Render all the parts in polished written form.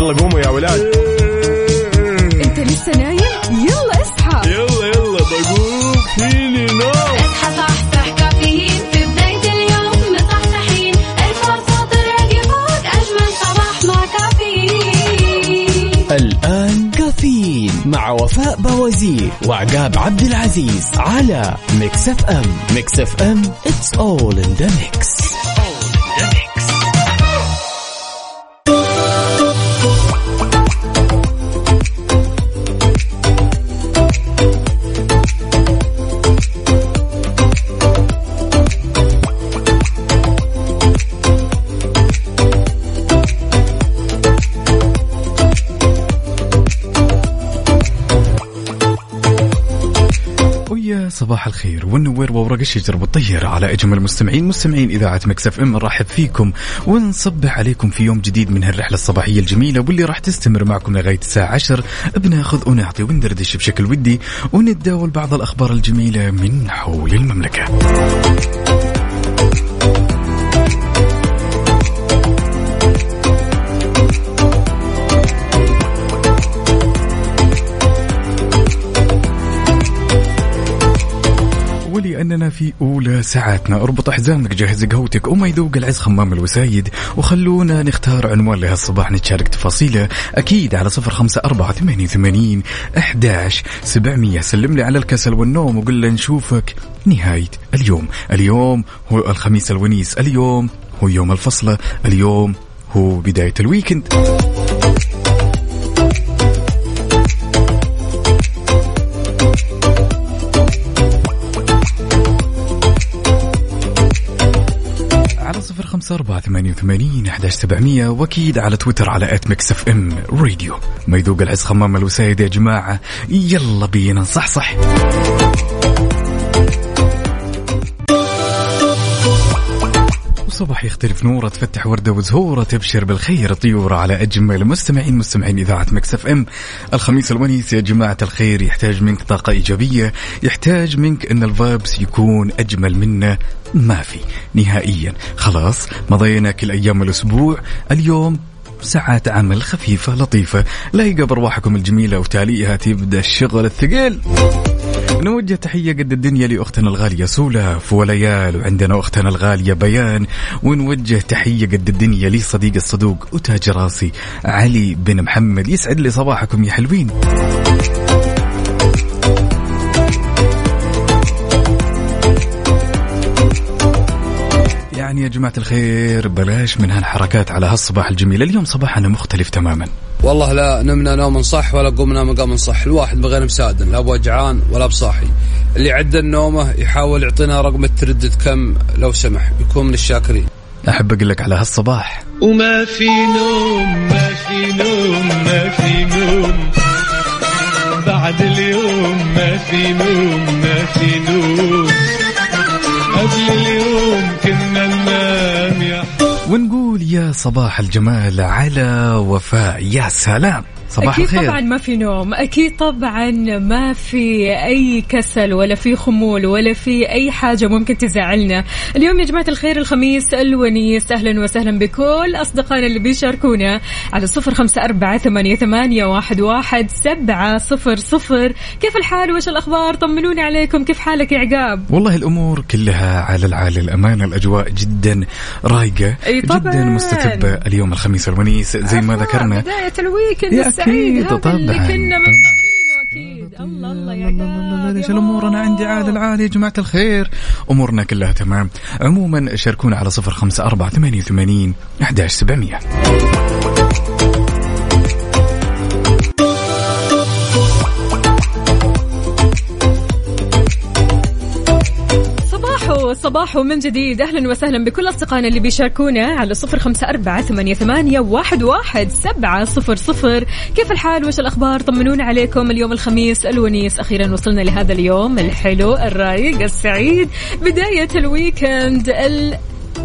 يلا قوموا يا ولاد. انت لسه نايم؟ يلا اصحى. يلا بقوم فيني نوم. اصحى صحصح كافيين في بداية اليوم مصحصحين. الفرصة تراقي فوق أجمل صباح مع كافيين. الآن كافيين مع وفاء بوازير وعقاب عبد العزيز على ميكس اف ام. ميكس اف ام it's all in the mix. صباح الخير والنور وورق الشجر والطير على أجمل مستمعين إذاعة ميكس اف ام. نرحب فيكم ونصبح عليكم في يوم جديد من هالرحلة الصباحية الجميلة واللي راح تستمر معكم لغاية الساعة 10. بناخذ ونعطي وندردش بشكل ودي ونتداول بعض الأخبار الجميلة من حول المملكة. ولأننا في أولى ساعاتنا اربط حزامك، جهز قهوتك وما يذوق العز خمام الوسايد، وخلونا نختار عنوان لهالصباح نتشارك تفاصيله أكيد على 0548811700. سلم لي على الكسل والنوم وقل لي نشوفك نهاية اليوم. اليوم هو الخميس الونيس، اليوم هو يوم الفصلة، اليوم هو بداية الويكند. على 0548811700 وأكيد على تويتر على @mixfm_radio. ما يذوق العز خمام الوسايد يا جماعة، يلا بينا نصحصح. صباح يختلف نوره، تفتح وردة وزهورة، تبشر بالخير طيورة على أجمل مستمعين إذاعة ميكس اف ام. الخميس الونيس يا جماعة الخير يحتاج منك طاقة إيجابية، يحتاج منك أن الفايبس يكون أجمل منه ما في نهائيا. خلاص مضينا كل أيام الأسبوع، اليوم ساعات عمل خفيفة لطيفة لايقة برواحكم الجميلة، وتاليها تبدأ الشغل الثقيل. نوجه تحية قد الدنيا لأختنا الغالية سولاف وليال، وعندنا أختنا الغالية بيان، ونوجه تحية قد الدنيا لي صديق الصدوق وتاج راسي علي بن محمد. يسعد لي صباحكم يا حلوين. يعني يا جماعة الخير بلاش من هالحركات على هالصباح الجميل. اليوم صباحنا مختلف تماما. والله لا نمنا نوم صح ولا قمنا مقام صح، الواحد بغير مساعد، لا بوجعان ولا بصاحي. اللي عد النومه يحاول يعطينا رقم التردد كم لو سمح، يكون من الشاكرين. أحب أقول لك على هالصباح وما في نوم ما في نوم ما في نوم بعد اليوم، ما في نوم ما في نوم قبل اليوم كنا ننام يا ونقول يا صباح الجمال على وفاء. يا سلام صباح أكيد الخير. طبعا ما في نوم، أكيد طبعا ما في أي كسل ولا في خمول ولا في أي حاجة ممكن تزعلنا. اليوم يا جماعة الخير الخميس الونيس، أهلا وسهلا بكل أصدقائنا اللي بيشاركونا على 0548811700. كيف الحال وش الأخبار؟ طمنوني عليكم، كيف حالك يا عقاب؟ والله الأمور كلها على العالي الأمانة، الأجواء جدا رايقة جدا مستتبة. اليوم الخميس الونيس زي ما ذكرنا، بداية الويكند السعيد هذا طبعاً. اللي كنا منتظرينه أكيد. الله يا عقاب، ليش الأمور أنا عندي عالي يا جماعة الخير، أمورنا كلها تمام. عموما شاركونا على 0548811700. صباح من جديد، أهلا وسهلا بكل أصدقائنا اللي بيشاركونا على 0548811700. كيف الحال وش الأخبار؟ طمنونا عليكم. اليوم الخميس الونيس، أخيرا وصلنا لهذا اليوم الحلو الرايق السعيد، بداية الويكند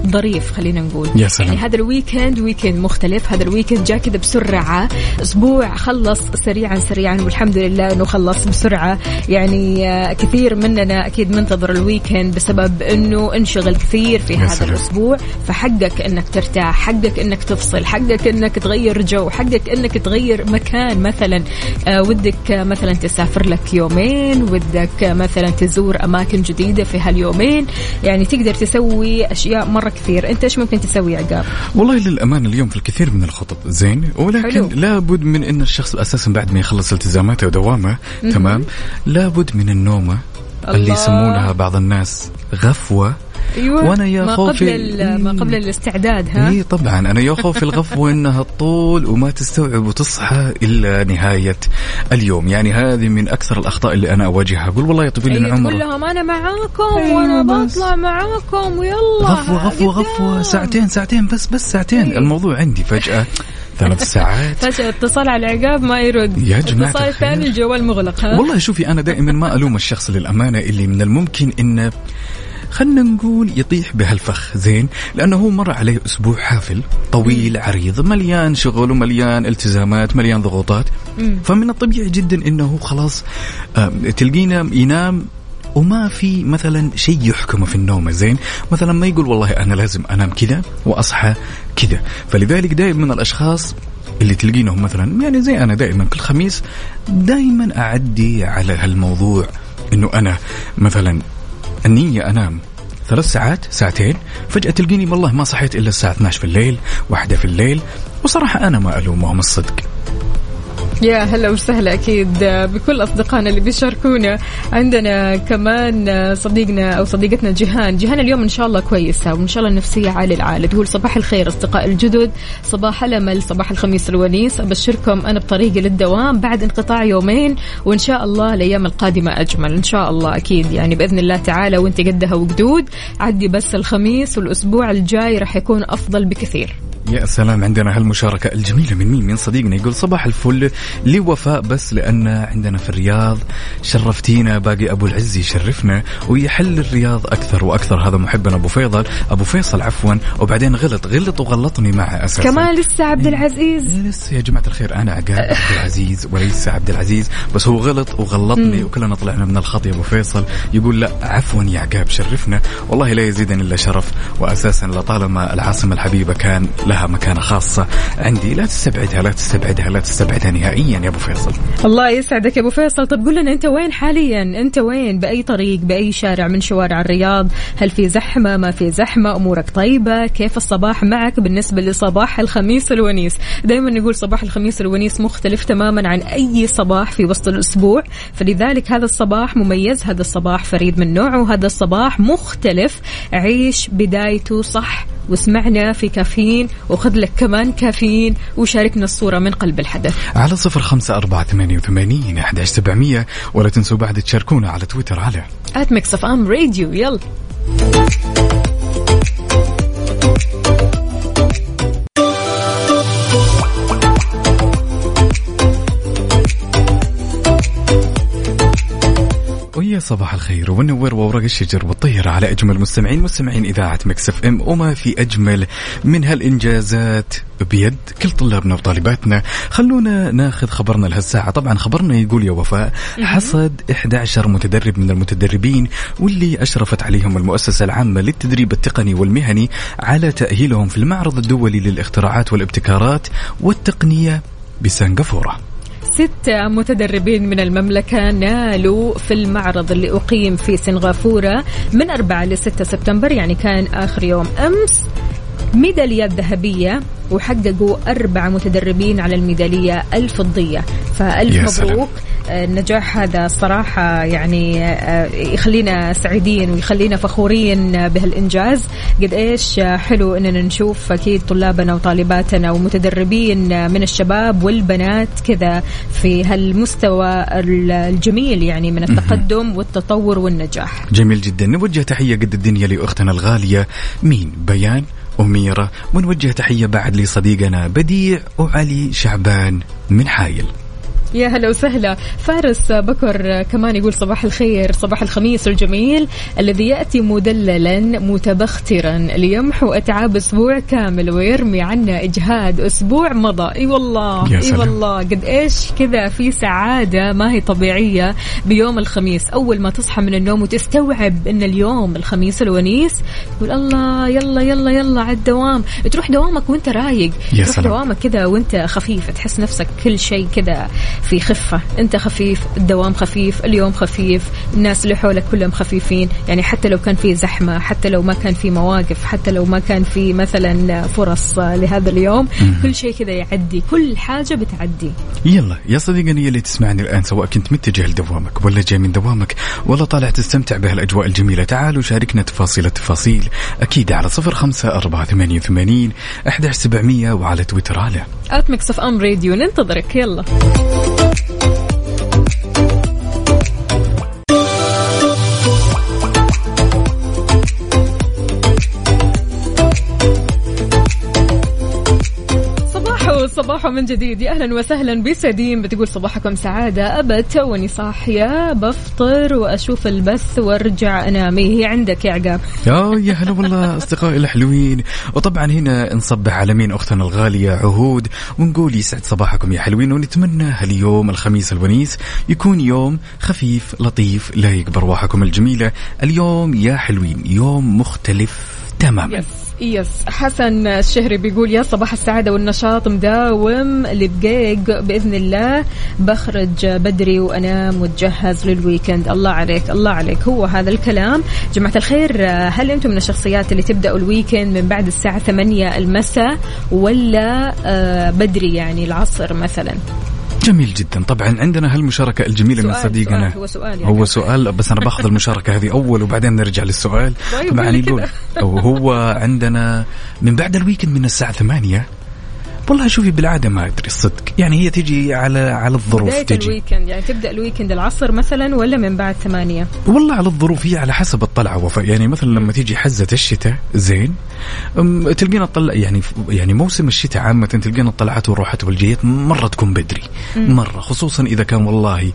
ظريف خلينا نقول. يا سلام. يعني هذا الويكند ويكند مختلف، هذا الويكند جاء كذا بسرعة، أسبوع خلص سريعا والحمد لله أنه خلص بسرعة. يعني كثير مننا أكيد منتظر الويكند بسبب أنه انشغل كثير في هذا الأسبوع، فحقك أنك ترتاح، حقك أنك تفصل، حقك أنك تغير جو، حقك أنك تغير مكان. مثلا ودك مثلا تسافر لك يومين، ودك مثلا تزور أماكن جديدة في هاليومين، يعني تقدر تسوي أشياء مرة كثير. أنت إيش ممكن تسوي يا عقاب؟ والله للأمانة اليوم في الكثير من الخطط زين، ولكن لابد من أن الشخص أساسا بعد ما يخلص التزاماته ودوامه تمام لابد من النومة اللي يسمونها بعض الناس غفوة. أيوة. وانا يا خوفي ما قبل الاستعداد. ها اي طبعا انا يا خوفي الغفوه انها تطول وما تستوعب وتصحى الا نهايه اليوم. يعني هذه من اكثر الاخطاء اللي انا اواجهها. اقول والله يطول لنا عمر، تقول لهم انا معاكم وانا بطلع معاكم ويلا غفوه ساعتين بس ساعتين. الموضوع عندي فجاه 3 ساعات، فجأة اتصال على العقاب ما يرد، يا جماعة اتصال ثاني الجوال مغلق. ها والله شوفي أنا دائما ما ألوم الشخص للأمانة اللي من الممكن إنه خلنا نقول يطيح بهالفخ زين، لأنه هو مر عليه أسبوع حافل طويل عريض مليان شغل ومليان التزامات مليان ضغوطات. فمن الطبيعي جدا إنه خلاص تلقينا ينام وما في مثلا شيء يحكمه في النوم زين، مثلا ما يقول والله أنا لازم أنام كذا وأصحى كذا. فلذلك دائما من الأشخاص اللي تلقينهم مثلا يعني زي أنا دائما كل خميس دائما أعدي على هالموضوع إنه أنا مثلا النية أنام 3 ساعات ساعتين، فجأة تلقيني والله ما صحيت إلا الساعة 12 في الليل 1 في الليل. وصراحة أنا ما ألومهم الصدق. يا هلا وسهلا أكيد بكل أصدقائنا اللي بيشاركونا. عندنا كمان صديقنا أو صديقتنا جيهان اليوم إن شاء الله كويسة وإن شاء الله النفسية عالي العال. تقول صباح الخير أصدقاء الجدد، صباح الأمل، صباح الخميس الونيس. أبشركم أنا بطريقي للدوام بعد انقطاع يومين، وإن شاء الله الأيام القادمة أجمل إن شاء الله أكيد يعني بإذن الله تعالى. وإنت قدها وقدود عدي بس الخميس، والأسبوع الجاي رح يكون أفضل بكثير. يا سلام. عندنا هالمشاركة الجميلة من صديقنا يقول صباح الفل لوفاء، بس لأن عندنا في الرياض شرفتينا، باقي أبو العز يشرفنا ويحل الرياض أكثر وأكثر. هذا محبنا أبو فيصل عفوا، وبعدين غلط وغلطني معه أساسا كمان لسه عبد العزيز. لسه يا جماعة الخير أنا عقاب عبد العزيز وليس عبد العزيز، بس هو غلط وغلطني وكلنا طلعنا من الخط يا أبو فيصل. يقول لا عفوا يا عقاب شرفنا، والله لا يزيدني إلا شرف. وأساسا لطالما العاصمة الحبيبة كان لها مكانة خاصة عندي، لا تستبعدها نهائيا يا أبو فيصل. الله يسعدك يا أبو فيصل. طب قل لنا أنت وين حاليا؟ أنت وين؟ بأي طريق؟ بأي شارع من شوارع الرياض؟ هل في زحمة؟ ما في زحمة؟ أمورك طيبة؟ كيف الصباح معك بالنسبة لصباح الخميس الونيس؟ دائما نقول صباح الخميس الونيس مختلف تماما عن أي صباح في وسط الأسبوع، فلذلك هذا الصباح مميز، هذا الصباح فريد من نوعه، هذا الصباح مختلف. عيش بدايته صح واسمعنا في كافيين، وخذ لك كمان كافيين، وشاركنا الصورة من قلب الحدث على 0548811700. ولا تنسوا بعد تشاركونا على تويتر على @mixfmradio. يلا ويا صباح الخير والنور وورق الشجر والطير على أجمل مستمعين إذاعة ميكس اف ام. وما في أجمل من هالإنجازات بيد كل طلابنا وطالباتنا. خلونا ناخذ خبرنا لهالساعة. طبعا خبرنا يقول يا وفاء حصد 11 متدرب من المتدربين واللي أشرفت عليهم المؤسسة العامة للتدريب التقني والمهني على تأهيلهم في المعرض الدولي للاختراعات والابتكارات والتقنية بسنغافورة. 6 متدربين من المملكة نالوا في المعرض اللي أقيم في سنغافورة من 4 ل 6 سبتمبر، يعني كان آخر يوم أمس، ميداليات ذهبية، وحققوا 4 متدربين على الميدالية الفضية. فألف مبروك. النجاح هذا الصراحة يعني يخلينا سعيدين ويخلينا فخورين بهالإنجاز. قد إيش حلو إننا نشوف أكيد طلابنا وطالباتنا ومتدربين من الشباب والبنات كذا في هالمستوى الجميل يعني من التقدم والتطور والنجاح. جميل جدا. نوجه تحية قد الدنيا لأختنا الغالية بيان وميرة، ونوجه تحية بعد لصديقنا بديع وعلي شعبان من حايل. يا هلا وسهلا. فارس بكر كمان يقول صباح الخير، صباح الخميس الجميل الذي يأتي مدللا متبخترا ليمحو أتعاب أسبوع كامل ويرمي عنا إجهاد أسبوع مضى. اي والله اي والله قد إيش كذا في سعادة ما هي طبيعية بيوم الخميس. أول ما تصحى من النوم وتستوعب إن اليوم الخميس الونيس، تقول الله يلا يلا يلا على الدوام. تروح دوامك وانت رايق، تروح دوامك كذا وانت خفيف، تحس نفسك كل شيء كذا في خفة. انت خفيف، الدوام خفيف، اليوم خفيف، الناس اللي حولك كلهم خفيفين. يعني حتى لو كان في زحمة، حتى لو ما كان في مواقف، حتى لو ما كان في مثلا فرص لهذا اليوم، كل شيء كذا يعدي، كل حاجة بتعدي. يلا يا صديقني اللي تسمعني الآن، سواء كنت متجه لدوامك ولا جاي من دوامك ولا طالع تستمتع بهالأجواء الجميلة، تعالوا شاركنا التفاصيل أكيد على 0548811700 وعلى تويتر على @mixfm راديو. ننتظرك. يلا صباح من جديد. يا أهلا وسهلا بسديم، بتقول صباحكم سعادة، أبد توني صاحية بفطر وأشوف البث وارجع أنام. هي عندك يا عقاب. يا هلا والله أصدقائي الحلوين. وطبعا هنا نصبح على مين أختنا الغالية عهود ونقول يسعد صباحكم يا حلوين، ونتمنى هاليوم الخميس الونيس يكون يوم خفيف لطيف لا يكبر رواحكم الجميلة. اليوم يا حلوين يوم مختلف تماما. يس. حسن الشهري بيقول يا صباح السعادة والنشاط، مداوم لبقيق بإذن الله، بخرج بدري وأنام وتجهز للويكند. الله عليك الله عليك، هو هذا الكلام. جماعة الخير، هل أنتم من الشخصيات اللي تبدأوا الويكند من بعد الساعة 8 المساء ولا بدري يعني العصر مثلا؟ جميل جدا. طبعا عندنا هالمشاركة الجميلة من صديقنا. هو سؤال بس أنا باخذ المشاركة هذه أول وبعدين نرجع للسؤال. طبعا يقول هو عندنا من بعد الويكند من الساعة 8. والله شوفي بالعادة ما أدري الصدق، يعني هي تيجي على الظروف. بداية الويكند يعني تبدأ الويكند العصر مثلا ولا من بعد 8؟ والله على الظروف، هي على حسب الطلعة وفاء. يعني مثلا لما تيجي حزة الشتاء زين تلقينا الطلع يعني موسم الشتاء عامة تلقينا الطلعات والروحات والجيات مرة تكون بدري مرة، خصوصا إذا كان والله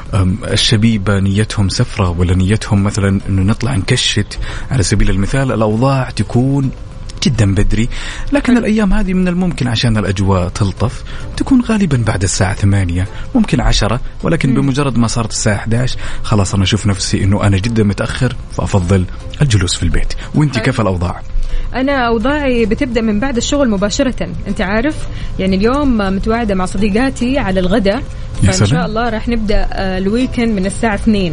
الشبيبة نيتهم سفرة ولا نيتهم مثلا إنه نطلع نكشت على سبيل المثال، الأوضاع تكون جدا بدري. لكن الأيام هذه من الممكن عشان الأجواء تلطف تكون غالبا بعد الساعة 8 ممكن 10، ولكن بمجرد ما صارت الساعة 11 خلاص أنا أشوف نفسي إنه أنا جدا متأخر، فأفضل الجلوس في البيت. وإنتي كيف الأوضاع؟ أنا أوضاعي بتبدأ من بعد الشغل مباشرة. أنت عارف يعني اليوم متواعدة مع صديقاتي على الغداء، فإن شاء الله راح نبدأ الويكند من الساعة 2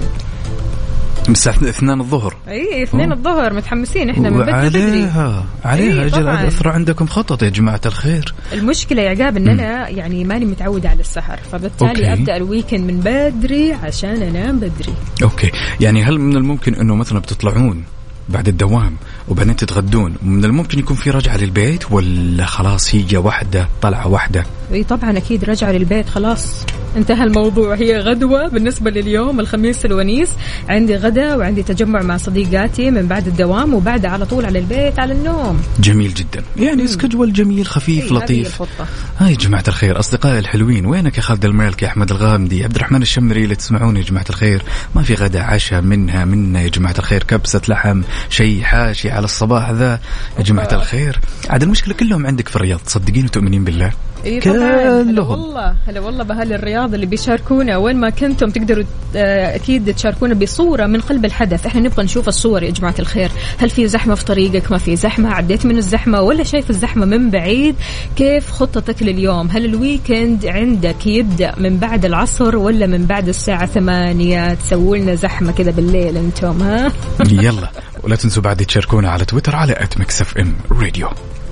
من الساعة 2 الظهر. اي 2 الظهر متحمسين احنا من بدري. عليها أجل أثر عندكم خطط يا جماعة الخير. المشكلة يا عقاب إن أنا يعني ماني متعودة على السحر، فبالتالي أبدأ الويكند من بدري عشان أنام بدري. أوكي، يعني هل من الممكن إنه مثلا بتطلعون بعد الدوام وبعدين تتغدون ومن الممكن يكون في رجعة للبيت، ولا خلاص هي واحدة طلعة واحدة؟ اي طبعا اكيد رجعة للبيت، خلاص انتهى الموضوع. هي غدوة بالنسبة لليوم الخميس الونيس، عندي غدا وعندي تجمع مع صديقاتي من بعد الدوام، وبعد على طول على البيت على النوم. جميل جدا، يعني سكجول جميل خفيف لطيف. هاي جماعة الخير أصدقائي الحلوين، وينك يا خالد المالكي، أحمد الغامدي، عبد الرحمن الشمري اللي تسمعوني يا جماعة الخير؟ ما في غدا عشاء منا يا جماعة الخير، كبسة لحم شيء حاشي على الصباح ذا يا جماعة الخير. عاد المشكلة كلهم عندك في الرياض، صدقين وتؤمنين بالله. إيه كلهم. هلا والله بأهل الرياض اللي بيشاركونا وين ما كنتم، تقدروا أكيد تشاركونا بصورة من قلب الحدث. إحنا نبغى نشوف الصور يا جماعة الخير. هل في زحمة في طريقك؟ ما في زحمة؟ عديت من الزحمة ولا شايف الزحمة من بعيد؟ كيف خطتك لليوم؟ هل الويكند عندك يبدأ من بعد العصر ولا من بعد الساعة 8؟ تسووا لنا زحمة كذا بالليل أنتم ها؟ يلا، ولا تنسوا بعد تشاركونا على تويتر على @mixfm radio.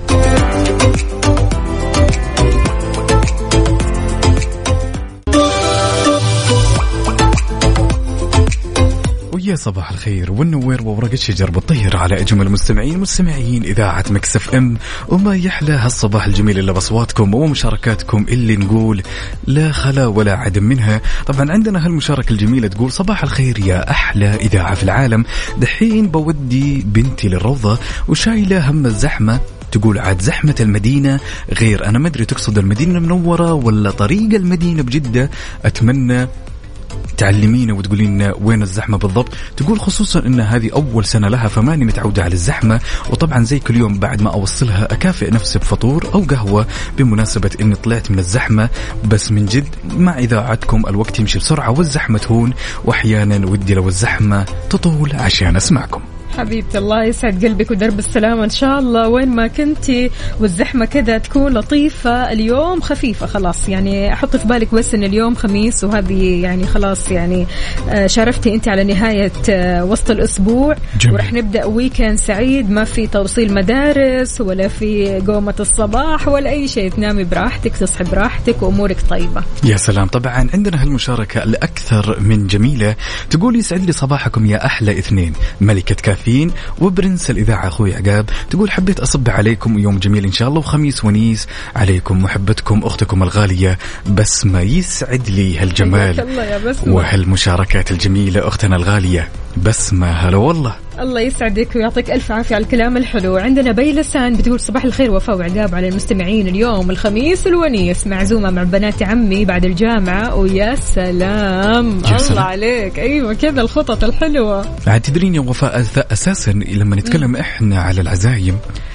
ويا صباح الخير والنوير وورق الشجر بالطير على أجمل مستمعين إذاعة مكس اف ام. وما يحلى هالصباح الجميل إلا بصواتكم ومشاركاتكم اللي نقول لا خلا ولا عدم منها. طبعا عندنا هالمشاركة الجميلة تقول صباح الخير يا أحلى إذاعة في العالم، دحين بودي بنتي للروضة وشايلة هم الزحمة تقول عاد زحمة المدينة غير. أنا ما أدري تقصد المدينة المنورة ولا طريق المدينة بجدة. أتمنى تعلمينا وتقولين وين الزحمة بالضبط. تقول خصوصا ان هذه اول سنة لها فماني متعودة على الزحمة، وطبعا زي كل يوم بعد ما اوصلها اكافئ نفسي بفطور او قهوة بمناسبة اني طلعت من الزحمة. بس من جد مع اذاعتكم الوقت يمشي بسرعة والزحمة تهون، واحيانا ودي لو الزحمة تطول عشان اسمعكم. حبيبتي الله يسعد قلبك ودرب السلامة إن شاء الله وين ما كنتي، والزحمة كذا تكون لطيفة. اليوم خفيفة خلاص، يعني أحط في بالك بس إن اليوم خميس، وهذه يعني خلاص يعني شارفتي أنت على نهاية وسط الأسبوع. جميل. ورح نبدأ ويكند سعيد، ما في توصيل مدارس ولا في قومة الصباح ولا أي شيء، تنامي براحتك تصحي براحتك وأمورك طيبة. يا سلام. طبعا عندنا هالمشاركة الأكثر من جميلة. تقول يسعد لي صباحكم يا أحلى اثنين، ملكة كافيين وبرنس الإذاعة أخوي عقاب. تقول حبيت أصب عليكم يوم جميل إن شاء الله وخميس ونيس عليكم، محبتكم أختكم الغالية بسمة. يسعد لي هالجمال وهالمشاركات الجميلة أختنا الغالية بسمة. هلا والله. الله يسعدك ويعطيك ألف عافية على الكلام الحلو. عندنا بيلسان بتقول صباح الخير وفاء وعقاب على المستمعين، اليوم الخميس الونيس معزومة مع بنات عمي بعد الجامعة. ويا سلام الله عليك. أيوة كذا الخطط الحلوة. عاد تدرين يا وفاء أساسا لما نتكلم إحنا على العزايم،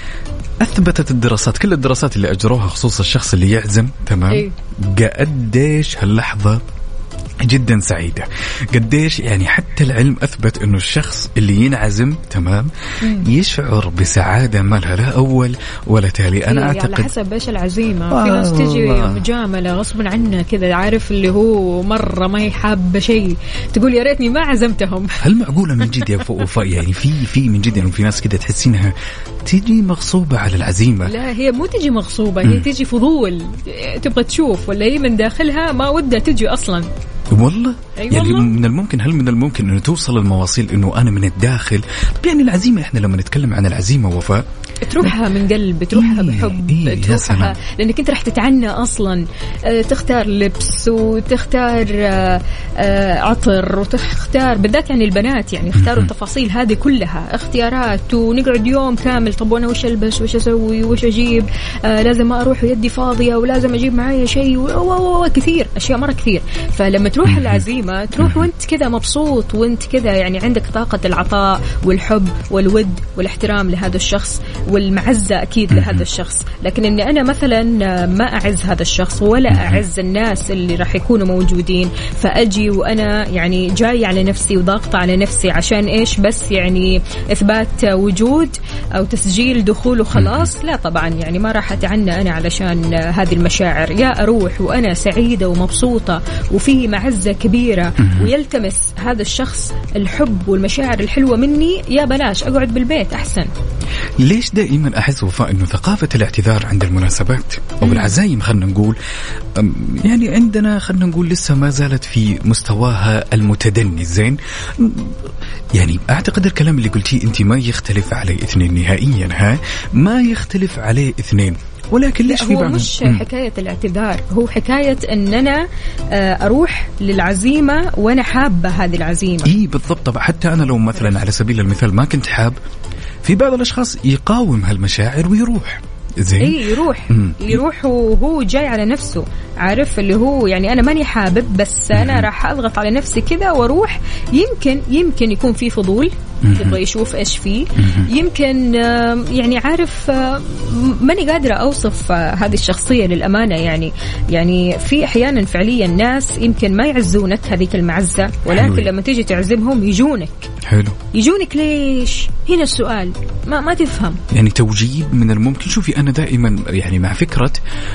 أثبتت الدراسات كل الدراسات اللي أجروها خصوص الشخص اللي يعزم تمام قديش هاللحظة جدا سعيدة، قديش يعني حتى العلم أثبت أنه الشخص اللي ينعزم تمام يشعر بسعادة ما لها لا أول ولا تالي. أنا أعتقد على حسب إيش العزيمة. في ناس تجي مجاملة غصبا عنها كذا، عارف اللي هو مرة ما يحب شيء، تقول يا ريتني ما عزمتهم. هل معقولة من جد يا وفاء يعني في من جد يعني في ناس كده تحسينها تيجي مغصوبة على العزيمة؟ لا هي مو تيجي مغصوبة، هي تيجي فضول، تبغى تشوف، ولا هي من داخلها ما ودها تجي أصلا. والله يعني والله. من الممكن، هل من الممكن أنه توصل المواصيل أنه أنا من الداخل؟ طب يعني العزيمة إحنا لما نتكلم عن العزيمة وفاء تروحها من قلب، تروحها بحب، تروحها لأنك أنت رح تتعنى أصلا، تختار لبس وتختار عطر وتختار بالذات يعني البنات يعني اختاروا التفاصيل هذه كلها اختيارات، ونقعد يوم كامل طب وأنا وش ألبس وش أسوي وش أجيب، لازم أروح ويدي فاضية ولازم أجيب معايا شيء كثير أشياء مرة كثير. فلما تروح العزيمة تروح وانت كذا مبسوط وانت كذا يعني عندك طاقة العطاء والحب والود والاحترام لهذا الشخص والمعزة أكيد لهذا الشخص. لكن إني أنا مثلا ما أعز هذا الشخص ولا أعز الناس اللي راح يكونوا موجودين، فأجي وأنا يعني جاي على نفسي وضاغطة على نفسي عشان إيش بس يعني إثبات وجود أو تسجيل دخول وخلاص، لا طبعا يعني ما راح أتعنى أنا علشان هذه المشاعر. يا أروح وأنا سعيدة ومبسوطة وفي معزة كبيرة ويلتمس هذا الشخص الحب والمشاعر الحلوة مني، يا بلاش أقعد بالبيت أحسن. ليش دائما أحس وفاء أنه ثقافة الاعتذار عند المناسبات أو العزايم خلنا نقول يعني عندنا خلنا نقول لسه ما زالت في مستواها المتدني زين. يعني أعتقد الكلام اللي قلتيه أنت ما يختلف عليه اثنين نهائيا، ما يختلف عليه اثنين. ولكن ليش هو مش حكاية الاعتذار، هو حكاية أن أنا أروح للعزيمة وأنا حابة هذه العزيمة. إيه بالضبط. طبعا حتى أنا لو مثلا على سبيل المثال ما كنت حاب، في بعض الأشخاص يقاوم هالمشاعر ويروح زين. إيه يروح وهو جاي على نفسه، عارف اللي هو يعني أنا ماني حابب بس أنا راح أضغط على نفسي كذا وأروح. يمكن يكون في فضول يبغى يشوف إيش فيه، يمكن يعني عارف ماني قادرة أوصف هذه الشخصية للأمانة. يعني في أحيانا فعليا ناس يمكن ما يعزونك هذيك المعزة، ولكن لما تيجي تعزمهم يجونك ليش؟ هنا السؤال ما تفهم يعني توجيه من الممكن. شوفي أنا دائما يعني مع فكرة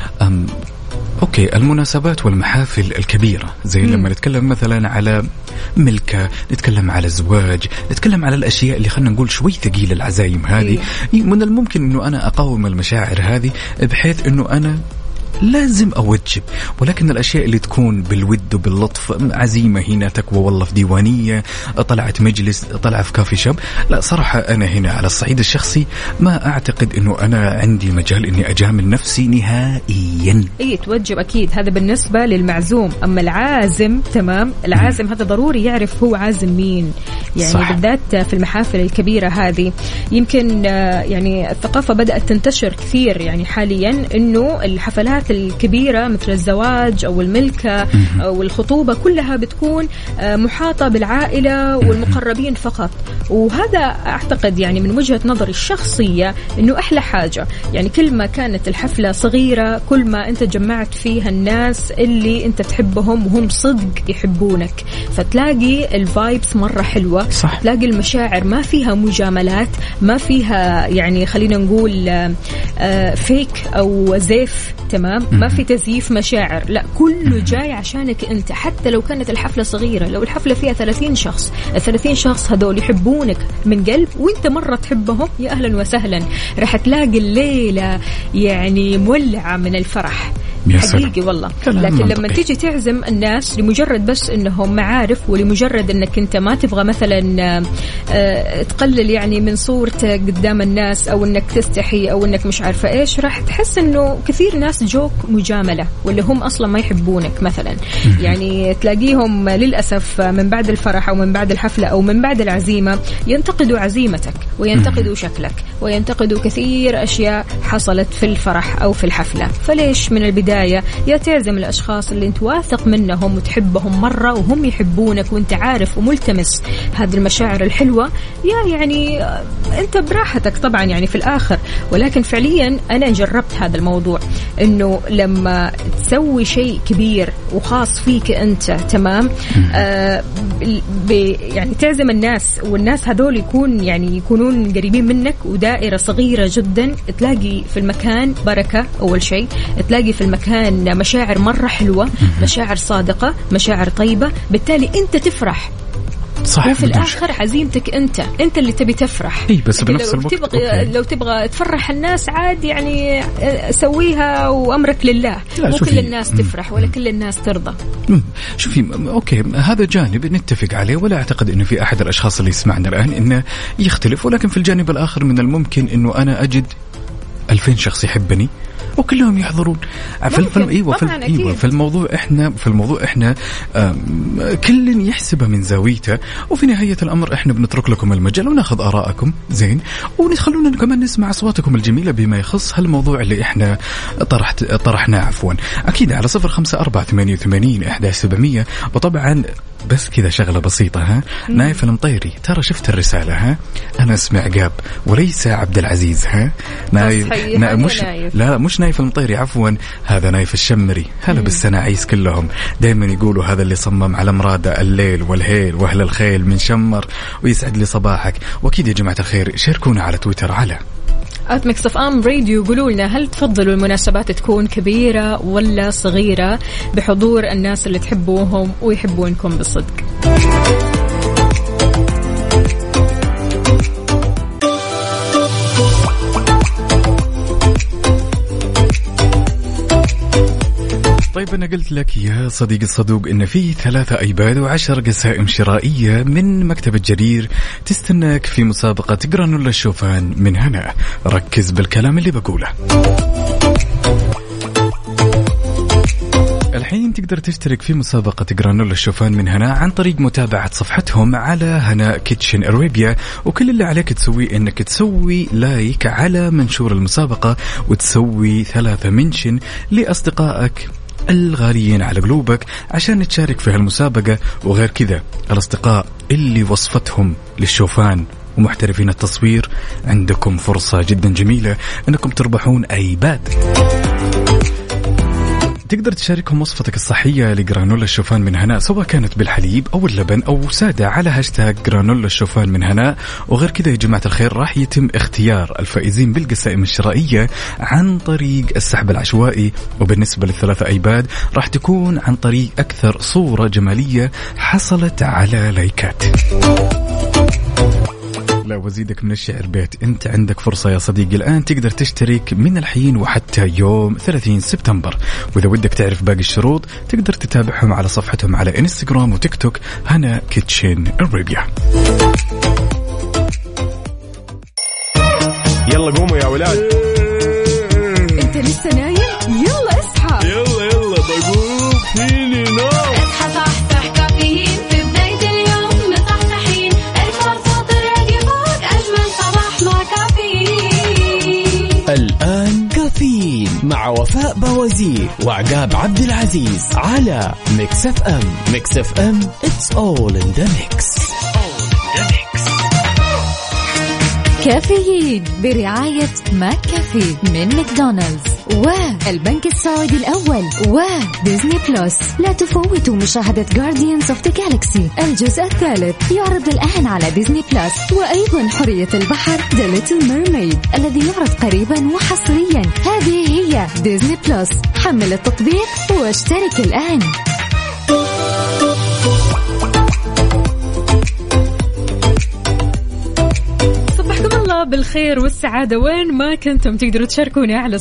أوكي المناسبات والمحافل الكبيرة زي لما نتكلم مثلا على ملكة، نتكلم على الزواج، نتكلم على الأشياء اللي خلنا نقول شوي ثقيلة العزايم هذه، من الممكن أنه أنا أقاوم المشاعر هذه بحيث أنه أنا لازم أوجب، ولكن الأشياء اللي تكون بالود وباللطف، عزيمة هنا تكوى والله في ديوانية، طلعت مجلس، طلع في كافي شاب، لا صراحة أنا هنا على الصعيد الشخصي ما أعتقد أنه أنا عندي مجال أني أجامل نفسي نهائيا. أي توجب أكيد، هذا بالنسبة للمعزوم. أما العازم تمام، العازم هذا ضروري يعرف هو عازم مين، يعني صح. بالذات في المحافل الكبيرة هذه يمكن يعني الثقافة بدأت تنتشر كثير يعني حاليا، أنه الحفلات الكبيرة مثل الزواج أو الملكة أو الخطوبة كلها بتكون محاطة بالعائلة والمقربين فقط. وهذا أعتقد يعني من وجهة نظري الشخصية أنه أحلى حاجة، يعني كل ما كانت الحفلة صغيرة كل ما أنت جمعت فيها الناس اللي أنت تحبهم وهم صدق يحبونك، فتلاقي الفايبس مرة حلوة صح. تلاقي المشاعر ما فيها مجاملات، ما فيها يعني خلينا نقول فيك أو زيف، تمام، ما في تزييف مشاعر، لا كله جاي عشانك أنت. حتى لو كانت الحفلة صغيرة، لو الحفلة فيها 30 شخص، ال30 شخص هذول يحبونك من قلب وانت مرة تحبهم، يا أهلا وسهلا، راح تلاقي الليلة يعني مولعة من الفرح حقيقي والله. لكن لما تيجي تعزم الناس لمجرد بس انهم معارف، ولمجرد انك انت ما تبغى مثلا تقلل يعني من صورتك قدام الناس، او انك تستحي، او انك مش عارفة ايش، راح تحس انه كثير ناس جوك مجاملة واللي هم اصلا ما يحبونك مثلا. يعني تلاقيهم للأسف من بعد الفرح او من بعد الحفلة او من بعد العزيمة ينتقدوا عزيمتك وينتقدوا شكلك وينتقدوا كثير اشياء حصلت في الفرح او في الحفلة. فليش من البداية يا تعزم الأشخاص اللي أنت واثق منهم وتحبهم مرة وهم يحبونك وأنت عارف وملتمس هذه المشاعر الحلوة، يا يعني أنت براحتك طبعا يعني في الآخر. يعني فعليا أنا جربت هذا الموضوع، إنه لما تسوي شيء كبير وخاص فيك أنت تمام، يعني تعزم الناس والناس هذول يكونون قريبين منك ودائرة صغيرة جدا، تلاقي في المكان بركة. أول شيء تلاقي في المكان مشاعر مرة حلوة، مشاعر صادقة، مشاعر طيبة، بالتالي أنت تفرح صح. وفي الآخر عزيمتك أنت اللي تبي تفرح. بس بنفس الوقت لو تبغى تفرح الناس عاد يعني سويها وأمرك لله، مو كل الناس تفرح ولا كل الناس ترضى. شوفي أوكي، هذا جانب نتفق عليه، ولا أعتقد إنه في أحد الأشخاص اللي يسمعنا الآن إنه يختلف، ولكن في الجانب الآخر من الممكن إنه أنا أجد 2000 شخص يحبني وكلهم يحضرون في الموضوع احنا كل يحسبها من زاويته، وفي نهاية الأمر احنا بنترك لكم المجال وناخذ آراءكم زين، ونخلونا كمان نسمع أصواتكم الجميلة بما يخص هالموضوع اللي احنا طرحناه عفوا. أكيد على 0548811700. وطبعا بس كذا شغلة بسيطة، نايف المطيري، ترى شفت الرسالة، أنا اسمي عقاب وليس عبد العزيز، مش نايف المطيري عفوا، هذا نايف الشمري. هلا بالسناعيس كلهم، دايما يقولوا هذا اللي صمم على مرادة الليل والهيل وأهل الخيل من شمر، ويسعد لي صباحك. وأكيد يا جماعة الخير شاركونا على تويتر على @mixfm راديو، قولوا لنا هل تفضلوا المناسبات تكون كبيرة ولا صغيرة بحضور الناس اللي تحبوهم ويحبونكم بصدق. طيب أنا قلت لك يا صديق الصدوق إن في 3 أيباد و10 قسائم شرائية من مكتبة جرير تستناك في مسابقة جرانولا الشوفان من هنا. ركز بالكلام اللي بقوله. الحين تقدر تشترك في مسابقة جرانولا الشوفان من هنا عن طريق متابعة صفحتهم على هنا كيتشن أرابيا، وكل اللي عليك تسويه إنك تسوي لايك على منشور المسابقة وتسوي 3 منشن لأصدقائك الغاليين على قلوبك عشان تشارك في هالمسابقة. وغير كذا الأصدقاء اللي وصفتهم للشوفان ومحترفين التصوير عندكم فرصة جدا جميلة أنكم تربحون أيباد. تقدر تشاركهم وصفتك الصحية لجرانولا الشوفان من هنا، سواء كانت بالحليب أو اللبن أو سادة، على هاشتاج جرانولا الشوفان من هنا. وغير كذا يا جماعة الخير راح يتم اختيار الفائزين بالقسائم الشرائية عن طريق السحب العشوائي. وبالنسبة لل3 أيباد راح تكون عن طريق أكثر صورة جمالية حصلت على لايكات. لا وزيدك من الشعر بيت. أنت عندك فرصة يا صديقي الآن تقدر تشترك من الحين وحتى يوم 30 سبتمبر. وإذا ودك تعرف باقي الشروط تقدر تتابعهم على صفحتهم على إنستغرام وتيك توك هنا كيتشن أرابيا. يلا قوموا يا ولاد. انت لسه نايم؟ يلا اصحى. يلا بقوم فيني نوم. اصحى صحصح كافيين في بداية اليوم مصحصحين الفرصة تراقي فوق أجمل صباح مع كافيين. الآن كافيين مع وفاء بوازير وعقاب عبد العزيز على ميكس اف ام. ميكس اف ام it's all in the mix. كافيين برعاية ماك كافي من ماكدونالدز والبنك السعودي الأول وديزني بلس. لا تفوتوا مشاهدة Guardians of the Galaxy الجزء الثالث يعرض الآن على ديزني بلس. وأيضا حرية البحر The Little Mermaid الذي يعرض قريبا وحصريا. هذه هي ديزني بلس. حمل التطبيق واشترك الآن. بالخير والسعادة وين ما كنتم تقدروا تشاركوني على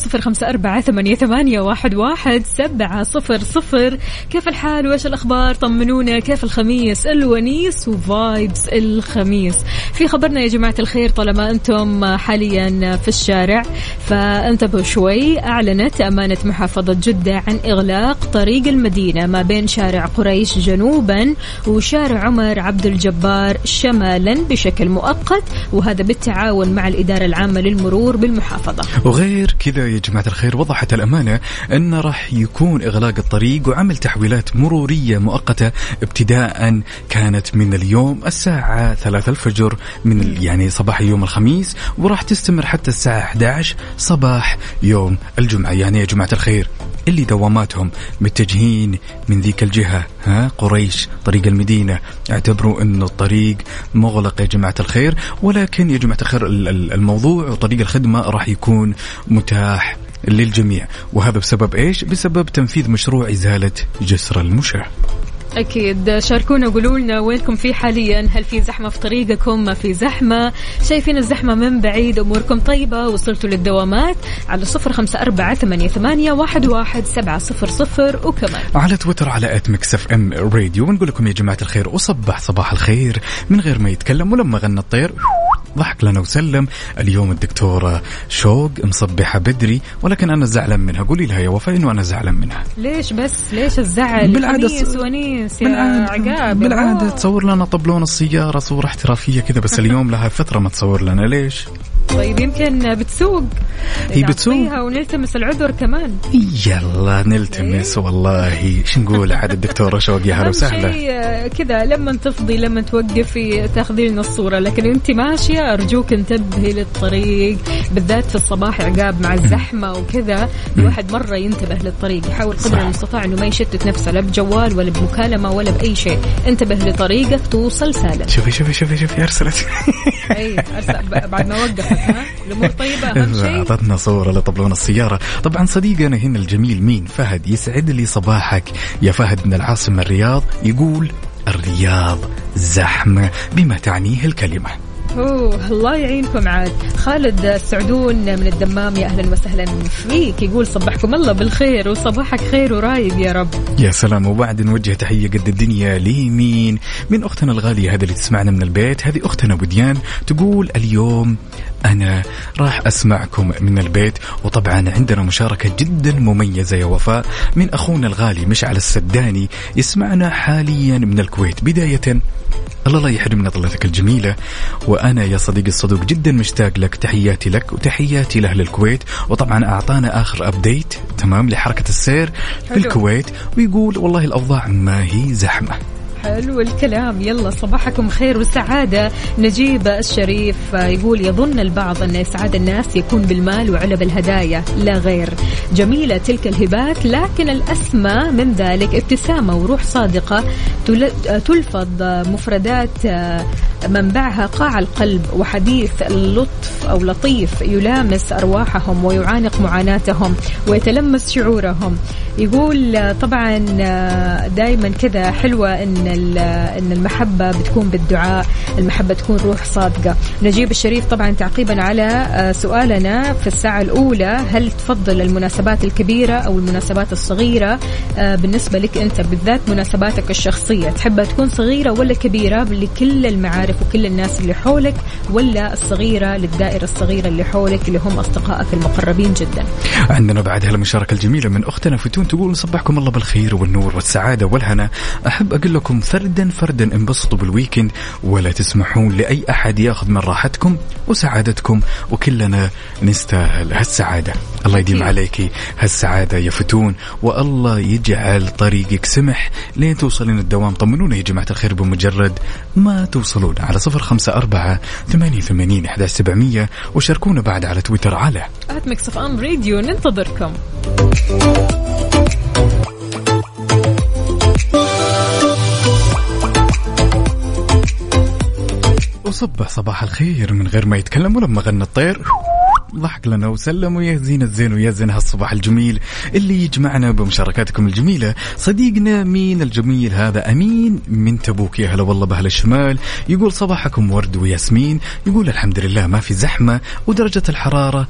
0548811700. كيف الحال وإيش الأخبار؟ طمنونا كيف الخميس الونيس وفايبس الخميس. في خبرنا يا جماعة الخير طالما أنتم حاليا في الشارع فانتبهوا شوي. أعلنت أمانة محافظة جدة عن إغلاق طريق المدينة ما بين شارع قريش جنوبا وشارع عمر عبد الجبار شمالا بشكل مؤقت، وهذا بالتعاون مع الإدارة العامة للمرور بالمحافظة. وغير كذا يا جماعة الخير وضحت الأمانة أن راح يكون إغلاق الطريق وعمل تحويلات مرورية مؤقتة ابتداء كانت من اليوم الساعة 3 الفجر من يعني صباح يوم الخميس، وراح تستمر حتى الساعة 11 صباح يوم الجمعة. يعني يا جماعة الخير اللي دواماتهم متجهين من ذيك الجهة قريش طريق المدينة اعتبروا أنه الطريق مغلق يا جماعة الخير. ولكن يا جماعة الخير الموضوع وطريق الخدمة راح يكون متاح للجميع، وهذا بسبب إيش؟ بسبب تنفيذ مشروع إزالة جسر المشاة. أكيد شاركونا وقولوا لنا وينكم في حاليا. هل في زحمة في طريقكم؟ ما في زحمة؟ شايفين الزحمة من بعيد؟ أموركم طيبة؟ وصلتوا للدوامات؟ على 0548811700 وكمان على تويتر على @mixfm راديو. ونقول لكم يا جماعة الخير وصبح صباح الخير من غير ما يتكلم، ولما غنى الطير ضحك لنا وسلم. اليوم الدكتورة شوق مصبحة بدري، ولكن أنا زعلان منها. قولي لها يا وفاء إنه أنا زعلان منها. ليش بس؟ ليش الزعل؟ بالعادة ونيس يا عقاب. بالعادة تصور لنا طبلون السيارة صورة احترافية كذا، بس اليوم لها فترة ما تصور لنا. ليش؟ طيب يمكن بتسوق. هي بتسوق ونلتمس العذر كمان. يلا نلتمس. والله شو نقول عاد الدكتورة شوق يا هلا وسهلا. كذا لما تفضي لما توقفي تاخذي لنا الصورة، لكن انت ماشية أرجوك انتبهي للطريق بالذات في الصباح عقاب مع الزحمة وكذا. الواحد مرة ينتبه للطريق، يحاول قدر المستطاع انه ما يشتت نفسه لا بجوال ولا بمكالمة ولا بأي شيء. انتبه لطريقك توصل سالم. شوفي أرسلت. أي أرسل بعد ما وقفت. الأمور طيبة أهم شيء. أعطتنا صورة لطبلون السيارة. طبعا صديقنا هنا الجميل مين؟ فهد. يسعد لي صباحك يا فهد من العاصمة الرياض. يقول الرياض زحمة بما تعنيه الكلمة. الله يعينكم عاد. خالد السعدون من الدمام يا أهلا وسهلا فيك. يقول صبحكم الله بالخير وصباحك خير ورايق يا رب. يا سلام. وبعد نوجه تحية قد الدنيا لمين؟ من أختنا الغالية هذا اللي تسمعنا من البيت، هذه أختنا وديان. تقول اليوم أنا راح أسمعكم من البيت. وطبعا عندنا مشاركة جدا مميزة يا وفاء من أخونا الغالي مشعل السداني، يسمعنا حاليا من الكويت. بداية الله يحرمنا ظلتك الجميلة، وأنا يا صديقي الصدوق جدا مشتاق لك. تحياتي لك وتحياتي لأهل الكويت. وطبعا أعطانا آخر أبديت تمام لحركة السير في الكويت، ويقول والله الأوضاع ما هي زحمة. حلو الكلام. يلا صباحكم خير والسعادة. نجيب الشريف يقول يظن البعض أن إسعاد الناس يكون بالمال وعلب الهدايا لا غير. جميلة تلك الهبات، لكن الأسمى من ذلك ابتسامة وروح صادقة تلفظ مفردات منبعها قاع القلب، وحديث اللطف أو لطيف يلامس أرواحهم ويعانق معاناتهم ويتلمس شعورهم. يقول طبعا دائما كذا حلوة إن المحبة بتكون بالدعاء، المحبة تكون روح صادقة. نجيب الشريف طبعا تعقيبا على سؤالنا في الساعة الأولى، هل تفضل المناسبات الكبيرة أو المناسبات الصغيرة؟ بالنسبة لك أنت بالذات مناسباتك الشخصية تحبها تكون صغيرة ولا كبيرة لكل المعارف وكل الناس اللي حولك، ولا الصغيرة للدائرة الصغيرة اللي حولك اللي هم أصدقائك المقربين جدا؟ عندنا بعد هالمشاركة الجميلة من أختنا فتون تقول صبحكم الله بالخير والنور والسعادة والهنا. أحب أقول لكم فردا انبسطوا بالويكند ولا تسمحون لأي أحد يأخذ من راحتكم وسعادتكم، وكلنا نستاهل هالسعادة. الله يديم عليكي هالسعادة يا فتون، والله يجعل طريقك سمح لين توصلين الدوام. طمنونا يا جماعة الخير بمجرد ما توصلون على 0548811700 وشاركونا بعد على تويتر على @mixfm.radio. ننتظركم. وصبح صباح الخير من غير ما يتكلم، ولما غنى الطير ضحك لنا وسلم، ويا زين الزين ويا زين هالصباح الجميل اللي يجمعنا بمشاركاتكم الجميلة. صديقنا مين الجميل هذا؟ أمين من تبوك، يا هلا والله بأهل الشمال. يقول صباحكم ورد وياسمين. يقول الحمد لله ما في زحمة ودرجة الحرارة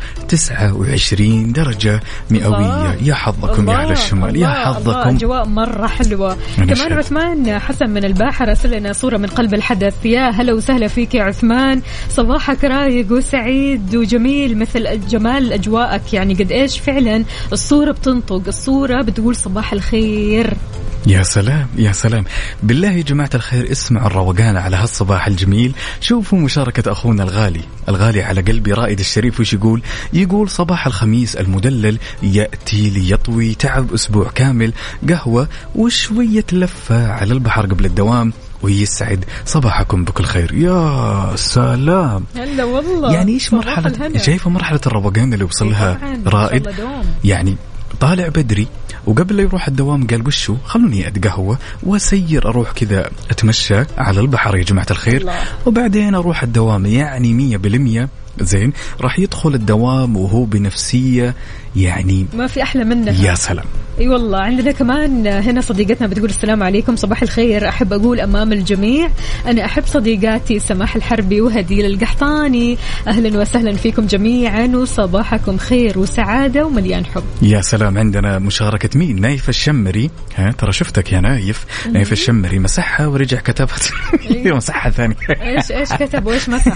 29 درجة مئوية. يا حظكم يا أهل الشمال، يا حظكم. أجواء مرة حلوة. كمان عثمان حسن من الباحة راسل لنا صورة من قلب الحدث. يا هلا وسهلا فيك يا عثمان، صباحك رايق وسعيد وجميل مثل جمال أجواءك. يعني قد إيش فعلا الصورة بتنطق، الصورة بتقول صباح الخير. يا سلام يا سلام بالله يا جماعة الخير، اسمعوا الروقان على هالصباح الجميل. شوفوا مشاركة أخونا الغالي على قلبي رائد الشريف وش يقول. يقول صباح الخميس المدلل يأتي ليطوي تعب أسبوع كامل، قهوة وشوية لفة على البحر قبل الدوام ويسعد صباحكم بكل خير. يا سلام، هلا والله. يعني إيش مرحلة، شايفة مرحلة الروقان اللي وصلها رائد؟ يعني طالع بدري وقبل لا يروح الدوام قال وشو خلوني أتقهوى وأسير أروح كذا أتمشى على البحر يا جماعة الخير الله. وبعدين أروح الدوام. يعني 100% زين راح يدخل الدوام وهو بنفسية يعني ما في أحلى منها. يا سلام. اي والله. عندنا كمان هنا صديقتنا بتقول السلام عليكم صباح الخير. أحب أقول أمام الجميع أنا أحب صديقاتي سماح الحربي وهديل القحطاني. أهلا وسهلا فيكم جميعا وصباحكم خير وسعادة ومليان حب. يا سلام. عندنا مشاركة مين؟ نايف الشمري. ترى شفتك يا نايف. نايف الشمري مسحها ورجع كتبت مسحها ثانية. إيش كتب وإيش مسح؟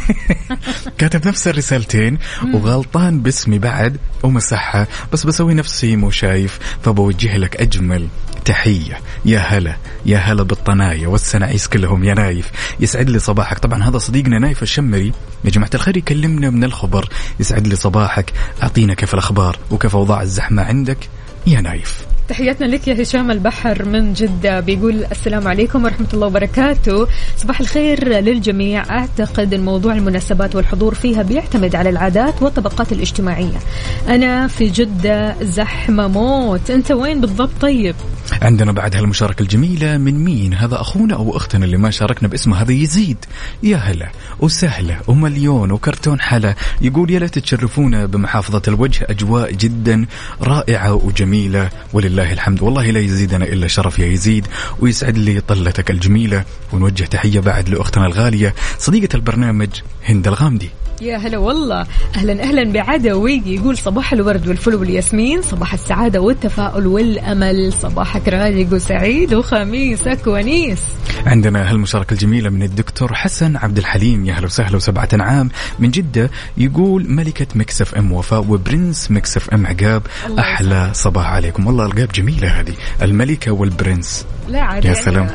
كتب نفس الرسالتين وغلطان باسمي بعد ومسحها، بس بسوي نفسي مو شايف، فبوجه لك أجمل تحية. يا هلا بالطنايا والسناعيس كلهم يا نايف، يسعد لي صباحك. طبعا هذا صديقنا نايف الشمري يا جماعة الخير يكلمنا من الخبر. يسعد لي صباحك، أعطينا كيف الأخبار وكيف أوضاع الزحمة عندك يا نايف. تحياتنا لك يا هشام البحر من جدة، بيقول السلام عليكم ورحمة الله وبركاته. صباح الخير للجميع. أعتقد أن موضوع المناسبات والحضور فيها بيعتمد على العادات والطبقات الاجتماعية. أنا في جدة زحمة موت، أنت وين بالضبط؟ طيب عندنا بعد هالمشاركة الجميلة من مين؟ هذا أخونا أو أختنا اللي ما شاركنا باسمه، هذا يزيد. يا هلا وسهلة ومليون وكرتون حلا. يقول يا ليت تشرفونا بمحافظة الوجه، أجواء جدا رائعة وجميلة ولله الحمد. والله لا يزيدنا إلا شرف يا يزيد، ويسعد لي طلتك الجميلة. ونوجه تحية بعد لأختنا الغالية صديقة البرنامج هند الغامدي. يا هلا والله، أهلا بعدوي. يقول صباح الورد والفل والياسمين، صباح السعادة والتفاؤل والأمل، صباحك رايق وسعيد وخميسك ونيس. عندنا هالمشاركة الجميلة من الدكتور حسن عبد الحليم. يا هلا وسهلا وسبعة عام من جدة. يقول ملكة ميكس اف ام وفاء وبرنس ميكس اف ام عقاب، أحلى صباح عليكم. والله القاب جميلة هذه، الملكة والبرنس. لا عادي يا سلام.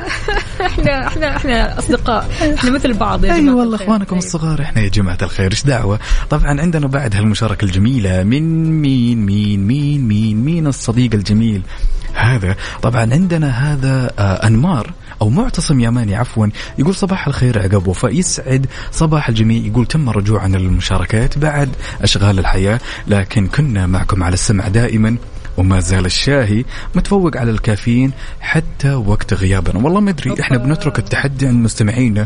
احنا أصدقاء، احنا مثل بعض يا جماعة. والله اخوانكم الصغار احنا يا جماعة الخير، ايش دعوة. طبعا عندنا بعد هالمشاركة الجميلة من مين الصديق الجميل هذا. طبعا عندنا هذا أنمار أو معتصم ياماني عفوا. يقول صباح الخير عقب وفاء، يسعد صباح الجميع. يقول تم الرجوع عن المشاركات بعد أشغال الحياة، لكن كنا معكم على السمع دائما، وما زال الشاهي متفوق على الكافيين حتى وقت غيابنا. والله ما أدري، إحنا بنترك التحدي عند مستمعينا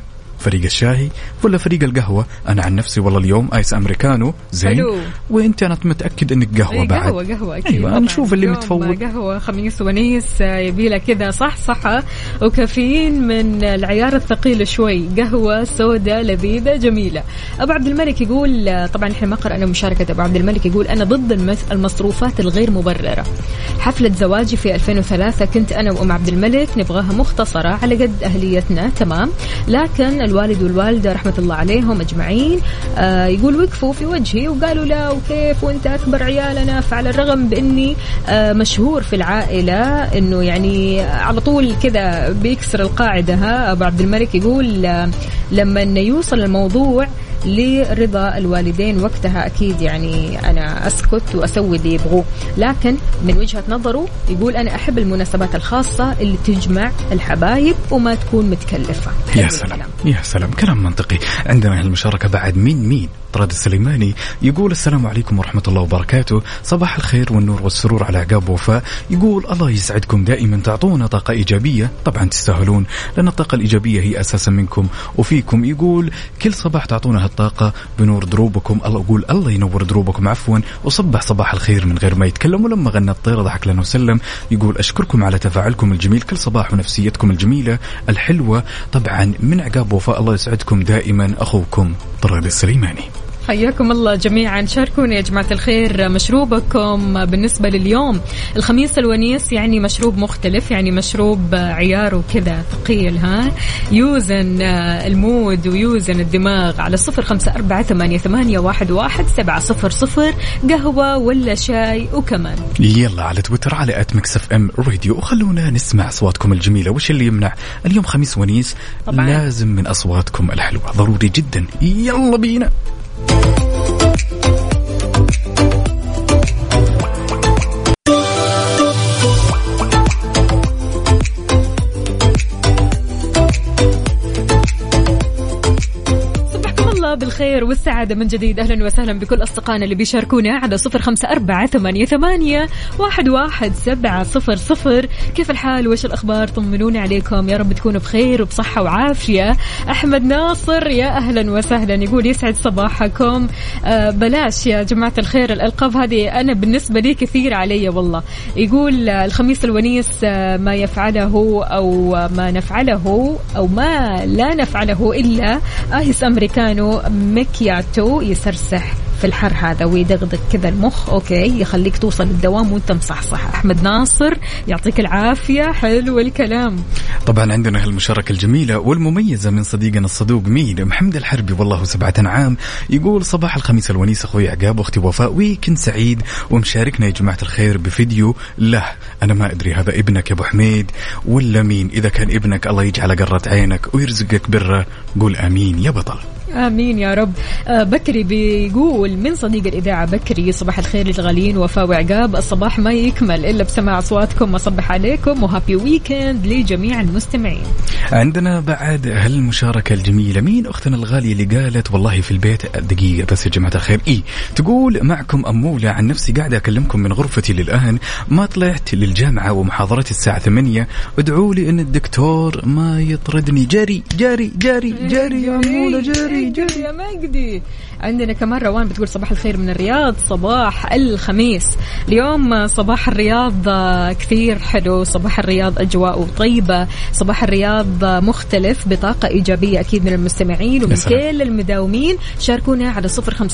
فريق الشاي ولا فريق القهوة؟ أنا عن نفسي والله اليوم آيس أمريكانو زين. حلو. وأنت أنا متأكد إنك قهوة بعد. قهوة أكيد. أيوة نشوف اللي متفوق. قهوة خميس ونيس يبيله كذا صح وكافيين من العيار الثقيل شوي، قهوة سوداء لذيذة جميلة. أبو عبد الملك يقول طبعا إحنا ما قرأنا مشاركة أبو عبد الملك، يقول أنا ضد المصروفات الغير مبررة. حفلة زواجي في 2003 كنت أنا وأم عبد الملك نبغاها مختصرة على قد أهليتنا تمام، لكن الوالد والوالدة رحمة الله عليهم أجمعين يقول وقفوا في وجهي وقالوا لا وكيف وأنت أكبر عيالنا. فعلى الرغم بإني مشهور في العائلة إنه يعني على طول كذا بيكسر القاعدة. أبو عبد الملك يقول لما يوصل الموضوع لرضا الوالدين وقتها أكيد يعني أنا أسكت وأسوي اللي يبغوه، لكن من وجهة نظره يقول أنا أحب المناسبات الخاصة اللي تجمع الحبايب وما تكون متكلفة. يا سلام يا سلام، كلام منطقي. عندنا المشاركة بعد مين طراد السليماني يقول السلام عليكم ورحمة الله وبركاته، صباح الخير والنور والسرور على عقاب وفاء. يقول الله يسعدكم دائما، تعطونا طاقة إيجابية، طبعا تستاهلون لأن الطاقة الإيجابية هي أساسا منكم وفيكم. يقول كل صباح تعطونا هالطاقة بنور دروبكم، الله أقول الله ينور دروبكم عفوا، وصبح صباح الخير من غير ما يتكلم. ولما غنى الطير ضحك لنا وسلم. يقول أشكركم على تفاعلكم الجميل كل صباح ونفسيتكم الجميلة الحلوة، طبعا من عقاب وفاء. الله يسعدكم دائما، أخوكم طراد السليماني. حياكم الله جميعا. شاركوني يا جماعة الخير مشروبكم بالنسبة لليوم الخميس الونيس، يعني مشروب مختلف، يعني مشروب عياره كذا ثقيل، يوزن المود ويوزن الدماغ. على 0548811700 قهوة ولا شاي وكمان يلا على تويتر على @mixfm راديو، وخلونا نسمع أصواتكم الجميلة. وش اللي يمنع اليوم خميس ونيس؟ طبعا لازم من أصواتكم الحلوة، ضروري جدا. يلا بينا. بالخير والسعادة من جديد. أهلا وسهلا بكل أصدقائنا اللي بيشاركونا على 0548811700. كيف الحال وش الأخبار؟ طمنوني عليكم، يا رب تكونوا بخير وبصحة وعافية. أحمد ناصر يا أهلا وسهلا، يقول يسعد صباحكم. بلاش يا جماعة الخير الألقاب هذه أنا بالنسبة لي كثير علي والله. يقول الخميس الونيس ما يفعله أو ما نفعله أو ما لا نفعله إلا آيس أمريكانو مكياتو يسرسح في الحر هذا ويدغدغ كذا المخ، أوكي يخليك توصل الدوام وانت مصحصح. أحمد ناصر يعطيك العافية، حلو الكلام. طبعا عندنا هالمشاركة الجميلة والمميزة من صديقنا الصدوق مين محمد الحربي، والله 7 عام. يقول صباح الخميس الونيس أخوي عقاب واختي وفاء، ويكن سعيد. ومشاركنا يا جماعة الخير بفيديو له، أنا ما أدري هذا ابنك يا أبو حميد ولا مين. إذا كان ابنك الله يجعل قرة عينك ويرزقك بره، قول آمين يا بطل. آمين يا رب. بكري بيقول من صديق الإذاعة بكري، صباح الخير للغالين وفاء وعقاب، الصباح ما يكمل إلا بسماع أصواتكم، وصبح عليكم وهابي ويكند لجميع المستمعين. عندنا بعد هالمشاركة الجميلة مين أختنا الغالية اللي قالت والله في البيت دقيقة بس يا جماعة الخير تقول معكم أمولة، عن نفسي قاعدة أكلمكم من غرفتي للآن، ما طلعت للجامعة ومحاضرتي الساعة 8، ادعوا لي إن الدكتور ما يطردني. جاري جاري جاري جاري يا أمولة جاري يا مجدي. عندنا كمان روان بتقول صباح الخير من الرياض، صباح الخميس اليوم صباح الرياض كثير حلو، صباح الرياض أجواء طيبة، صباح الرياض مختلف بطاقة إيجابية أكيد من المستمعين ومن كل المداومين. شاركونا على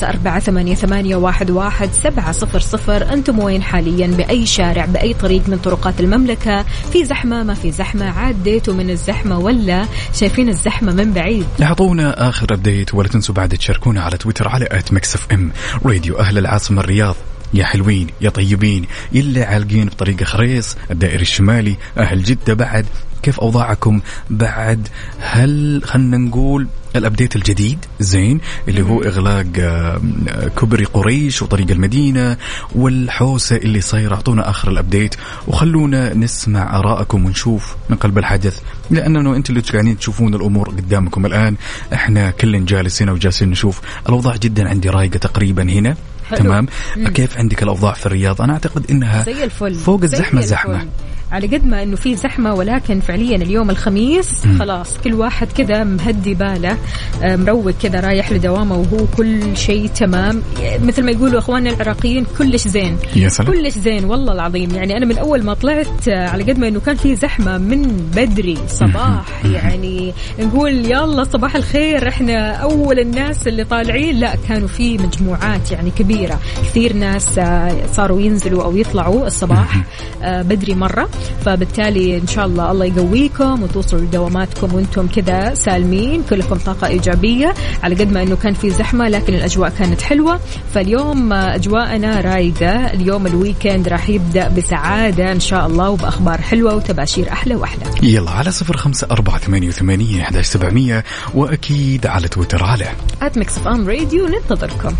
0548811700. أنتم وين حاليا؟ بأي شارع، بأي طريق من طرقات المملكة؟ في زحمة ما في زحمة؟ عديتوا من الزحمة ولا شايفين الزحمة من بعيد؟ اعطونا آخر أبديت، ولا تنسوا بعد تشاركونا على تويتر على @mixfm راديو. أهل العاصمة الرياض يا حلوين يا طيبين، يلي عالقين بطريق خريص الدائري الشمالي، أهل جدة بعد كيف أوضاعكم بعد؟ هل خلنا نقول الأبديت الجديد زين اللي هو إغلاق كبري قريش وطريق المدينة والحوسة اللي صاير؟ أعطونا آخر الأبديت وخلونا نسمع آراءكم ونشوف من قلب الحدث، لأنه أنت اللي قاعدين تشوفون الأمور قدامكم الآن، إحنا كلنا جالسين وجالسين نشوف الأوضاع. جدا عندي رايقة تقريبا هنا حلو. تمام. كيف عندك الأوضاع في الرياض؟ أنا أعتقد إنها زي الفل، فوق الزحمة زحمة. على قد ما انه في زحمه، ولكن فعليا اليوم الخميس خلاص كل واحد كذا مهدي باله، مروق كذا رايح لدوامه وهو كل شيء تمام. مثل ما يقولوا اخواننا العراقيين كلش زين، كلش زين والله العظيم. يعني انا من اول ما طلعت على قد ما انه كان في زحمه من بدري صباح، يعني نقول يلا صباح الخير احنا اول الناس اللي طالعين، لا كانوا في مجموعات يعني كبيره، كثير ناس صاروا ينزلوا او يطلعوا الصباح بدري مره. فبالتالي ان شاء الله الله يقويكم وتوصلوا لدواماتكم وانتم كذا سالمين، كلكم طاقه ايجابيه. على قد ما انه كان في زحمه لكن الاجواء كانت حلوه. فاليوم اجواءنا رايقه، اليوم الويكند راح يبدا بسعاده ان شاء الله وباخبار حلوه وتباشير احلى واحلى. يلا على 0548811700 واكيد على تويتر على @mixfm راديو ننتظركم.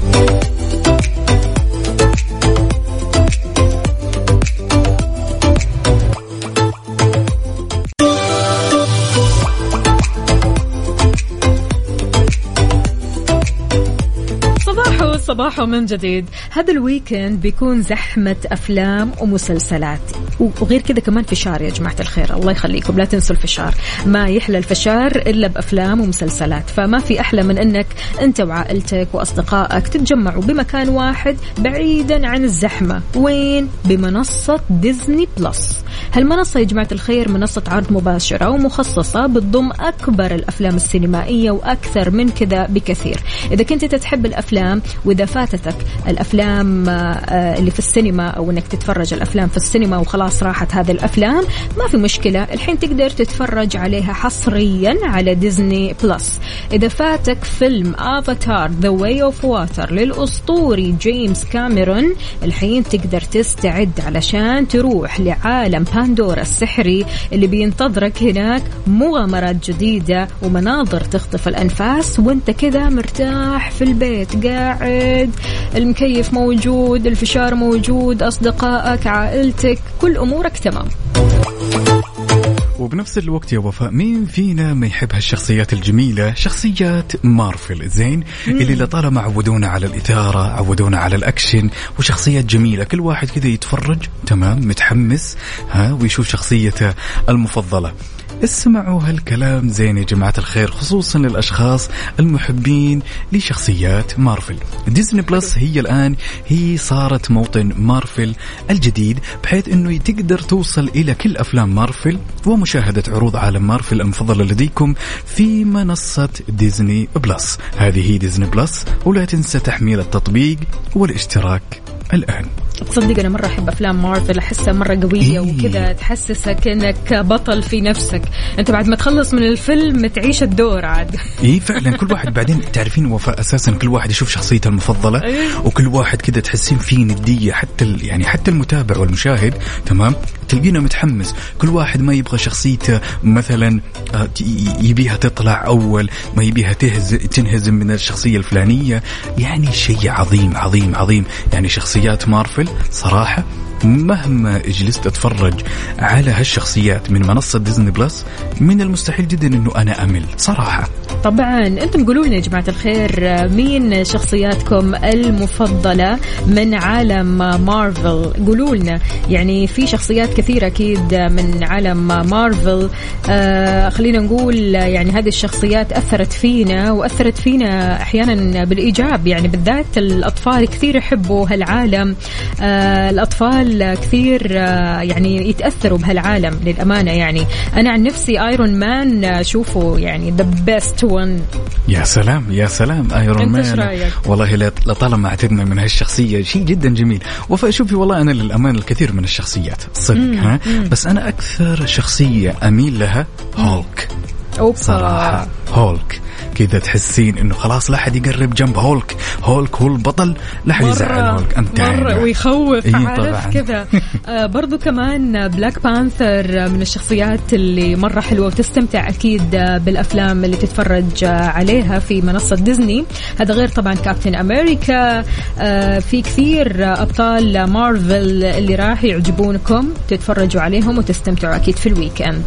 صباحه من جديد. هذا الويكند بيكون زحمة أفلام ومسلسلات، وغير كذا كمان فشار يا جماعة الخير، الله يخليكم لا تنسوا الفشار. ما يحلى الفشار إلا بأفلام ومسلسلات. فما في أحلى من أنك أنت وعائلتك وأصدقائك تتجمعوا بمكان واحد بعيدا عن الزحمة. وين؟ بمنصة ديزني بلس. هالمنصة يا جماعة الخير منصة عرض مباشرة ومخصصة بتضم أكبر الأفلام السينمائية وأكثر من كذا بكثير. إذا كنت تحب الأفلام وإذا فاتتك الأفلام اللي في السينما، أو أنك تتفرج الأفلام في السينما وخلاص راحت هذه الأفلام، ما في مشكلة، الحين تقدر تتفرج عليها حصريا على ديزني بلس. إذا فاتك فيلم آفاتار The Way of Water للأسطوري جيمس كاميرون، الحين تقدر تستعد علشان تروح لعالم باندورا السحري اللي بينتظرك هناك، مغامرات جديدة ومناظر تخطف الأنفاس وانت كذا مرتاح في البيت قاعد، المكيف موجود، الفشار موجود، أصدقائك، عائلتك، كل أمورك تمام. وبنفس الوقت يا وفاء، مين فينا ما يحب هالشخصيات الجميلة، شخصيات مارفل زين، اللي لطالما عودونا على الإثارة، عودونا على الأكشن وشخصيات جميلة، كل واحد كذا يتفرج تمام متحمس ويشوف شخصيته المفضلة. اسمعوا هالكلام زين يا جماعة الخير، خصوصا للأشخاص المحبين لشخصيات مارفل. ديزني بلس هي الآن صارت موطن مارفل الجديد، بحيث أنه تقدر توصل إلى كل أفلام مارفل ومشاهدة عروض عالم مارفل المفضلة لديكم في منصة ديزني بلس. هذه هي ديزني بلس، ولا تنسى تحميل التطبيق والاشتراك الآن. تصدق أنا مرة أحب أفلام مارفل، أحسها مرة قوية وكذا تحسسك إنك بطل في نفسك، أنت بعد ما تخلص من الفيلم تعيش الدور عاد. فعلا كل واحد بعدين تعرفين وفاء أساسا كل واحد يشوف شخصيته المفضلة، وكل واحد كذا تحسين فيه ندية، حتى المتابع والمشاهد تمام تلقينا متحمس. كل واحد ما يبغى شخصيته مثلا يبيها تطلع أول، ما يبيها تنهزم من الشخصية الفلانية. يعني شيء عظيم عظيم عظيم. يعني شخصيات مارفل صراحة مهما جلست أتفرج على هالشخصيات من منصة ديزني بلس، من المستحيل جدا أنه أنا أمل صراحة. طبعا أنتم قولوا لنا يا جماعة الخير مين شخصياتكم المفضلة من عالم مارفل، قولوا لنا. يعني في شخصيات كثيرة أكيد من عالم مارفل، خلينا نقول يعني هذه الشخصيات أثرت فينا وأثرت فينا أحيانا بالإيجاب، يعني بالذات الأطفال كثير يحبوا هالعالم، الأطفال كثير يعني يتأثروا بهالعالم للأمانة. يعني أنا عن نفسي ايرون مان شوفوا يعني the best one. يا سلام يا سلام ايرون مان، والله لطالما اعتدنا من هالشخصية شيء جدا جميل. وفأشوفي والله أنا للأمانة الكثير من الشخصيات صدق بس أنا أكثر شخصية أميل لها هولك صراحة. هولك كذا تحسين انه خلاص لا حد يقرب جنب هولك هو البطل، لا حد يزعل هولك مرة ويخوف عارف كذا. برضو كمان بلاك بانثر من الشخصيات اللي مرة حلوة وتستمتع أكيد بالأفلام اللي تتفرج عليها في منصة ديزني. هذا غير طبعا كابتن أمريكا. في كثير أبطال مارفل اللي راح يعجبونكم تتفرجوا عليهم وتستمتعوا أكيد في الويكند.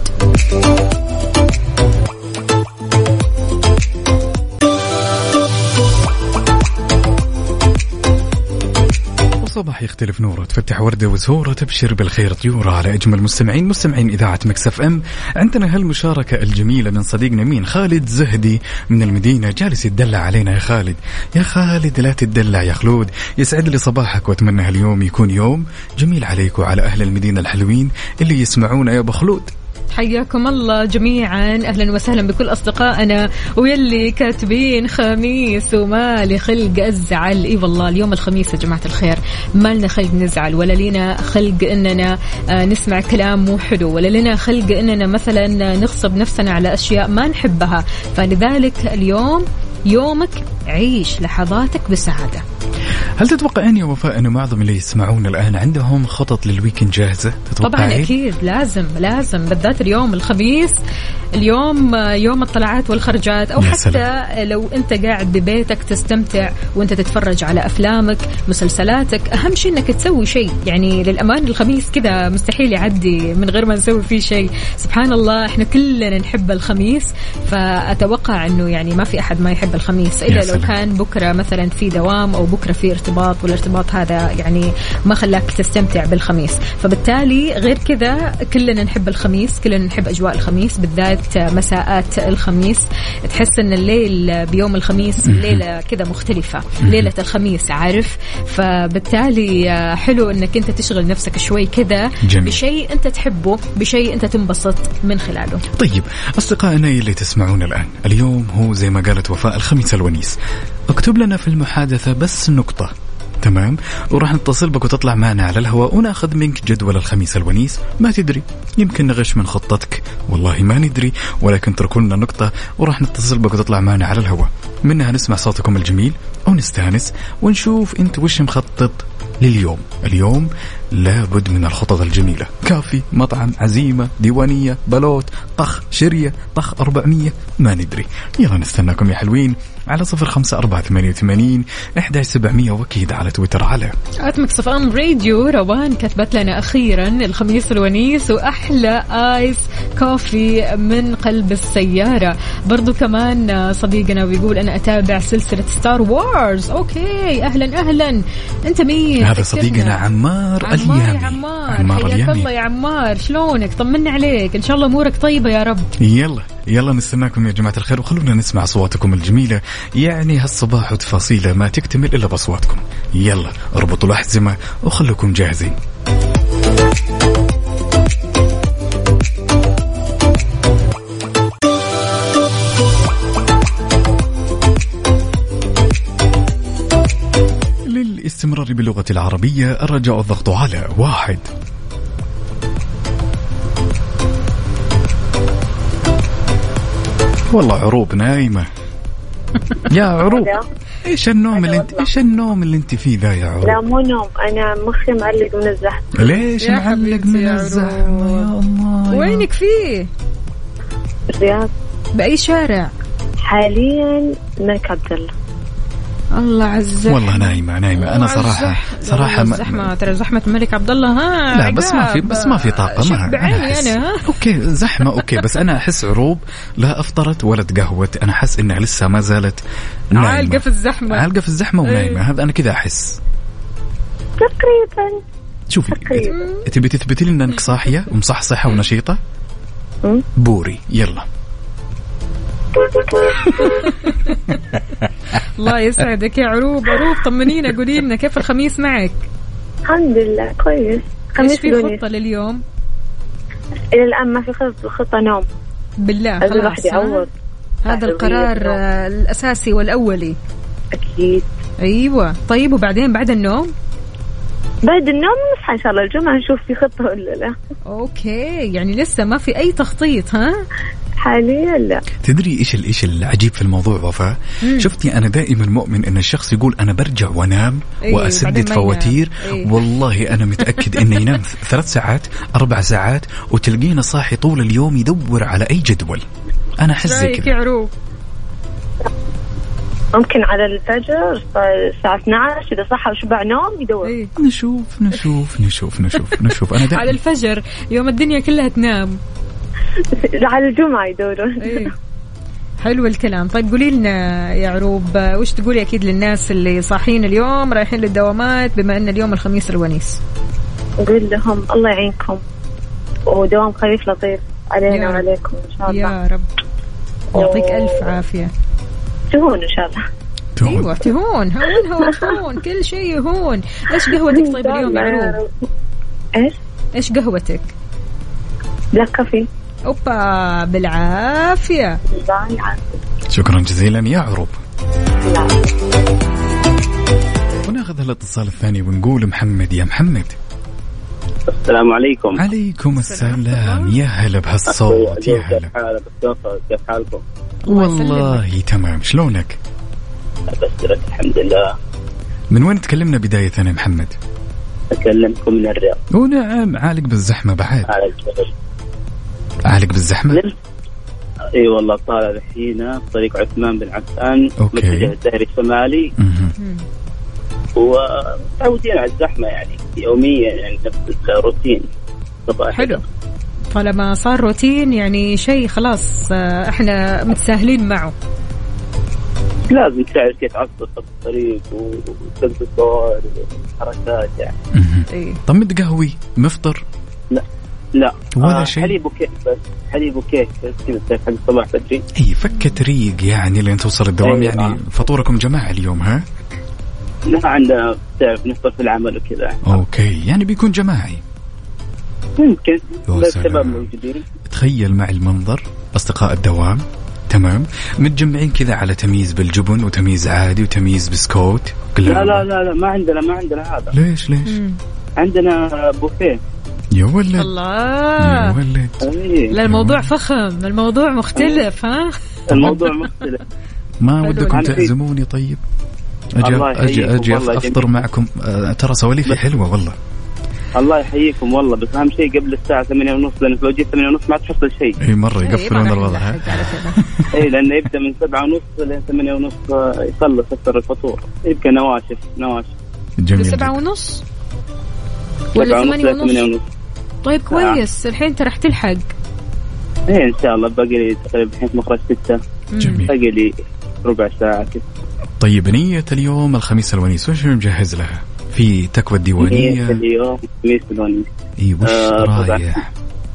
الصباح يختلف نوره، تفتح وردة وزهورة، تبشر بالخير طيورة على أجمل مستمعين إذاعة مكس اف ام. عندنا هالمشاركة الجميلة من صديقنا مين خالد زهدي من المدينة، جالس يتدلع علينا. يا خالد يا خالد لا تتدلع يا خلود، يسعد لي صباحك وأتمنى هاليوم يكون يوم جميل عليك وعلى أهل المدينة الحلوين اللي يسمعونا يا أبو خلود. حياكم الله جميعا، أهلا وسهلا بكل أصدقائنا ويلي كاتبين خميس وما لخلق أزعل. إي والله اليوم الخميس يا جماعة الخير، ما لنا خلق نزعل ولا لنا خلق إننا نسمع كلام مو حلو ولا لنا خلق إننا مثلا نغصب نفسنا على أشياء ما نحبها. فلذلك اليوم يومك عيش لحظاتك بسعادة. هل تتوقعين يا وفاء أنه معظم اللي يسمعون الآن عندهم خطط للويكند جاهزة؟ طبعا أكيد لازم بالذات اليوم الخميس، اليوم يوم الطلعات والخرجات، أو حتى سلام. لو أنت قاعد ببيتك تستمتع وأنت تتفرج على أفلامك مسلسلاتك، أهم شيء أنك تسوي شيء. يعني للأمان الخميس كذا مستحيل يعدي من غير ما نسوي فيه شيء. سبحان الله إحنا كلنا نحب الخميس، فأتوقع أنه يعني ما في أحد ما يحب الخميس إلا لو كان بكرة مثلا في دوام أو بكرة في ارتباط، والارتباط هذا يعني ما خلاك تستمتع بالخميس. فبالتالي غير كذا كلنا نحب الخميس، كلنا نحب أجواء الخميس، بالذات مساءات الخميس. تحس إن الليل بيوم الخميس ليلة كذا مختلفة، ليلة الخميس عارف. فبالتالي حلو إنك أنت تشغل نفسك شوي كذا بشيء أنت تحبه، بشيء أنت تنبسط من خلاله. طيب أصدقائنا اللي تسمعون الآن، اليوم هو زي ما قالت وفاء الخميس الونيس. اكتب لنا في المحادثة بس نقطة، تمام، وراح نتصل بك وتطلع معنا على الهواء وناخذ منك جدول الخميس الونيس. ما تدري يمكن نغش من خطتك، والله ما ندري، ولكن تركوا لنا نقطة وراح نتصل بك وتطلع معنا على الهواء. منها نسمع صوتكم الجميل ونستانس ونشوف انت وش مخطط لليوم. اليوم لابد من الخطط الجميلة، كافي، مطعم، عزيمة، ديوانية، بلوت، طخ، شرية، طخ 400، ما ندري. يلا نستناكم يا حلوين على 0548811700 وأكيد على تويتر على @مكسفام راديو. روان كتبت لنا أخيرا الخميس الونيس وأحلى آيس كوفي من قلب السيارة. برضو كمان صديقنا بيقول أنا أتابع سلسلة ستار وارز. أوكي أهلا أنت مين؟ هذا صديقنا عمار اليامي. عمار حياك الله يا عمار، شلونك؟ طمنا عليك، إن شاء الله أمورك طيبة يا رب. يلا نستناكم يا جماعة الخير، وخلونا نسمع أصواتكم الجميلة. يعني هالصباح وتفاصيله ما تكتمل إلا بأصواتكم. يلا اربطوا الأحزمة وخلوكم جاهزين. للاستمرار باللغة العربية الرجاء الضغط على 1. والله عروب نايمة يا عروب. ايش النوم اللي انت فيه ذا يا عروب؟ لا مو نوم، انا مخي معلق من الزحمة. ليش معلق من الزحمة يا الله؟ وينك فيه؟ الرياض. بأي شارع؟ حاليا الملك عبد الله. الله عز. والله نايمة أنا صراحة زحمة، ترى زحمة الملك عبد الله. لا بس ما في طاقة. بعيني أنا أوكي زحمة أوكي، بس أنا أحس عروب لا أفطرت ولا تقهوت، أنا أحس إنها لسه ما زالت نايمة، عالقة في الزحمة ونايمة. هذا أنا كذا أحس تقريبا. شوفي تبي تثبتي لنا إنك صاحية ومصحصحة ونشيطة؟ بوري يلا. الله يسعدك يا عروب. طمنينا، قولي لنا كيف الخميس معك؟ الحمد لله كويس. ايش في خطة لليوم؟ إلى الآن ما في خطة نوم. بالله خلاص هذا القرار الأساسي والأولي. أكيد. أيوة طيب وبعدين بعد النوم نصحى إن شاء الله الجمعة نشوف في خطة ولا لا. أوكي يعني لسه ما في أي تخطيط ها؟ حاليا لا. تدري إيش العجيب في الموضوع وفاء؟ شفتي أنا دائما مؤمن إن الشخص يقول أنا برجع وأنام وأسدد فواتير. والله أنا متأكد إنه ينام 3 ساعات 4 ساعات وتلقينا صاحي طول اليوم يدور على أي جدول. أنا أحس زي كذا. ممكن على الفجر الساعة 12 إذا صحى وشبع نوم يدور. نشوف أنا على الفجر يوم الدنيا كلها تنام. على الجمعة يدورون. حلو الكلام. طيب قولي لنا يا عروب، وش تقولي أكيد للناس اللي صاحين اليوم رايحين للدوامات بما أن اليوم الخميس الونيس؟ أقول لهم الله يعينكم ودوام خفيف لطيف علينا وعليكم إن شاء الله. يا رب يعطيك ألف عافية. تهون إن شاء الله. أيوة تهون، هون كل شيء هون. إيش قهوتك طيب اليوم يا عروب؟ إيش قهوتك؟ بلاك كافي. أوبا بالعافية. شكرا جزيلا يا عروب. وناخذ الاتصال الثاني ونقول محمد. يا محمد السلام عليكم. عليكم السلام. يا هلا بهالصوت. يا هلا. كيف حالكم؟ والله تمام. شلونك؟ بس الحمد لله. من وين تكلمنا بداية يا محمد؟ أكلمكم من الرياض. ونعم. عالق بالزحمة بعد؟ عالق بالزحمة؟ اي والله طالع الحين طريق عثمان بن عفان متجه الدائري الشمالي، وتعودين على الزحمة يعني يوميا، يعني نفس الروتين. حلو. طالما صار روتين يعني شيء خلاص احنا متساهلين معه. لازم تعرف كيف تعصب الطريق وتنتصر حركات يعني. طب متقهوي مفطر؟ لا ولا شيء. حليب وكيك بس. حليب وكيك كذا حق الصباح بدري. اي فكة ريق يعني لين توصل الدوام. يعني فطوركم جماعة اليوم ها؟ لا عندنا تعرف نفطر في العمل وكذا. اوكي يعني بيكون جماعي ممكن بس شباب موجودين. تخيل مع المنظر أصدقاء الدوام تمام متجمعين كذا على تمييز بالجبن وتمييز عادي وتمييز بسكوت. لا ما عندنا هذا. ليش عندنا بوفيه. يا ولد الله. يا ولد. لا الموضوع فخم، الموضوع مختلف. ها الموضوع مختلف. ما ودكم تعزموني؟ طيب أجي أفطر معكم. ترى سواليفي حلوة والله. الله يحييكم والله. بس أهم شيء قبل الساعة 8:30 لأن لو جيت 8:30 ما تحصل شيء. أي مرة يقفلون الوضع. إيه لأنه يبدأ من 7:30 لين 8:30 يخلص أكثر الفطور. يبقى نواشف. جميل. 7:30 ولا 8:30؟ طيب كويس. الحين ترى تلحق. إيه إن شاء الله. باقي لي تقريبا الحين مخرج 6. جميل. باقي لي ربع ساعة كده. طيب نية اليوم الخميس الونيس وش مجهز لها؟ في تكوى الديوانية؟ نية اليوم الخميس الونيس. إيه وش رايح؟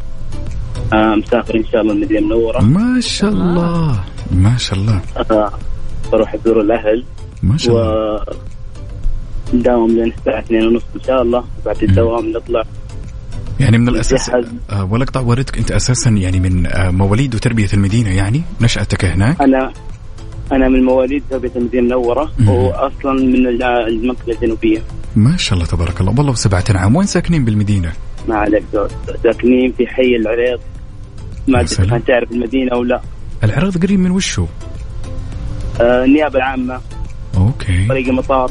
مسافر إن شاء الله المدينة المنورة. ما شاء الله ما شاء الله. بروح أزور الأهل ما شاء الله. نداوم لين الساعة 2:30 إن شاء الله. بعد الدوام نطلع. يعني من الأساس ولا أقطع واردك أنت أساسا يعني من مواليد وتربية المدينة يعني نشأتك هناك؟ أنا من مواليد تربية المدينة المنورة وأصلا من المنطقة الجنوبية. ما شاء الله تبارك الله. والله 7 عام. وين ساكنين بالمدينة؟ ما عليك زود. ساكنين في حي العريض. ما أدري كان تعرف المدينة أو لا. العريض قريب من وشو؟ النيابة العامة. اوكي. طريق المطار.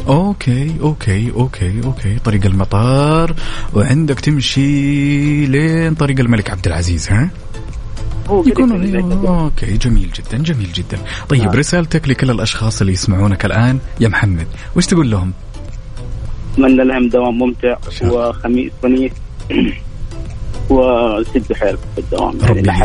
اوكي طريق المطار وعندك تمشي لين طريق الملك عبد العزيز. ها اوكي جميل جدا. طيب رسالتك لكل الاشخاص اللي يسمعونك الان يا محمد وش تقول لهم؟ اتمنى لهم دوام ممتع وخميس ونيس وسد حيلك في الدوام.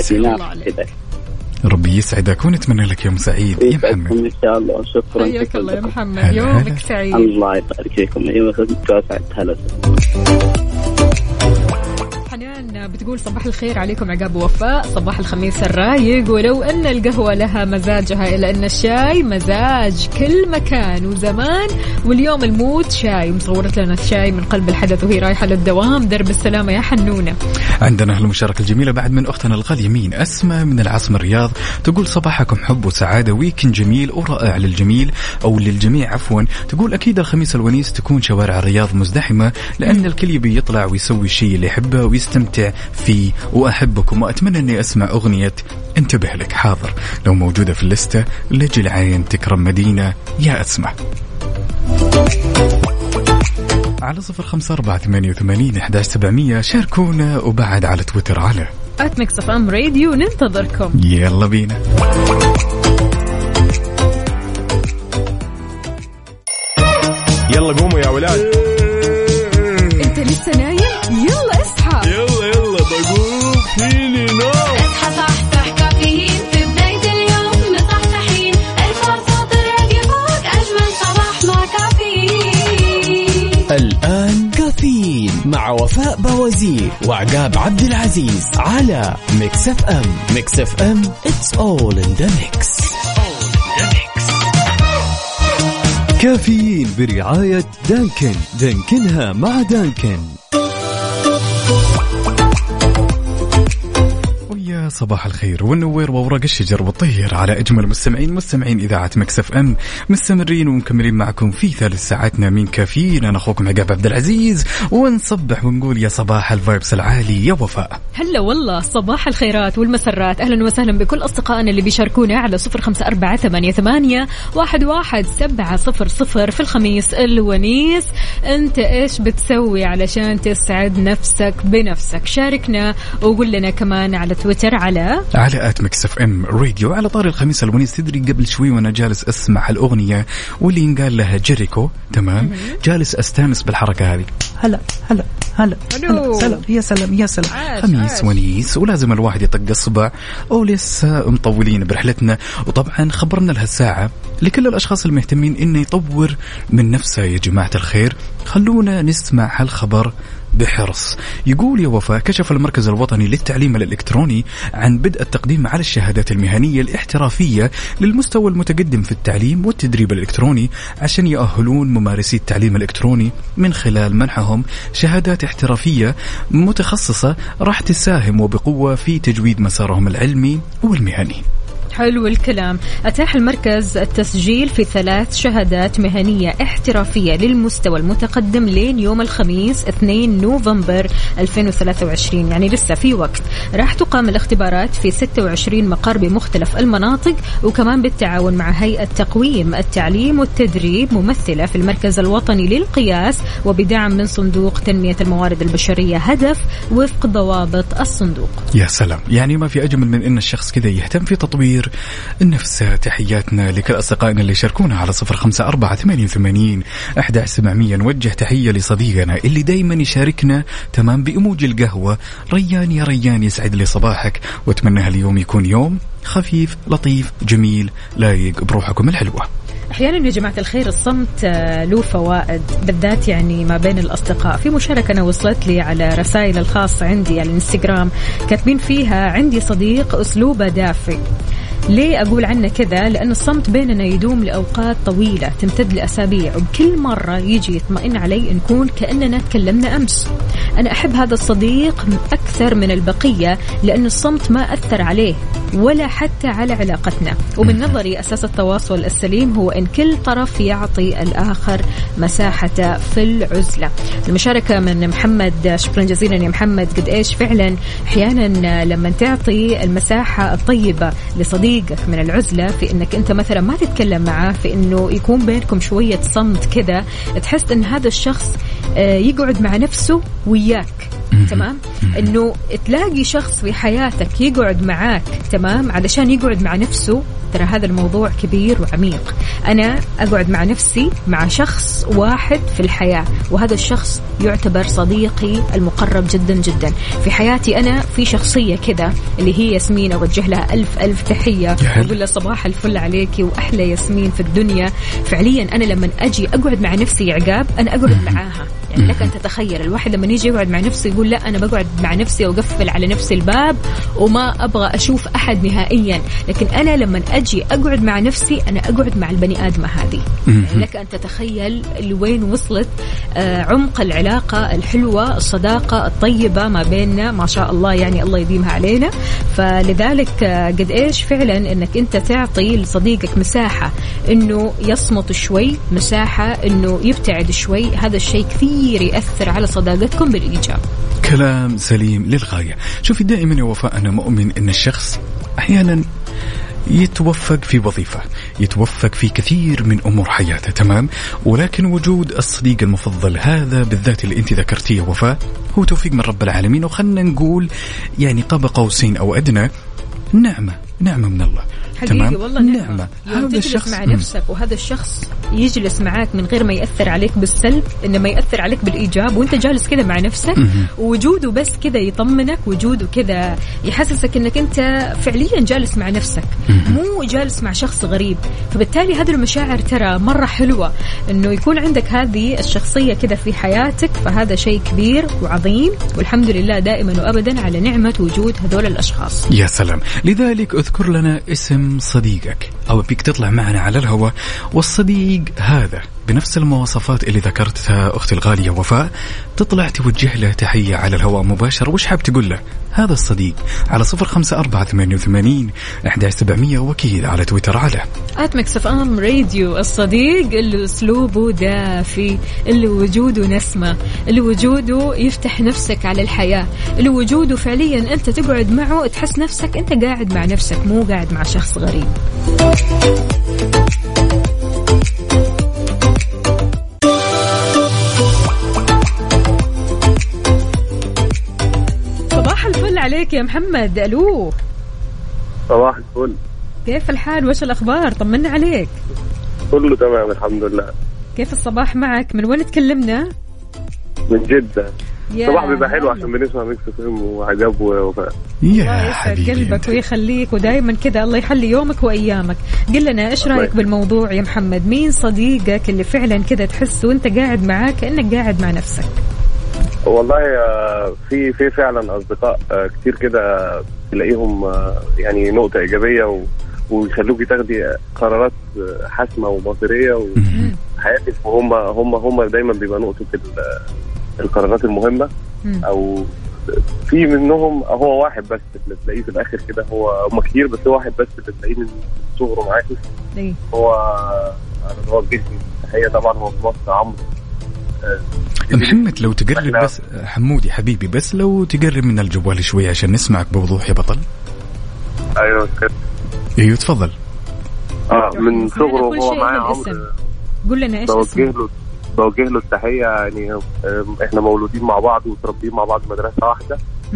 ربي يسعدك ونتمنى لك يوم سعيد يا محمد. إن شاء الله. شكرا. حياك الله يا محمد. يومك سعيد. الله يبارك فيكم. يومك سعيد. هلا. حنان بتقول صباح الخير عليكم عقاب ووفاء. صباح الخميس الرايق. ولو أن القهوة لها مزاجها إلا أن الشاي مزاج كل مكان وزمان. واليوم الموت شاي. مصورت لنا الشاي من قلب الحدث وهي رايحة للدوام. درب السلامة يا حنونة. عندنا هالمشاركة الجميلة بعد من أختنا الغالية مين أسماء من العاصمة الرياض. تقول صباحكم حب وسعادة ويكند جميل ورائع للجميل أو للجميع عفوا. تقول أكيد الخميس الونيس تكون شوارع الرياض مزدحمة لأن الكل يبي يطلع ويسوي الشيء اللي يحبه ويستمتع فيه. وأحبكم وأتمنى أني أسمع أغنية انتبه لك. حاضر لو موجودة في الليستة لجل عين تكرم مدينة يا أسمع. على 0548811700 شاركونا وبعد على تويتر على @mixfm راديو. ننتظركم. يلا بينا. يلا قوموا يا ولاد. انت لسه نايم؟ يلا اصحى. يلا بقوم فيني نوم. اصحى صحصح كافيين في بداية اليوم. مصحصح بوازير وعقاب عبد العزيز على ميكس اف ام. ميكس اف ام it's all in the mix. كافيين برعاية دانكن. دانكنها مع دانكن. صباح الخير والنوير وورق الشجر والطير على أجمل مستمعين إذاعة ميكس اف ام. مستمرين ومكملين معكم في 3 ساعاتنا من كافيين. أنا أخوكم عقاب عبد العزيز ونصبح ونقول يا صباح الفايبس العالي يا وفاء. هلا والله صباح الخيرات والمسرات. أهلا وسهلا بكل أصدقائنا اللي بيشاركونا على 0548811700 في الخميس الونيس. أنت إيش بتسوي علشان تسعد نفسك بنفسك؟ شاركنا وقول لنا كمان على تويتر على ميكس اف ام راديو. على طار الخميس الونيس، تدري قبل شوي وانا جالس اسمع الأغنية واللي ينقال لها جيريكو تمام، جالس استانس بالحركة هذه. هلا هلا هلا هلا سلام يا سلام يا سلام. خميس ونيس ولازم الواحد يطق الصبع ولسه مطولين برحلتنا. وطبعا خبرنا لها الساعة لكل الأشخاص المهتمين إنه يطور من نفسه يا جماعة الخير. خلونا نسمع هالخبر بحرص. يقول يا وفاء كشف المركز الوطني للتعليم الإلكتروني عن بدء التقديم على الشهادات المهنية الاحترافية للمستوى المتقدم في التعليم والتدريب الإلكتروني عشان يؤهلون ممارسي التعليم الإلكتروني من خلال منحهم شهادات احترافية متخصصة راح تساهم وبقوة في تجويد مسارهم العلمي والمهني. حلو الكلام. أتاح المركز التسجيل في 3 شهادات مهنية احترافية للمستوى المتقدم لين يوم الخميس 2 نوفمبر 2023، يعني لسه في وقت. راح تقام الاختبارات في 26 مقر بمختلف المناطق، وكمان بالتعاون مع هيئة تقويم التعليم والتدريب ممثلة في المركز الوطني للقياس وبدعم من صندوق تنمية الموارد البشرية هدف وفق ضوابط الصندوق. يا سلام، يعني ما في أجمل من إن الشخص كذا يهتم في تطوير النفس. تحياتنا لكل أصدقائنا اللي شاركونا على 0548811700. نوجه تحية لصديقنا اللي دايما يشاركنا تمام بإيموجي القهوة. ريان يا ريان يسعد لي صباحك، واتمنى هاليوم يكون يوم خفيف لطيف جميل لايق بروحكم الحلوة. أحيانا يا جماعة الخير الصمت له فوائد، بالذات يعني ما بين الأصدقاء. في مشاركة أنا وصلت لي على رسائل الخاصة عندي على الانستغرام كاتبين فيها عندي صديق أسلوبه دافئ. ليه أقول عنه كذا؟ لأن الصمت بيننا يدوم لأوقات طويلة تمتد لأسابيع، وبكل مرة يجي يطمئن علي نكون كأننا تكلمنا أمس. أنا أحب هذا الصديق أكثر من البقية لأن الصمت ما أثر عليه ولا حتى على علاقتنا. ومن نظري أساس التواصل السليم هو إن كل طرف يعطي الآخر مساحته في العزلة. المشاركة من محمد، شكرا جزيلا يا محمد. قد إيش فعلا أحيانا لما تعطي المساحة الطيبة لصديقك من العزلة في إنك أنت مثلا ما تتكلم معاه، في إنه يكون بينكم شوية صمت كذا، تحس إن هذا الشخص يقعد مع نفسه وياك. تمام، إنه تلاقي شخص في حياتك يقعد معاك تمام علشان يقعد مع نفسه. ترى هذا الموضوع كبير وعميق. أنا أقعد مع نفسي مع شخص واحد في الحياة، وهذا الشخص يعتبر صديقي المقرب جدا جدا في حياتي. أنا في شخصية كذا اللي هي ياسمين، أوجه لها ألف تحية وأقول لها صباح الفل عليكي وأحلى ياسمين في الدنيا. فعليا أنا لما أجي أقعد مع نفسي يا عقاب أنا أقعد معاها. يعني لك أن تتخيل الواحد لما يجي يقعد مع نفسه يقول لا أنا بقعد مع نفسي وقفل على نفسي الباب وما أبغى أشوف أحد نهائيا. لكن أنا لما أجي أقعد مع نفسي أنا أقعد مع البني آدمة هذه. يعني لك أن تتخيل لوين وصلت عمق العلاقة الحلوة، الصداقة الطيبة ما بيننا ما شاء الله، يعني الله يديمها علينا. فلذلك قد إيش فعلا أنك أنت تعطي لصديقك مساحة أنه يصمت شوي، مساحة أنه يبتعد شوي. هذا الشيء كثير يأثر على صداقتكم بالإيجاب. كلام سليم للغاية. شوفي دائما يا وفاء أنا مؤمن أن الشخص أحيانا يتوفق في وظيفة، يتوفق في كثير من أمور حياته تمام، ولكن وجود الصديق المفضل هذا بالذات اللي أنت ذكرتيه وفاء هو توفيق من رب العالمين. وخلنا نقول يعني قاب قوسين أو أدنى نعمة من الله. حقيقي والله نعمة. هذا الشخص مع نفسك وهذا الشخص يجلس معاك من غير ما يأثر عليك بالسلب، إنما يأثر عليك بالإيجاب، وأنت جالس كذا مع نفسك، وجوده بس كذا يطمنك، وجوده كذا يحسسك إنك أنت فعليا جالس مع نفسك، مو جالس مع شخص غريب. فبالتالي هذه المشاعر ترى مرة حلوة إنه يكون عندك هذه الشخصية كذا في حياتك، فهذا شيء كبير وعظيم، والحمد لله دائما وأبدا على نعمة وجود هذول الأشخاص. يا سلام. لذلك اذكر لنا اسم صديقك، أو بيك تطلع معنا على الهواء، والصديق هذا بنفس المواصفات اللي ذكرتها أختي الغالية وفاء، تطلع توجه له تحية على الهواء مباشرة. وش حاب تقول له هذا الصديق؟ على 0548811700، وكيل على تويتر على @mixfm راديو. الصديق اللي أسلوبه دافي، اللي وجوده نسمة، اللي وجوده يفتح نفسك على الحياة، اللي وجوده فعليا أنت تقعد معه تحس نفسك أنت قاعد مع نفسك، مو قاعد مع شخص غريب. صباح الفل عليك يا محمد. ألو، صباح الفل، كيف الحال؟ وش الأخبار؟ طمنا عليك. كله تمام الحمد لله. كيف الصباح معك؟ من وين تكلمنا؟ من جدة. صباح بيبقى حلو عشان بنسمع ميكس اف ام وعجب ووفاء. يا يسعد قلبك ويخليك، ودايما كذا الله يحلي يومك وأيامك. قل لنا إيش رأيك بالموضوع يا محمد؟ مين صديقك اللي فعلا كذا تحسه وانت قاعد معاه كأنك قاعد مع نفسك؟ والله في فعلا أصدقاء كتير كده تلاقيهم يعني نقطة إيجابية ويخلوكي تاخدي قرارات حاسمة ومصيرية وحياتك، وهم دايما بيبقى نقطة القرارات المهمة. أو في منهم هو واحد بس اللي تلاقيه في الآخر كده، هم كتير بس هو واحد بس اللي تلاقيه من صغره معاكي. هو أنا بوجه تحية طبعا، هو في مصر عمرو. محمد لو تقرب بس، حمودي حبيبي بس لو تقرب من الجوال شوي عشان نسمعك بوضوح يا بطل. أيوة ايوه تفضل. من صغره وهو معايا عمرو. قول لنا ايش اسمه. بوجه له التحية، يعني احنا مولودين مع بعض وتربيين مع بعض مدرسة واحدة،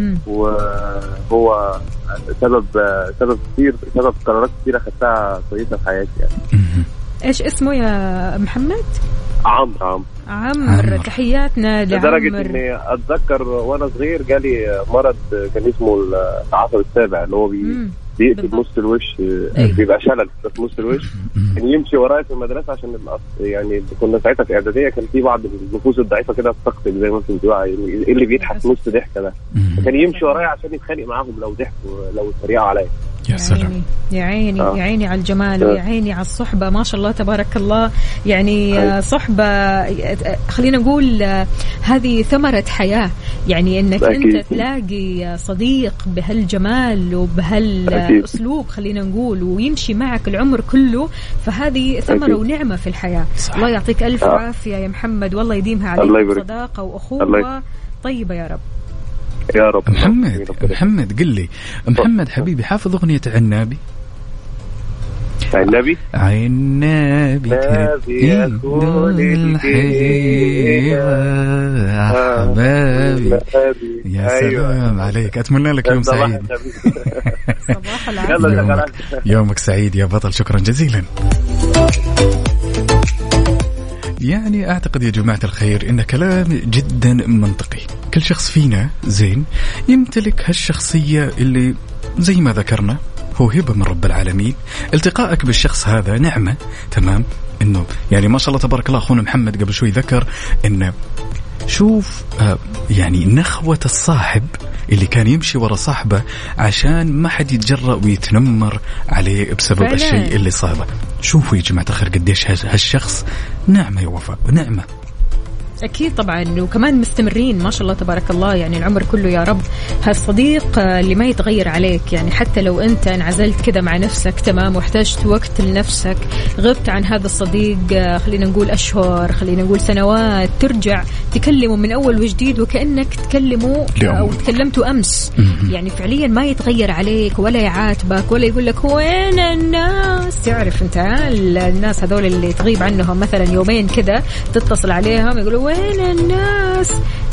وهو سبب قرارات كتير اخذتها كويسة في حياتي يعني. ايش اسمه يا محمد؟ عمرو. تحياتنا لعمر. لدرجة اني اتذكر وانا صغير جالي مرض كان اسمه العصب السابع، اللي هو بيقتل نص الوش، بيبقى شلل في نص الوش. كان يمشي ورايا في المدرسة عشان يعني كنا ساعتها في إعدادية، كان في بعض النفوس الضعيفة كده بتقتل زي ما انت بتقولي، يعني اللي بيضحك نص ضحكة ده كان يمشي ورايا عشان يتخانق معاهم لو ضحكوا لو اتريقوا عليا. يا سلام. يا عيني يا عيني على الجمال، ويا عيني على الصحبة، ما شاء الله تبارك الله. يعني صحبة، خلينا نقول هذه ثمرة حياة، يعني انك انت تلاقي صديق بهالجمال وبهالاسلوب خلينا نقول، ويمشي معك العمر كله، فهذه ثمرة ونعمة في الحياة. الله يعطيك ألف عافية يا محمد، والله يديمها عليك صداقة وأخوة طيبة يا رب. يا رب. محمد قل لي، محمد حبيبي حافظ أغنية عنابي؟ عنابي يكون الحبابي. يا سلام عليك، أتمنى لك يوم سعيد. صباح العافية، يومك سعيد يا بطل، شكرا جزيلا. يعني أعتقد يا جماعة الخير إن كلام جدا منطقي. كل شخص فينا زين يمتلك هالشخصية اللي زي ما ذكرنا هو هبة من رب العالمين. التقائك بالشخص هذا نعمة، تمام؟ إنه يعني ما شاء الله تبارك الله. أخونا محمد قبل شوي ذكر إنه شوف يعني نخوة الصاحب اللي كان يمشي ورا صاحبه عشان ما حد يتجرأ ويتنمر عليه بسبب الشيء اللي صابه. شوفوا يا جماعة الخير قديش هالشخص نعمة يا وفاء، نعمة. أكيد طبعا، وكمان مستمرين ما شاء الله تبارك الله، يعني العمر كله يا رب. هالصديق اللي ما يتغير عليك، يعني حتى لو أنت انعزلت كذا مع نفسك تمام واحتاجت وقت لنفسك، غبت عن هذا الصديق خلينا نقول أشهر، خلينا نقول سنوات، ترجع تكلمه من أول وجديد وكأنك تكلمه أو تكلمته أمس. يعني فعليا ما يتغير عليك ولا يعاتبك ولا يقول لك وين الناس. تعرف أنت الناس هذول اللي تغيب عنهم مثلا يومين كذا، تتصل عليهم يقولوا وين الناس،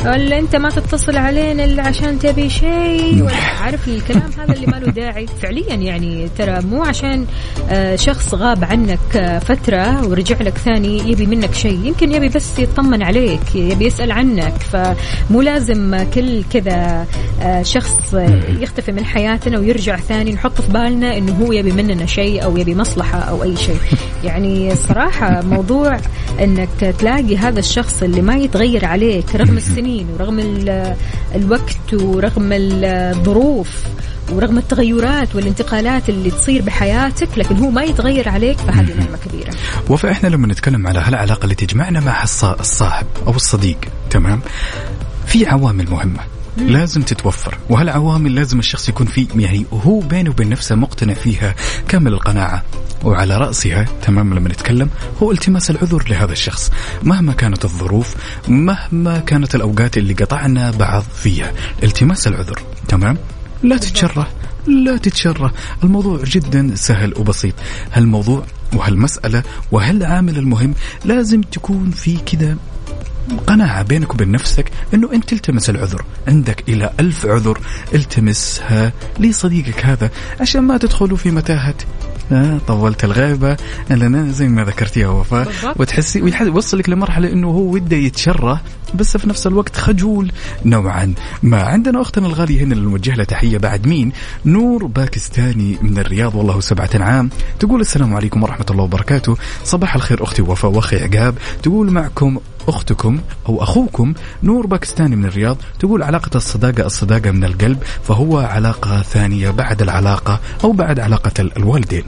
ولا أنت ما تتصل علينا إلا عشان تبي شيء، ولا عارف الكلام هذا اللي ما له داعي فعليا. يعني ترى مو عشان شخص غاب عنك فترة ورجع لك ثاني يبي منك شيء، يمكن يبي بس يطمن عليك، يبي يسأل عنك. فمو لازم كل كذا شخص يختفي من حياتنا ويرجع ثاني نحط في بالنا إنه هو يبي مننا شيء أو يبي مصلحة أو أي شيء. يعني صراحة موضوع إنك تلاقي هذا الشخص اللي ما يتغير عليك رغم السنين ورغم الوقت ورغم الظروف ورغم التغيرات والانتقالات اللي تصير بحياتك، لكن هو ما يتغير عليك، فهذه نعمة كبيرة. وفإحنا لما نتكلم على هالعلاقة اللي تجمعنا مع الصاحب أو الصديق، تمام، في عوامل مهمة لازم تتوفر، وهالعوامل لازم الشخص يكون فيه يعني هو بينه وبين نفسه مقتنع فيها كامل القناعة، وعلى رأسها تمام لما نتكلم هو التماس العذر لهذا الشخص مهما كانت الظروف، مهما كانت الأوقات اللي قطعنا بعض فيها. التماس العذر، تمام، لا تتشره، لا تتشره. الموضوع جدا سهل وبسيط. هالموضوع وهالمسألة وهالعامل المهم لازم تكون في كده قناعة بينك وبين نفسك أنه أنت تلتمس العذر. عندك إلى 1000 عذر التمسها لصديقك هذا عشان ما تدخلوا في متاهة طولت الغيبة لنا زي ما ذكرتيها وفاء، وتحسي ويوصلك لمرحلة أنه هو وده يتشره بس في نفس الوقت خجول نوعا ما. عندنا أختنا الغالية هنا اللي نوجه لها تحية بعد مين، نور باكستاني من الرياض، والله 7 عام، تقول السلام عليكم ورحمة الله وبركاته. صباح الخير أختي وفاء وأخي عقاب. تقول معكم أختكم أو أخوكم نور باكستاني من الرياض. تقول علاقة الصداقة من القلب، فهو علاقة ثانية بعد العلاقة أو بعد علاقة الوالدين.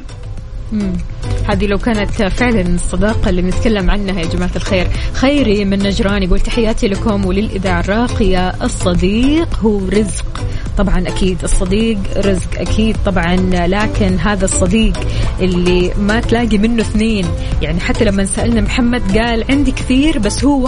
هذه لو كانت فعلا الصداقة اللي بنتكلم عنها يا جماعة الخير. خيري من نجران يقول تحياتي لكم وللإذاعة الراقية. الصديق هو رزق، طبعا أكيد الصديق رزق أكيد طبعا، لكن هذا الصديق اللي ما تلاقي منه اثنين. يعني حتى لما سألنا محمد قال عندي كثير بس هو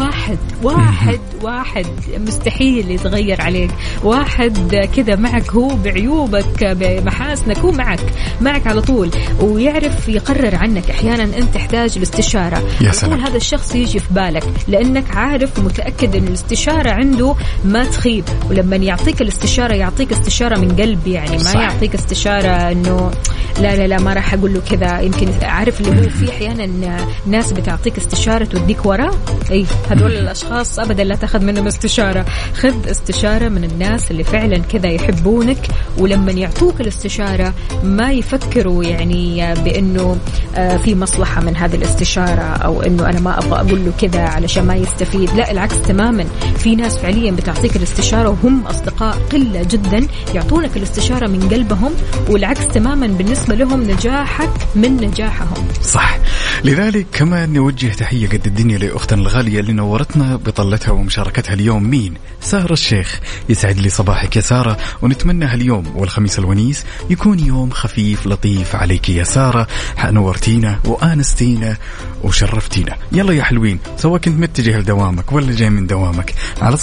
واحد مستحيل يتغير عليك، واحد كذا معك هو بعيوبك بمحاسنك، هو معك على طول ويعرف يقرر عنك. أحيانا أنت تحتاج الاستشارة، يقول هذا الشخص يجي في بالك لأنك عارف ومتأكد أن الاستشارة عنده ما تخيب، ولما يعطيك الاستشارة يعطيك استشارة من قلب، يعني ما يعطيك استشارة أنه لا ما راح أقول له كذا. يمكن عارف اللي هو في أحيانا ناس بتعطيك استشارة توديك وراء، أي هذول الأشخاص أبدا لا تأخذ منهم استشارة. خذ استشارة من الناس اللي فعلا كذا يحبونك، ولما يعطوك الاستشارة ما يفكروا يعني بأنه في مصلحة من هذه الاستشارة أو أنه أنا ما أبغى أقول له كذا علشان ما يستفيد. لا العكس تماما، في ناس فعليا بتعطيك الاستشارة وهم أصدقاء قلة جدا يعطونك الاستشارة من قلبهم، والعكس تماما بالنسبة لهم نجاحك من نجاحهم. صح. لذلك كمان نوجه تحية قد الدنيا لأختنا الغالية اللي نورتنا بطلتها ومشاركتها اليوم، مين؟ سارة الشيخ. يسعد لي صباحك يا سارة، ونتمنى هاليوم والخميس الونيس يكون يوم خفيف لطيف عليك يا سارة. نورتينا وآنستينا وشرفتينا. يلا يا حلوين، سواء كنت متجه لدوامك ولا جاي من دوامك، على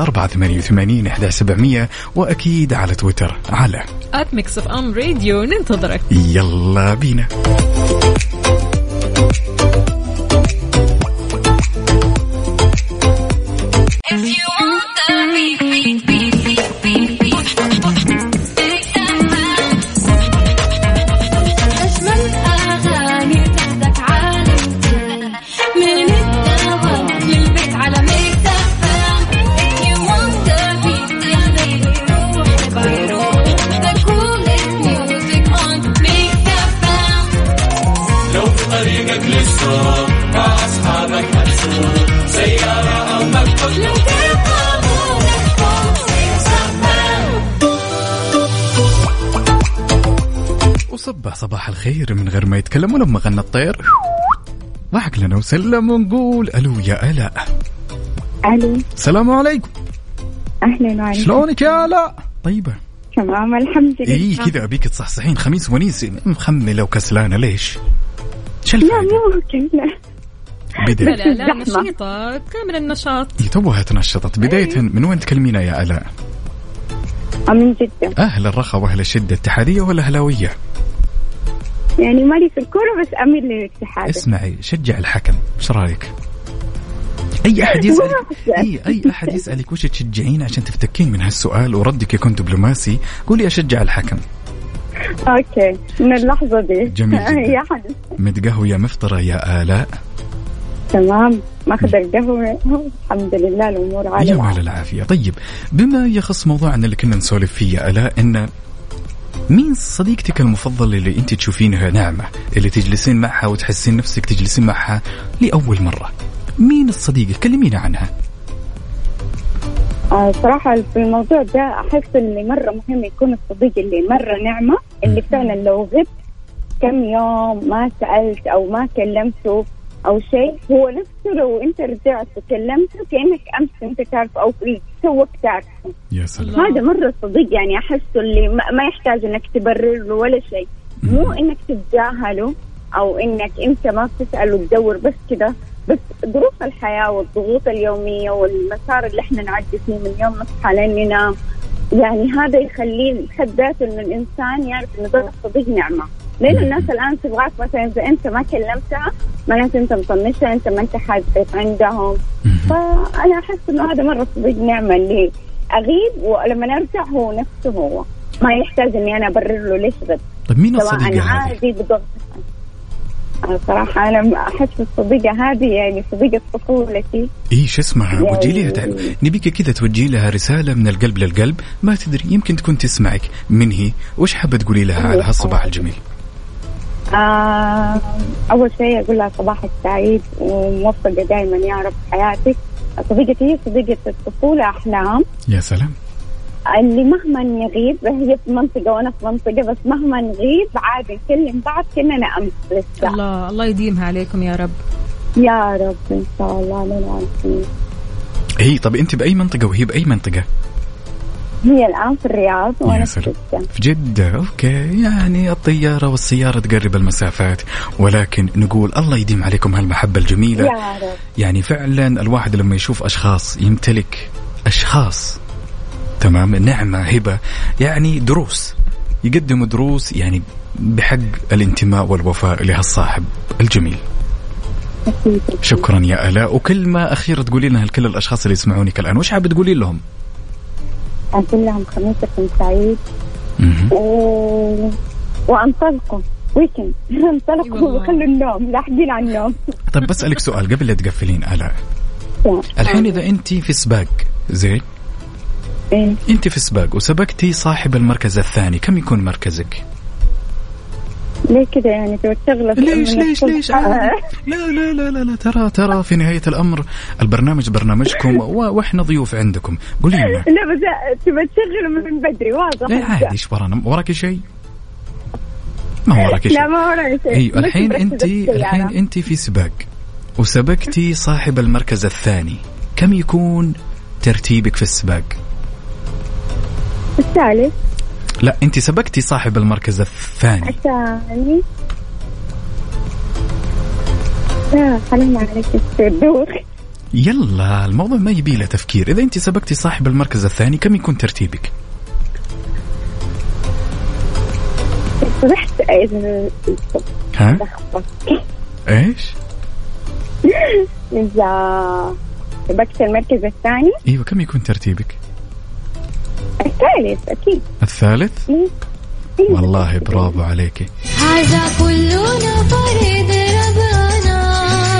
0548811700، وأكيد على تويتر على @mixfmradio ننتظرك. يلا بينا. وصبح صباح الخير من غير ما يتكلم، ولما غنى الطير ضحك لنا وسلم ونقول ألو يا آلاء. ألو، السلام عليكم. أهلا وعليكم. شلونك يا آلاء؟ طيبة تمام الحمد لله. إيه كذا أبيك تصحصحين، خميس ونيس مخملة وكسلانة ليش؟ لا مو كلنا. لا نشيطة كامل النشاط. توها تنشطت. بداية من وين تكلمينا يا آلاء؟ من جدة. أهل الرخاء وأهل الشدة، اتحادية ولا هلاوية؟ يعني مالي في الكورة بس أميل للاتحاد. اسمعي، شجع الحكم، ايش رايك؟ أي أحد يسألك أي أحد يسألك وش تشجعين عشان تفتكين من هالسؤال وردك يكون دبلوماسي، قولي أشجع الحكم. اوكي من اللحظة دي. جميل جدا. يا حبيبي متقهوية مفطرة يا آلاء؟ تمام، ماخذ القهوة الحمد لله، الأمور على يا مال العافية. طيب بما يخص موضوعنا اللي كنا نسولف فيه يا آلاء، إن مين صديقتك المفضلة اللي أنت تشوفينها ناعمة، اللي تجلسين معها وتحسين نفسك تجلسين معها لأول مرة؟ مين الصديقة؟ كلمينا عنها. صراحة في الموضوع ده أحس اللي مرة مهم يكون الصديق اللي مرة نعمة، اللي فعلا لو غبت كم يوم ما سألت أو ما كلمته أو شيء، هو نفسه لو أنت رجعت وكلمته كأنك أمس أنت تعرف أو توك تعرفه. يا سلام. هذا مرة صديق، يعني أحسه اللي ما يحتاج إنك تبرر له ولا شيء، مو إنك تتجاهله أو إنك أنت ما بتسأل وتدور بس كده، بس ظروف الحياة والضغوط اليومية والمسار اللي احنا نعدي فيه من يوم نصحى لين ننام، يعني هذا يخليه بحد ذاته إنه الإنسان يعرف إنه ده صديق نعمة. لأن الناس الآن تبغاك مثلا إذا أنت ما كلمتها معناته أنت مطنشة، أنت ما أنت حاجتك عندهم. فأنا أحس إنه هذا مرة صديق نعمة، اللي أغيب ولما نرجع هو نفسه هو، ما يحتاج إني أنا أبرر له ليش غبت. طيب مين سواء الصديقة أنا هذه؟ عادي بضغط. صراحة أنا أحس الصديقة هذه يعني صديقة طفولتي. إيش اسمها؟ يعني وجي لها نبيك كذا توجي لها رسالة من القلب للقلب، ما تدري يمكن تكون تسمعك. من هي؟ وش حابة تقولي لها على هالصباح الجميل؟ أول شيء أقول لها صباحك سعيد وموفقة دائما يا رب حياتك. صديقتي هي صديقة الطفولة أحلام. يا سلام. اللي مهما نغيب، هي في منطقة وأنا في منطقة، بس مهما نغيب عادي نكلم بعض كأننا أمس لسه. الله يديمها عليكم يا رب. يا رب إن شاء الله للعالمين. هي طب أنت بأي منطقة وهي بأي منطقة؟ هي الآن في الرياض وأنا في جدة. في جدة. أوكي، يعني الطيارة والسيارة تقرب المسافات، ولكن نقول الله يديم عليكم هالمحبة الجميلة يا رب. يعني فعلا الواحد لما يشوف أشخاص يمتلك أشخاص تمام نعمة هبة، يعني دروس يقدم دروس يعني بحق الانتماء والوفاء لهالصاحب الجميل. شكرا يا آلاء. وكلمة أخيرة تقولي لنا لكل الأشخاص اللي يسمعونك الآن، وش حابة تقولي لهم؟ أقول لهم خميسكم سعيد وانطلقوا ويكند، انطلقوا وخلوا النوم لاحقين عن النوم. طيب بسألك سؤال قبل لا تقفلين آلاء. الحين إذا أنت في سباق زين، أنت في سباق وسبقتي صاحب المركز الثاني، كم يكون مركزك؟ ليه كده يعني تشغل؟ ليش لا لا لا لا لا ترى في نهاية الأمر البرنامج برنامجكم وإحنا ضيوف عندكم. قولي لنا. لا بس تبى تشغل من بدري واضح. لا عادي، إيش وراك شيء؟ ما وراك شيء. لا ما وراك شيء. أيوة الحين أنت في سباق وسبقتي صاحب المركز الثاني، كم يكون ترتيبك في السباق؟ الثالث. لا أنت سبقتي صاحب المركز الثاني. الثاني. لا خلينا عليك الدور. يلا الموضوع ما يبي له تفكير. إذا أنت سبقتي صاحب المركز الثاني كم يكون ترتيبك؟ رحت ها؟ إيش؟ إذا سبقت المركز الثاني. أيوة كم يكون ترتيبك؟ الثالث أكيد. الثالث؟ والله برافو عليكي. هذا كلنا فريد ربنا.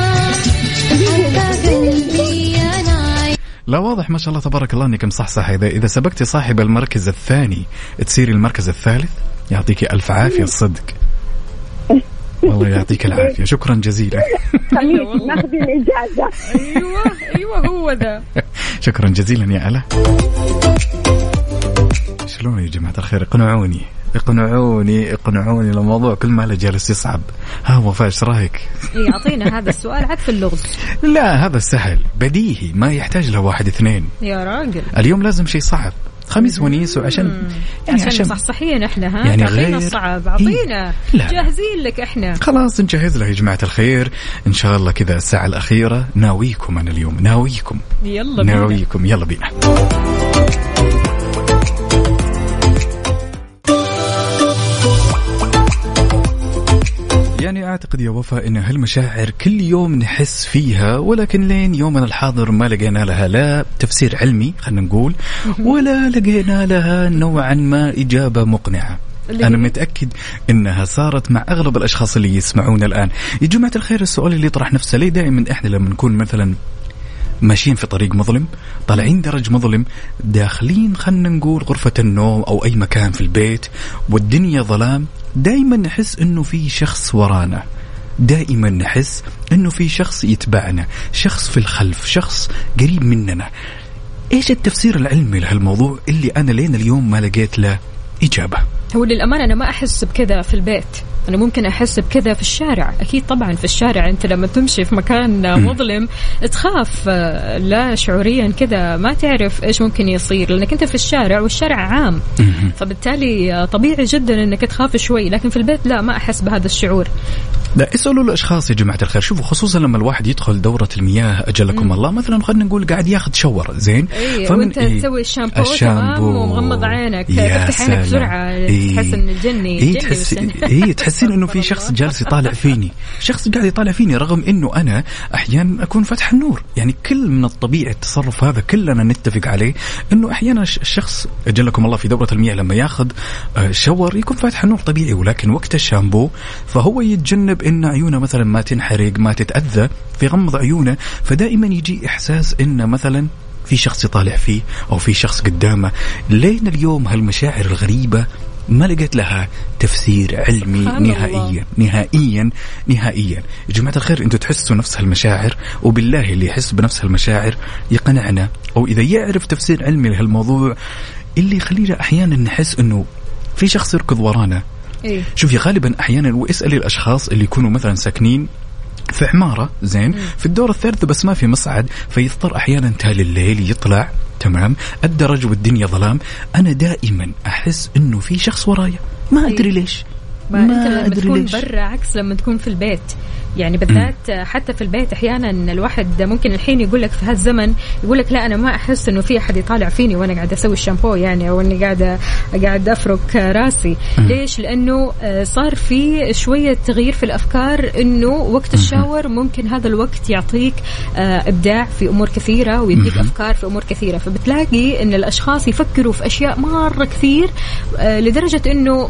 لا واضح ما شاء الله تبارك الله انك مصحصح. إذا سبقتي صاحب المركز الثاني تصيري المركز الثالث. يعطيك ألف عافية الصدق. والله يعطيك العافية. شكرا جزيلا. ناخذ الإجازة. أيوة هو ذا. شكرا جزيلا يا ألا. شلون يا جماعة الخير؟ اقنعوني الموضوع كل ما له جالس يصعب. ها وفاء ايش رايك؟ يعطينا هذا السؤال عكس اللغز. لا هذا سهل بديهي ما يحتاج له 1 2 يا راجل. اليوم لازم شيء صعب. خميس ونيس وعشان يعني عشان صحصحين احنا. ها يعني غير الصعب اعطينا. جاهزين لك احنا. خلاص نجهز له يا جماعة الخير. ان شاء الله كذا الساعة الأخيرة ناويكم. أنا اليوم ناويكم. يلا بينا. يعني أعتقد يا وفاء إن هالمشاعر كل يوم نحس فيها، ولكن لين يومنا الحاضر ما لقينا لها لا تفسير علمي خلينا نقول، ولا لقينا لها نوعا ما إجابة مقنعة. أنا متأكد إنها صارت مع أغلب الأشخاص اللي يسمعون الآن. يا جماعة الخير، السؤال اللي يطرح نفسه ليه دائما إحنا لما نكون مثلا ماشيين في طريق مظلم، طالعين درج مظلم، داخلين خلنا نقول غرفة النوم أو أي مكان في البيت والدنيا ظلام، دائما نحس إنه في شخص ورانا، دائما نحس إنه في شخص يتبعنا، شخص في الخلف، شخص قريب مننا. إيش التفسير العلمي لهالموضوع اللي أنا لين اليوم ما لقيت له إجابة؟ هو للأمانة أنا ما أحس بكذا في البيت، أنا ممكن أحس بكذا في الشارع. أكيد طبعا في الشارع أنت لما تمشي في مكان مظلم تخاف لا شعوريا كذا، ما تعرف إيش ممكن يصير لأنك أنت في الشارع والشارع عام، فبالتالي طبيعي جدا أنك تخاف شوي. لكن في البيت لا، ما أحس بهذا الشعور. لا، اسألوا الأشخاص يا جماعة الخير، شوفوا خصوصا لما الواحد يدخل دورة المياه أجلكم الله، مثلا خلينا نقول قاعد ياخذ شاور زين، وانت تسوي الشامبو تمام ومغمض عينك، تفتح عينك بسرعة، تحس إن الجني تحسين إنه في شخص جالس يطالع فيني، شخص قاعد يطالع فيني، رغم إنه أنا أحيانا أكون فتح النور. يعني كل من الطبيعي التصرف هذا كلنا نتفق عليه، إنه أحيانا الشخص أجلكم الله في دورة المياه لما ياخذ شاور يكون فتح النور طبيعي، ولكن وقت الشامبو فهو يتجنب إن عيونه مثلا ما تنحرق ما تتأذى في غمض عيونه، فدائما يجي إحساس إن مثلا في شخص يطالع فيه أو في شخص قدامه. لين اليوم هالمشاعر الغريبة ما لقيت لها تفسير علمي نهائيا. يا جماعة الخير، انتوا تحسوا نفس هالمشاعر، وبالله اللي يحس بنفس هالمشاعر يقنعنا، أو إذا يعرف تفسير علمي لهالموضوع اللي يخلينا أحيانا نحس إنه في شخص يركض ورانا. شوفي غالبا أحيانا، واسألي الأشخاص اللي يكونوا مثلا ساكنين في عمارة زين في الدور الثالث بس ما في مصعد، فيضطر أحيانا تالي الليل يطلع تمام الدرج والدنيا ظلام، أنا دائما أحس إنه في شخص ورايا، ما أدري ليش. ما أدري تكون برا عكس لما تكون في البيت. يعني بالذات حتى في البيت أحيانا الواحد ممكن الحين يقول لك في هالزمن يقول لك لا أنا ما أحس إنه في أحد يطالع فيني وأنا قاعد أسوي الشامبو يعني، أو إني قاعد أفرك راسي. ليش؟ لأنه صار في شوية تغيير في الأفكار، إنه وقت الشاور ممكن هذا الوقت يعطيك إبداع في أمور كثيرة ويديك أفكار في أمور كثيرة، فبتلاقي إن الأشخاص يفكروا في أشياء مرة كثير لدرجة إنه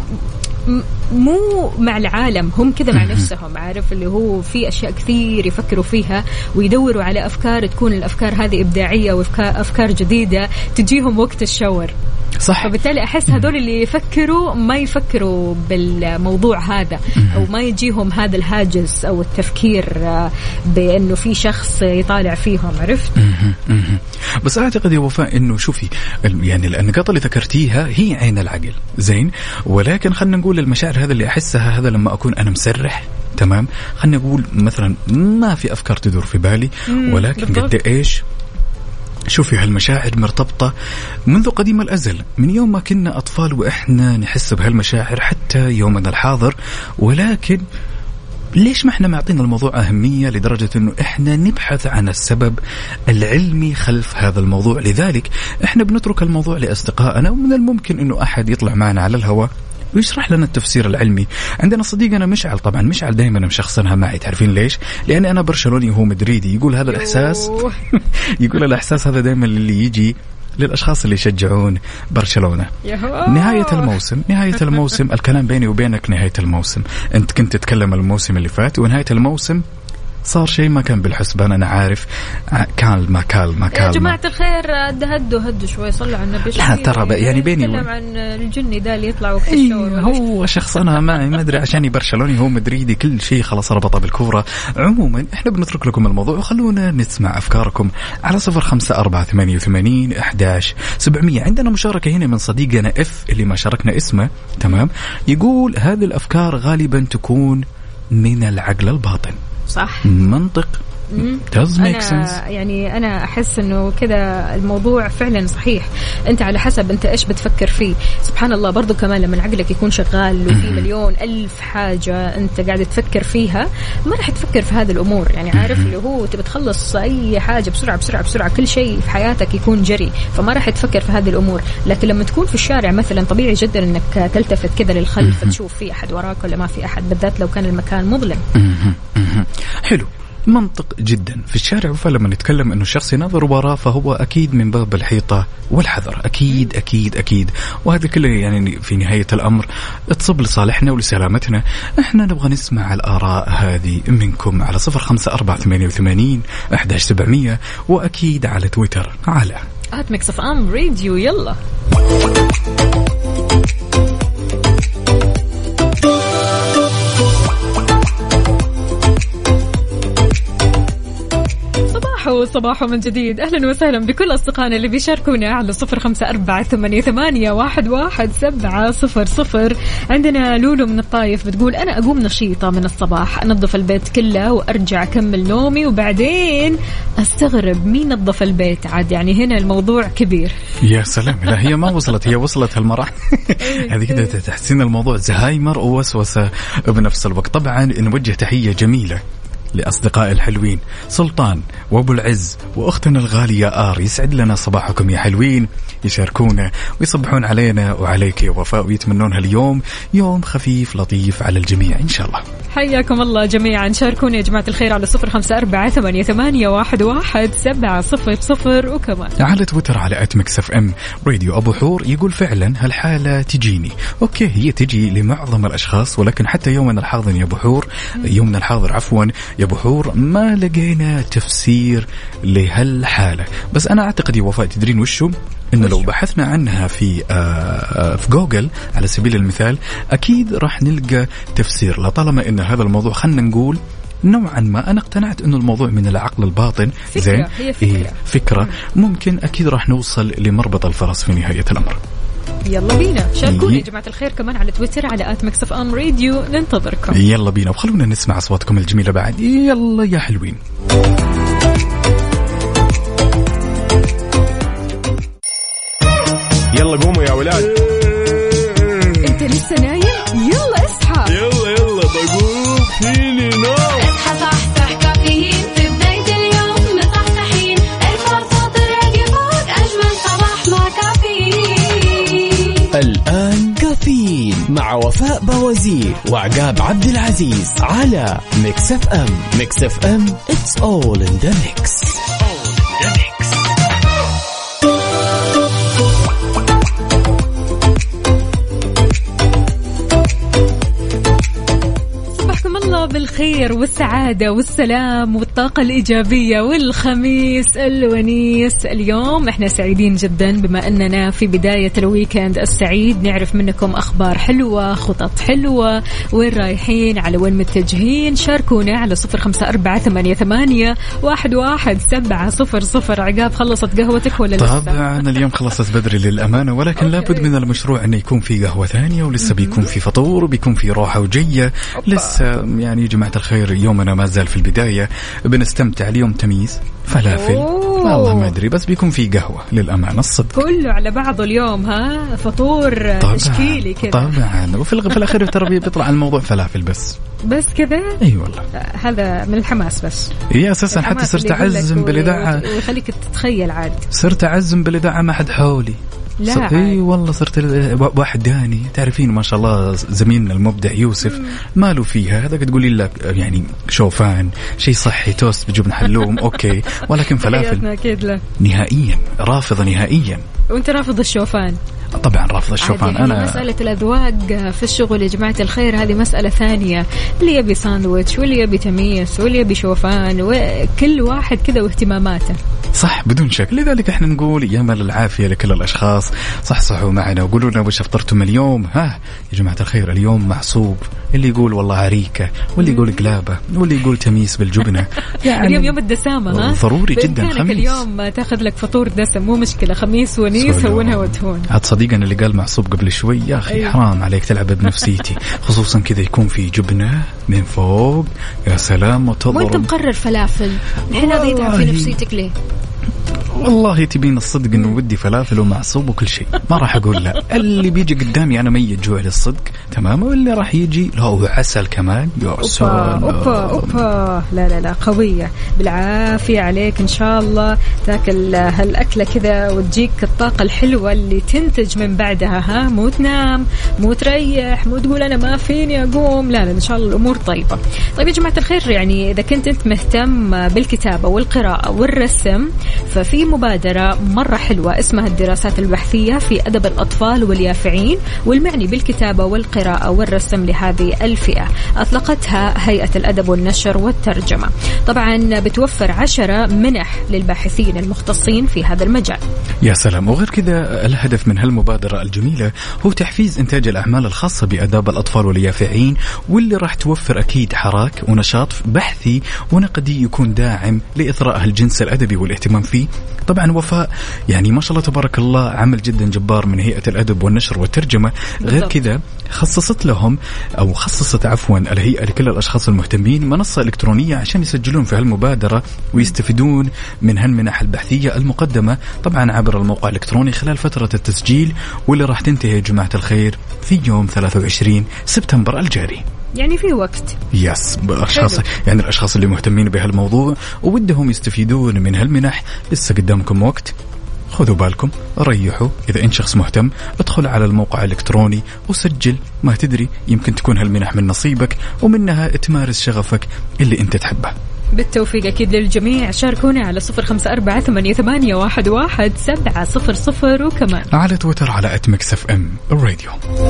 مو مع العالم، هم كذا مع نفسهم، عارف اللي هو في أشياء كثير يفكروا فيها ويدوروا على أفكار تكون الأفكار هذه إبداعية وأفكار جديدة تجيهم وقت الشاور. صح. فبالتالي أحس هذول اللي يفكروا ما يفكروا بالموضوع هذا، أو ما يجيهم هذا الهاجس أو التفكير بأنه في شخص يطالع فيهم. عرفت؟ بس أعتقد يا وفاء إنه شوفي يعني النقاط اللي ذكرتيها هي عين العقل زين، ولكن خلنا نقول المشاعر هذا اللي أحسها هذا لما أكون أنا مسرح تمام، خلنا نقول مثلا ما في أفكار تدور في بالي، ولكن قد إيش شوفي هالمشاعر مرتبطة منذ قديم الأزل، من يوم ما كنا أطفال وإحنا نحس بهالمشاعر حتى يومنا الحاضر. ولكن ليش ما إحنا معطينا الموضوع أهمية لدرجة إنه إحنا نبحث عن السبب العلمي خلف هذا الموضوع؟ لذلك إحنا بنترك الموضوع لأصدقائنا، ومن الممكن إنه أحد يطلع معنا على الهواء ويشرح لنا التفسير العلمي. عندنا صديقنا مشعل، طبعا مشعل دائما مشخصنها معي، تعرفين ليش؟ لأن أنا برشلوني وهو مدريدي، يقول هذا الإحساس يقول الإحساس هذا دائما اللي يجي للأشخاص اللي يشجعون برشلونة. نهاية الموسم الكلام بيني وبينك نهاية الموسم، أنت كنت تتكلم الموسم اللي فات، ونهاية الموسم صار شيء ما كان بالحسبان. أنا عارف كالما يا جماعة الخير، هدوا شوي، صلوا على النبي. لا ترى يعني بيني نتكلم عن الجني ده اللي يطلع وقت الشاور. هو شخص أنا ما أدري عشان برشلوني هو مدريدي، كل شيء خلاص ربطه بالكورة. عموما إحنا بنترك لكم الموضوع وخلونا نسمع أفكاركم على 0548811700. عندنا مشاركة هنا من صديقنا إف اللي ما شاركنا اسمه تمام، يقول هذه الأفكار غالبا تكون من العقل الباطن. صح، منطق does make sense. يعني أنا أحس إنه كذا الموضوع فعلا صحيح. أنت على حسب أنت إيش بتفكر فيه. سبحان الله برضو كمان لما عقلك يكون شغال وفي مليون ألف حاجة أنت قاعد تفكر فيها ما راح تفكر في هذه الأمور. يعني عارف اللي هو تبي تخلص أي حاجة بسرعة بسرعة بسرعة، كل شيء في حياتك يكون جري، فما راح تفكر في هذه الأمور. لكن لما تكون في الشارع مثلا طبيعي جدا إنك تلتفت كذا للخلف تشوف في أحد وراك ولا ما في أحد، بالذات لو كان المكان مظلم. حلو، منطق جدا. في الشارع فلما نتكلم انه الشخص ينظر وراه فهو اكيد من باب الحيطة والحذر، اكيد اكيد اكيد. وهذا كله يعني في نهاية الامر تصب لصالحنا ولسلامتنا. احنا نبغى نسمع الاراء هذه منكم على 0548811700 واكيد على تويتر على @mixfm_radio. يلا صباحو من جديد. أهلا وسهلا بكل أصدقائنا اللي بيشاركونا على 0548811700. عندنا لولو من الطايف بتقول أنا أقوم نشيطة من الصباح، أنظف البيت كله وأرجع أكمل نومي وبعدين أستغرب مين نظف البيت عاد. يعني هنا الموضوع كبير. يا سلام، لا هي ما وصلت، هي وصلت هالمراحل هذه كده تحسين الموضوع زهايمر ووسوسة بنفس الوقت. طبعا نوجه تحية جميلة لأصدقاء الحلوين سلطان وأبو العز وأختنا الغالية آر. يسعد لنا صباحكم يا حلوين، يشاركونا ويصبحون علينا وعليك يا وفاء ويتمنون هاليوم يوم خفيف لطيف على الجميع إن شاء الله. حياكم الله جميعا. شاركونا يا جماعة الخير على 0548811700 وكمان على تويتر على @mixfm راديو. أبو حور يقول فعلا هالحالة تجيني. أوكي هي تجي لمعظم الأشخاص، ولكن حتى يومنا الحاضر يا أبو حور، يومنا الحاضر عفوا يا أبو حور، ما لقينا تفسير لهالحالة. بس أنا أعتقد يا وفاء تدرين وشو؟ إنه لو بحثنا عنها في جوجل على سبيل المثال أكيد راح نلقى تفسير. لطالما إن هذا الموضوع خلنا نقول نوعا ما أنا اقتنعت إنه الموضوع من العقل الباطن، زين هي فكرة ممكن أكيد راح نوصل لمربط الفرس في نهاية الأمر. يلا بينا شاركوني يا جماعة الخير كمان على تويتر على @mixfm_radio. ننتظركم. يلا بينا وخلونا نسمع أصواتكم الجميلة بعد. يلا يا حلوين. يلا قوموا يا ولاد. انت لسه نايم؟ يلا اصحى. يلا بقوم فيني نوم. اصحى صحصح كافيين في بداية اليوم مصحصحين، الفرصة تراقي فوق أجمل صباح مع كافيين. الآن كافيين مع وفاء بوازير وعقاب عبد العزيز على ميكس اف ام. ميكس اف ام it's all in the mix. بالخير والسعادة والسلام والطاقة الإيجابية والخميس الونيس. اليوم احنا سعيدين جدا بما أننا في بداية الويكند السعيد. نعرف منكم أخبار حلوة، خطط حلوة، وين رايحين، على وين متجهين. شاركونا على 0548811700. عقاب خلصت قهوتك ولا لسه؟ طبعا اليوم خلصت بدري للأمانة، ولكن لابد من المشروع أنه يكون في قهوة ثانية، ولسه بيكون في فطور وبيكون في روحة وجية. لسه يعني جماعة الخير يومنا ما زال في البداية، بنستمتع. اليوم تميز فلافل والله ما أدري، بس بيكون في قهوة للأمانة الصدق. كله على بعضه اليوم، ها فطور تشكيلي كذا. طبعا وفي الأخير ترى بيطلع الموضوع فلافل بس كذا. أي والله هذا من الحماس بس. هي أساسا حتى صرت أعزم بالإذاعة ويخليك تتخيل عاد. صرت أعزم بالإذاعة ما حد حولي. اي والله صرت واحد داني تعرفين ما شاء الله زميلنا المبدع يوسف ماله فيها. هذا تقولي لك يعني شوفان شيء صحي توست بجبن حلوم اوكي، ولكن فلافل نهائيا رافضه نهائيا. وانت رافض الشوفان؟ طبعا رافض الشوفان. أنا مسألة الأذواق في الشغل يا جماعة الخير هذه مسألة ثانية. اللي يبي ساندويتش واللي يبي تميس واللي يبي شوفان، وكل واحد كذا واهتماماته. صح بدون شك. لذلك احنا نقول يا مال العافية لكل الأشخاص. صحصحوا معنا وقولوا لنا وش افطرتم اليوم. ها يا جماعة الخير اليوم محسوب اللي يقول والله عريكة، واللي يقول قلابة، واللي يقول تميس بالجبنة. يعني اليوم يوم الدسامة، ها ضروري جدا خميس. اليوم تاخذ لك فطور دسم مو مشكلة، خميس ونيس هونها وتهون. هاد صديقنا اللي قال معصوب قبل شوي يا أخي حرام عليك تلعب بنفسيتي، خصوصا كذا يكون في جبنة من فوق يا سلام وتضرب. وانت مقرر فلافل الحين هذا يتعب في نفسيتك ليه؟ والله تبين الصدق انه ودي فلافل ومعصوب وكل شيء، ما راح اقول لا. اللي بيجي قدامي انا ميت جوع للصدق تمام، واللي راح يجي لا وعسل كمان يا سلام. اوبا لا قويه بالعافيه عليك، ان شاء الله تاكل هالاكله كذا وتجيك الطاقه الحلوه اللي تنتج من بعدها. ها مو تنام مو تريح مو تقول انا ما فيني اقوم، لا ان شاء الله الامور طيبه. طيب يا جماعه الخير، يعني اذا كنت انت مهتم بالكتابه والقراءه والرسم، ففي مبادرة مرة حلوة اسمها الدراسات البحثية في أدب الأطفال واليافعين والمعني بالكتابة والقراءة والرسم لهذه الفئة، أطلقتها هيئة الأدب والنشر والترجمة. طبعا بتوفر 10 منح للباحثين المختصين في هذا المجال. يا سلام. وغير كذا الهدف من هالمبادرة الجميلة هو تحفيز إنتاج الأعمال الخاصة بأداب الأطفال واليافعين، واللي راح توفر أكيد حراك ونشاط بحثي ونقدي يكون داعم لإثراء الجنس الأدبي والاهتمام فيه. طبعا وفاء يعني ما شاء الله تبارك الله عمل جدا جبار من هيئة الأدب والنشر والترجمة. غير كذا خصصت لهم أو خصصت عفوا الهيئة لكل الأشخاص المهتمين منصة إلكترونية عشان يسجلون في هالمبادرة ويستفيدون من هالمنح البحثية المقدمة طبعا عبر الموقع الإلكتروني خلال فترة التسجيل، واللي راح تنتهي يا جماعة الخير في يوم 23 سبتمبر الجاري. يعني في وقت. يس الأشخاص يعني الأشخاص اللي مهتمين بهالموضوع وودهم يستفيدون من هالمنح لسه قدامكم وقت، خذوا بالكم ريحوا. إذا أنت شخص مهتم ادخل على الموقع الإلكتروني وسجل، ما تدري يمكن تكون هالمنح من نصيبك ومنها تمارس شغفك اللي أنت تحبه. بالتوفيق أكيد للجميع. شاركونا على 0548811700 وكمان على تويتر على @mixfm الراديو.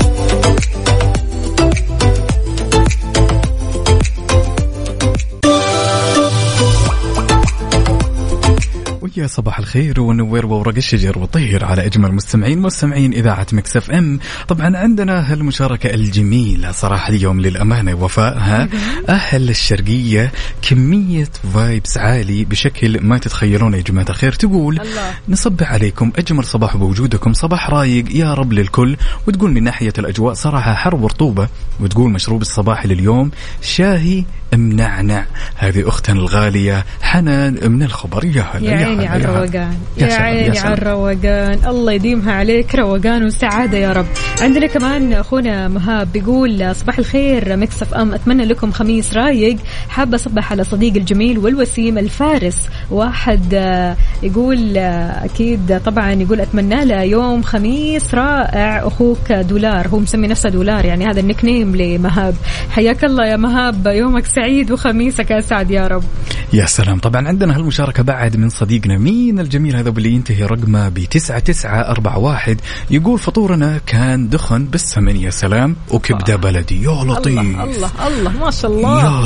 ويا صباح الخير والنوير وورق الشجر وطير على أجمل مستمعين إذاعة ميكس اف ام. طبعا عندنا هالمشاركة الجميلة صراحة اليوم للأمانة وفاء، ها أهل الشرقية كمية فايبس عالي بشكل ما تتخيلون يا جماعة الخير. تقول الله. نصبح عليكم أجمل صباح بوجودكم، صباح رايق يا رب للكل. وتقول من ناحية الأجواء صراحة حر ورطوبة، وتقول مشروب الصباح لليوم شاهي منعنع. هذه أختنا الغالية حنان من الخبر. يا هلا يا عيني على الروقان، يا عيني على الروقان، الله يديمها عليك روقان وسعادة يا رب. عندنا كمان أخونا مهاب بيقول صباح الخير ميكس اف ام، أتمنى لكم خميس رايق. حابة أصبح على صديق الجميل والوسيم الفارس واحد، يقول أكيد طبعا يقول أتمنى له يوم خميس رائع. أخوك دولار، هو مسمي نفسه دولار يعني هذا النيك نيم لمهاب. حياك الله يا مهاب، يومك سعيد وخميسك أسعد يا رب. يا سلام. طبعا عندنا هالمشاركة بعد من صديقنا مين الجميل هذا اللي ينتهي رقمه ب9941، يقول فطورنا كان دخن بالسمن يا سلام وكبدة بلدي. يا لطيف الله ما شاء الله، يا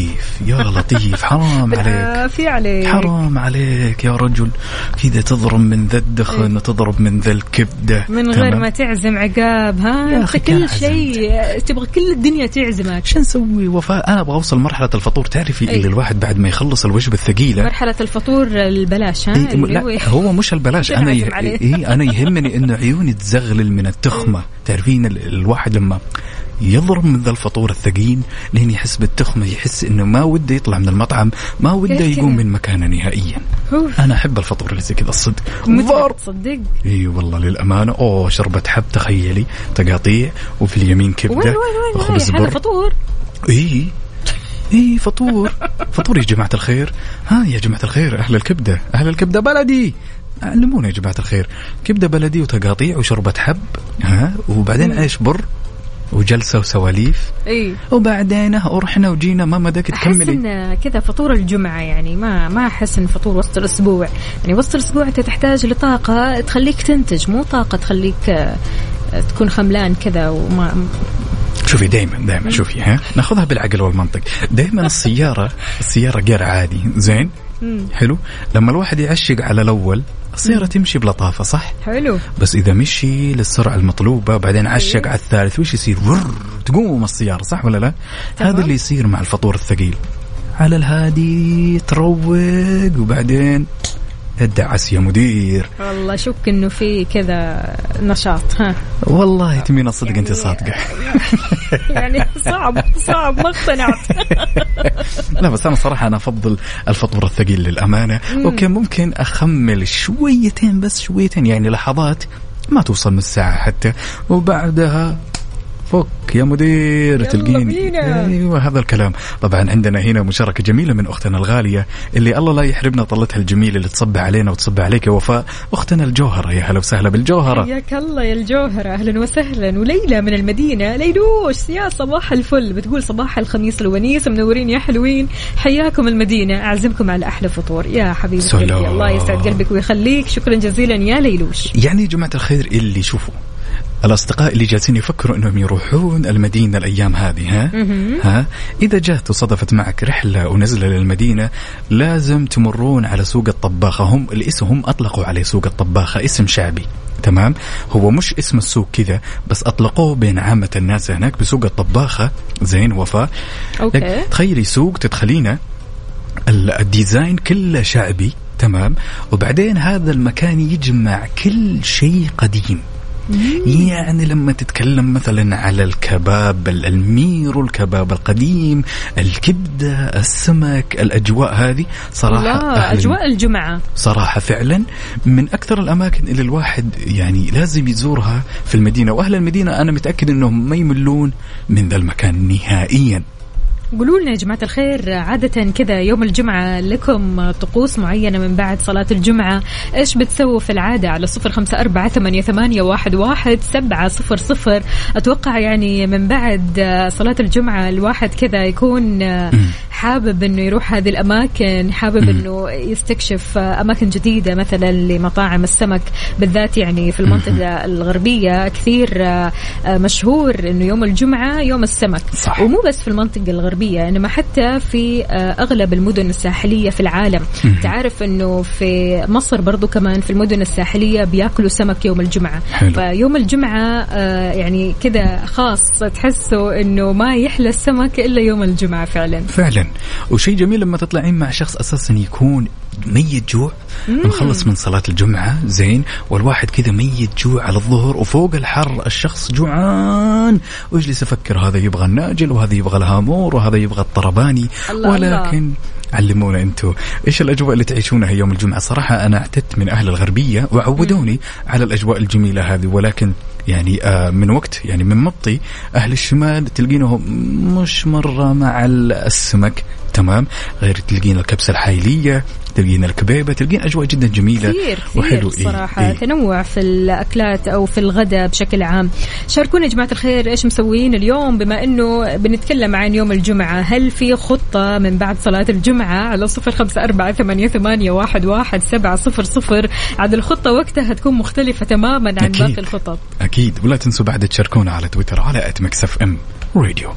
لطيف حرام عليك حرام عليك يا رجل، كذا تضرب من ذا الدخن وتضرب من ذا الكبدة من غير ما تعزم عقاب. ها كل شيء تبغى كل الدنيا تعزمك، شو نسوي وفاء؟ أنا أبغى أوصل مرحلة الفطور تعرفي اللي الواحد بعد ما يخلص الوجبة الثقيلة، مرحلة الفطور البلاش. لا هو مش البلاش، أنا يهمني إنه عيوني تزغلل من التخمة. تعرفين الواحد لما يضرب من ذا الفطور الثقيل لين يحس بالتخمة، يحس إنه ما وده يطلع من المطعم، ما وده يقوم من مكانه نهائيا. أنا أحب الفطور اللي زي كذا الصدق. تصدق؟ إيه والله للأمانة. شربة حب، تخيلي تقاطيع وفي اليمين كبدة وخبز بر. فطور. إيه فطور يا جماعة الخير. ها يا جماعة الخير، أهل الكبدة بلدي علمونا يا جماعة الخير، كبدة بلدي وتقاطيع وشربة حب، ها وبعدين عيش بر وجلسة وسواليف. وبعدين ورحنا وجينا ما مداك تكملي. أحس إن كذا فطور الجمعة يعني ما أحس إن فطور وسط الأسبوع. يعني وسط الأسبوع أنت تحتاج لطاقة تخليك تنتج، مو طاقة تخليك تكون خملان كذا. وما شوفي دائما شوفي، ها ناخذها بالعقل والمنطق. دائما السيارة غير عادي زين حلو. لما الواحد يعشق على الأول السيارة تمشي بلطافة صح؟ حلو. بس إذا مشي للسرعة المطلوبة بعدين عشق على الثالث وش يصير؟ تقوم السيارة صح ولا لا؟ هذا اللي يصير مع الفطور الثقيل. على الهادي تروق وبعدين ادعس يا مدير. والله شك انه في كذا نشاط. ها والله تمين الصدق يعني انت صادقه. يعني صعب ما اقتنعت. لا بس انا صراحه انا افضل الفطور الثقيل للامانه. اوكي ممكن اخمل شويتين بس شويتين يعني لحظات ما توصل من الساعه حتى وبعدها فك يا مدير تلقيني. ايوه هذا الكلام. طبعا عندنا هنا مشاركه جميله من اختنا الغاليه اللي الله لا يحرمنا طلتها الجميله اللي تصب علينا وتصب عليك يا وفاء، اختنا الجوهره. يا هلا وسهلا بالجوهره. حياك الله يا الجوهره، اهلا وسهلا. وليلى من المدينه، ليلوش يا صباح الفل، بتقول صباح الخميس الونيس، منورين يا حلوين، حياكم المدينه، اعزمكم على احلى فطور يا حبيبي قلبي. الله يسعد قلبك ويخليك، شكرا جزيلا يا ليلوش. يعني يا جماعه الخير اللي شوفوا الأصدقاء اللي جالسين يفكروا أنهم يروحون المدينة الأيام هذه ها إذا جات وصدفت معك رحلة ونزلة للمدينة لازم تمرون على سوق الطباخة. هم الاسم هم أطلقوا عليه سوق الطباخة، اسم شعبي تمام، هو مش اسم السوق كذا بس أطلقوه بين عامة الناس هناك بسوق الطباخة. زين وفاء تخيلي سوق تدخلينه الديزاين كله شعبي تمام، وبعدين هذا المكان يجمع كل شيء قديم. يعني لما تتكلم مثلا على الكباب المير والكباب القديم، الكبدة، السمك، الأجواء هذه صراحة أجواء الجمعة صراحة فعلا من أكثر الأماكن اللي الواحد يعني لازم يزورها في المدينة. وأهل المدينة أنا متأكد أنهم ما يملون من ذا المكان نهائيا. قولوا لنا يا جماعة الخير، عادة كذا يوم الجمعة لكم طقوس معينة من بعد صلاة الجمعة؟ إيش بتسووا في العادة؟ على 0548811700. أتوقع يعني من بعد صلاة الجمعة الواحد كذا يكون حابب إنه يروح هذه الأماكن، حابب إنه يستكشف أماكن جديدة مثلا لمطاعم السمك بالذات. يعني في المنطقة الغربية كثير مشهور إنه يوم الجمعة يوم السمك صح. ومو بس في المنطقة الغربية إنما حتى في أغلب المدن الساحلية في العالم. تعرف إنه في مصر برضو كمان في المدن الساحلية بيأكلوا سمك يوم الجمعة. فيوم الجمعة يعني كده خاص، تحسوا إنه ما يحلى السمك إلا يوم الجمعة فعلا. وشيء جميل لما تطلعين مع شخص أساسا يكون ميت جوع، نخلص من صلاة الجمعة زين والواحد كذا ميت جوع على الظهر وفوق الحر الشخص جوعان ويجلس يفكر هذا يبغى الناجل وهذا يبغى الهامور وهذا يبغى الطرباني. ولكن علمونا انتوا ايش الاجواء اللي تعيشونها يوم الجمعة. صراحة انا اعتدت من اهل الغربية وعودوني على الاجواء الجميلة هذه، ولكن يعني من وقت يعني من مطي اهل الشمال تلقينهم مش مرة مع السمك تمام، غير تلقين الكبسة الحايلية، تلقين الكبيبة، تلقين أجواء جدا جميلة وحلو صراحة. تنوع في الأكلات أو في الغداء بشكل عام. شاركونا يا جماعة الخير إيش مسوين اليوم بما أنه بنتكلم عن يوم الجمعة. هل في خطة من بعد صلاة الجمعة؟ على 0548811700. عاد الخطة وقتها هتكون مختلفة تماما عن باقي الخطط أكيد. ولا تنسوا بعد تشاركونا على تويتر على @mixfm radio.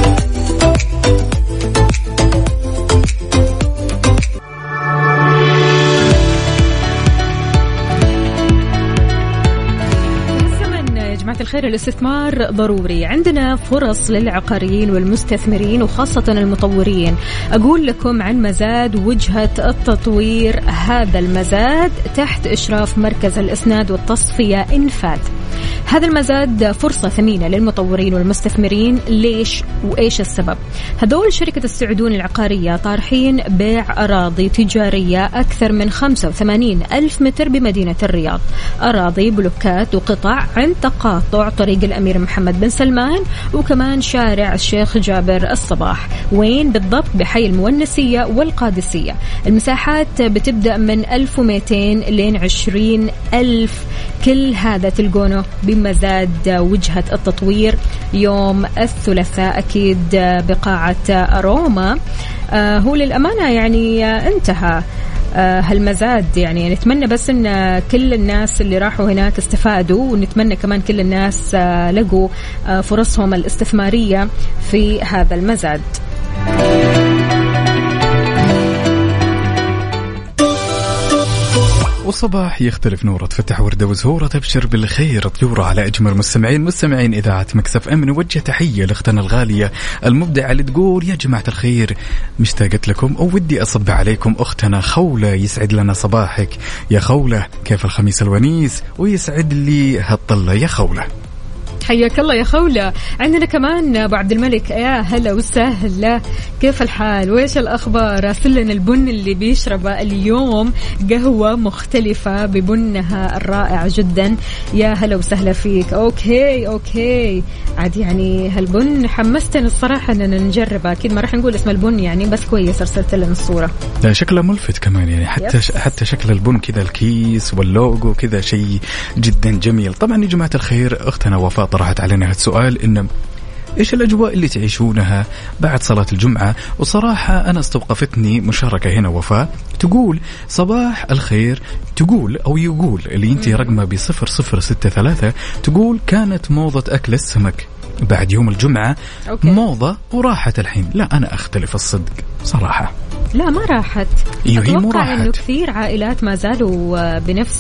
الخير الاستثمار ضروري، عندنا فرص للعقاريين والمستثمرين وخاصة المطورين. أقول لكم عن مزاد وجهة التطوير. هذا المزاد تحت إشراف مركز الإسناد والتصفية إنفاد. هذا المزاد فرصة ثمينة للمطورين والمستثمرين. ليش وإيش السبب؟ هذول شركة السعودون العقارية طارحين بيع أراضي تجارية أكثر من 85,000 متر بمدينة الرياض، أراضي بلوكات وقطع عند تقاطع طريق الأمير محمد بن سلمان وكمان شارع الشيخ جابر الصباح. وين بالضبط؟ بحي المونسية والقادسية. المساحات بتبدأ من 1200 لين 20,000. كل هذا تلقونه بمزاد وجهة التطوير يوم الثلاثاء أكيد بقاعة روما. هو للأمانة يعني انتهى هالمزاد. يعني نتمنى بس ان كل الناس اللي راحوا هناك استفادوا، ونتمنى كمان كل الناس لقوا فرصهم الاستثمارية في هذا المزاد. وصباح يختلف نوره، تفتح وردة وزهورة، تبشر بالخير طيورة على أجمل مستمعين إذاعة مكسف أم. نوجه تحية لأختنا الغالية المبدعة اللي تقول يا جماعة الخير مشتاقت لكم أو ودي أصب عليكم. أختنا خولة، يسعد لنا صباحك يا خولة، كيف الخميس الونيس ويسعد لي هالطلة يا خولة. حياك الله يا خولة. عندنا كمان أبو عبد الملك، يا هلا وسهلا، كيف الحال وإيش الأخبار؟ راسل لنا البن اللي بيشربه اليوم قهوة مختلفة ببنها الرائع جدا، يا هلا وسهلا فيك. أوكي عاد يعني هالبن حمستني الصراحة أننا نجربه، أكيد ما راح نقول اسم البن يعني، بس كويس أرسلت لنا الصورة. شكله ملفت كمان يعني، حتى شكل البن كذا، الكيس واللوجو كذا شيء جدا جميل. طبعا يا جماعة الخير أختنا وفاء طرحت علينا هالسؤال، إن إيش الأجواء اللي تعيشونها بعد صلاة الجمعة؟ وصراحة أنا استوقفتني مشاركة هنا وفاء تقول صباح الخير، تقول أو يقول اللي ينتهي رقمه ب0063، تقول كانت موضة أكل السمك بعد يوم الجمعة موضة وراحت الحين. لا أنا أختلف الصدق صراحة، لا ما راحت. أتوقع إنه كثير عائلات ما زالوا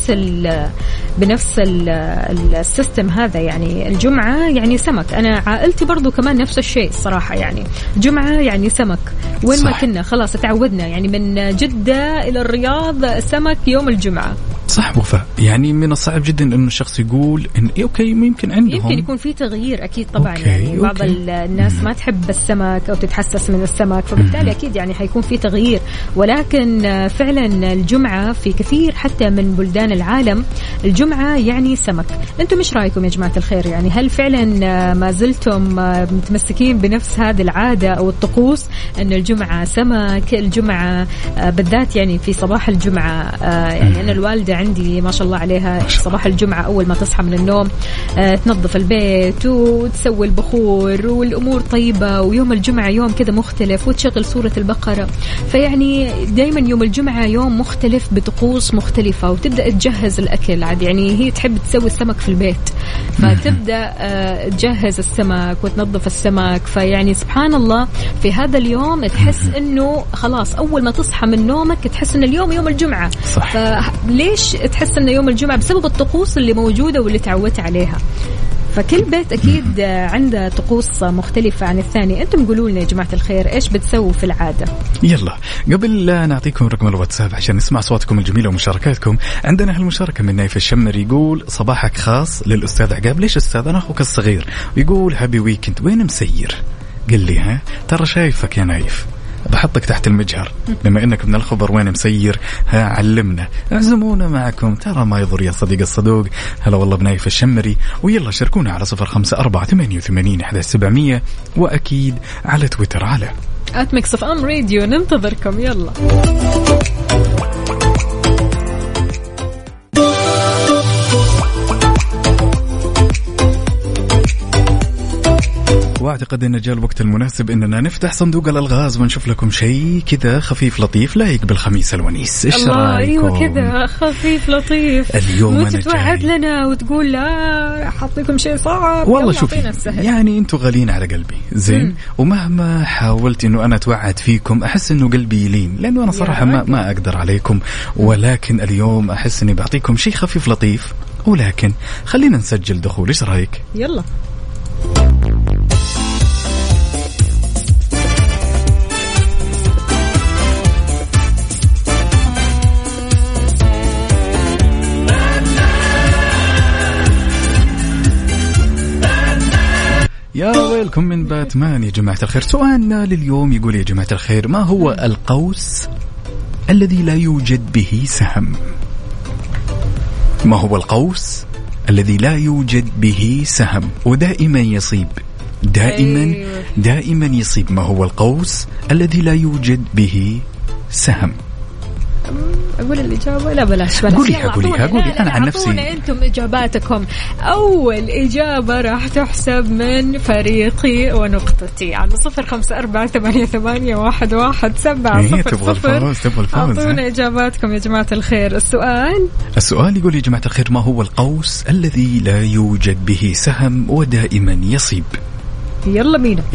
بنفس السيستم هذا، يعني الجمعة يعني سمك. أنا عائلتي برضو كمان نفس الشيء صراحة، يعني جمعة يعني سمك، وين ما كنا خلاص تعودنا، يعني من جدة إلى الرياض سمك يوم الجمعة. صح وفاء، يعني من الصعب جدا إنه الشخص يقول إن أوكي يمكن عندهم يمكن يكون في تغيير أكيد طبعا. يعني بعض الناس ما تحب السمك أو تتحسس من السمك، فبالتالي أكيد يعني حيكون في تغيير. ولكن فعلا الجمعة في كثير حتى من بلدان العالم الجمعة يعني سمك. أنتم إيش رأيكم يا جماعة الخير؟ يعني هل فعلا ما زلتم متمسكين بنفس هذه العادة أو الطقوس أن الجمعة سمك؟ الجمعة بالذات يعني في صباح الجمعة، يعني أنا الوالدة عندي ما شاء الله عليها صباح الجمعة أول ما تصحى من النوم تنظف البيت وتسوي البخور والأمور طيبة، ويوم الجمعة يوم كذا مختلف وتشغل سورة البقرة. فيعني دايما يوم الجمعة يوم مختلف بطقوس مختلفة، وتبدأ تجهز الأكل عاد. يعني هي تحب تسوي السمك في البيت، فتبدأ تجهز السمك وتنظف السمك. فيعني سبحان الله في هذا اليوم تحس إنه خلاص أول ما تصحى من نومك تحس إن اليوم يوم الجمعة. صح. فليش تحس إن يوم الجمعة؟ بسبب الطقوس اللي موجودة واللي تعودت عليها. فكل بيت أكيد عنده طقوس مختلفة عن الثاني. أنتم قولوا لنا يا جماعة الخير إيش بتسووا في العادة؟ يلا قبل لا نعطيكم رقم الواتساب عشان نسمع صوتكم الجميلة ومشاركاتكم، عندنا هالمشاركة من نايف الشمر يقول صباحك خاص للأستاذ عقاب. ليش أستاذ؟ أنا أخوك الصغير. ويقول هابي ويكند. وين مسير؟ قل لي ها، ترى شايفك يا نايف، بحطك تحت المجهر بما انك من الخبر. وين مسير؟ ها علمنا، اعزمونا معكم، ترى ما يضر يا صديق الصدوق. هلا والله بنايف الشمري. ويلا شاركونا على 0548811700 واكيد على تويتر على @mixfm راديو. ننتظركم. يلا واعتقد ان جاء الوقت المناسب اننا نفتح صندوق الالغاز ونشوف لكم شيء كذا خفيف لطيف لايق بالخميس الونيس. ايش رايكم؟ ايوه كذا خفيف لطيف. اليوم انا توعد لنا وتقول لا حاطيكم شيء صعب. والله شوف يعني انتم غاليين على قلبي زين. ومهما حاولت انه انا اتوعد فيكم احس انه قلبي يلين، لانه انا صراحه ما اقدر عليكم. ولكن اليوم احس اني بعطيكم شيء خفيف لطيف. ولكن خلينا نسجل دخول. ايش رايك؟ يلا. يا ويلكم من باتمان يا جماعة الخير. سؤالنا لليوم يقول يا جماعة الخير، ما هو القوس الذي لا يوجد به سهم؟ ما هو القوس الذي لا يوجد به سهم ودائما يصيب؟ دائما يصيب. ما هو القوس الذي لا يوجد به سهم؟ أقول الإجابة؟ لا بلاش قولي أنا عن نفسي. أعطونا أنتم إجاباتكم. أول إجابة راح تحسب من فريقي ونقطتي على 0548811700. تبغى الفوز. أعطونا إجاباتكم يا جماعة الخير. السؤال يقول يا جماعة الخير، ما هو القوس الذي لا يوجد به سهم ودائما يصيب؟ يلا بينا.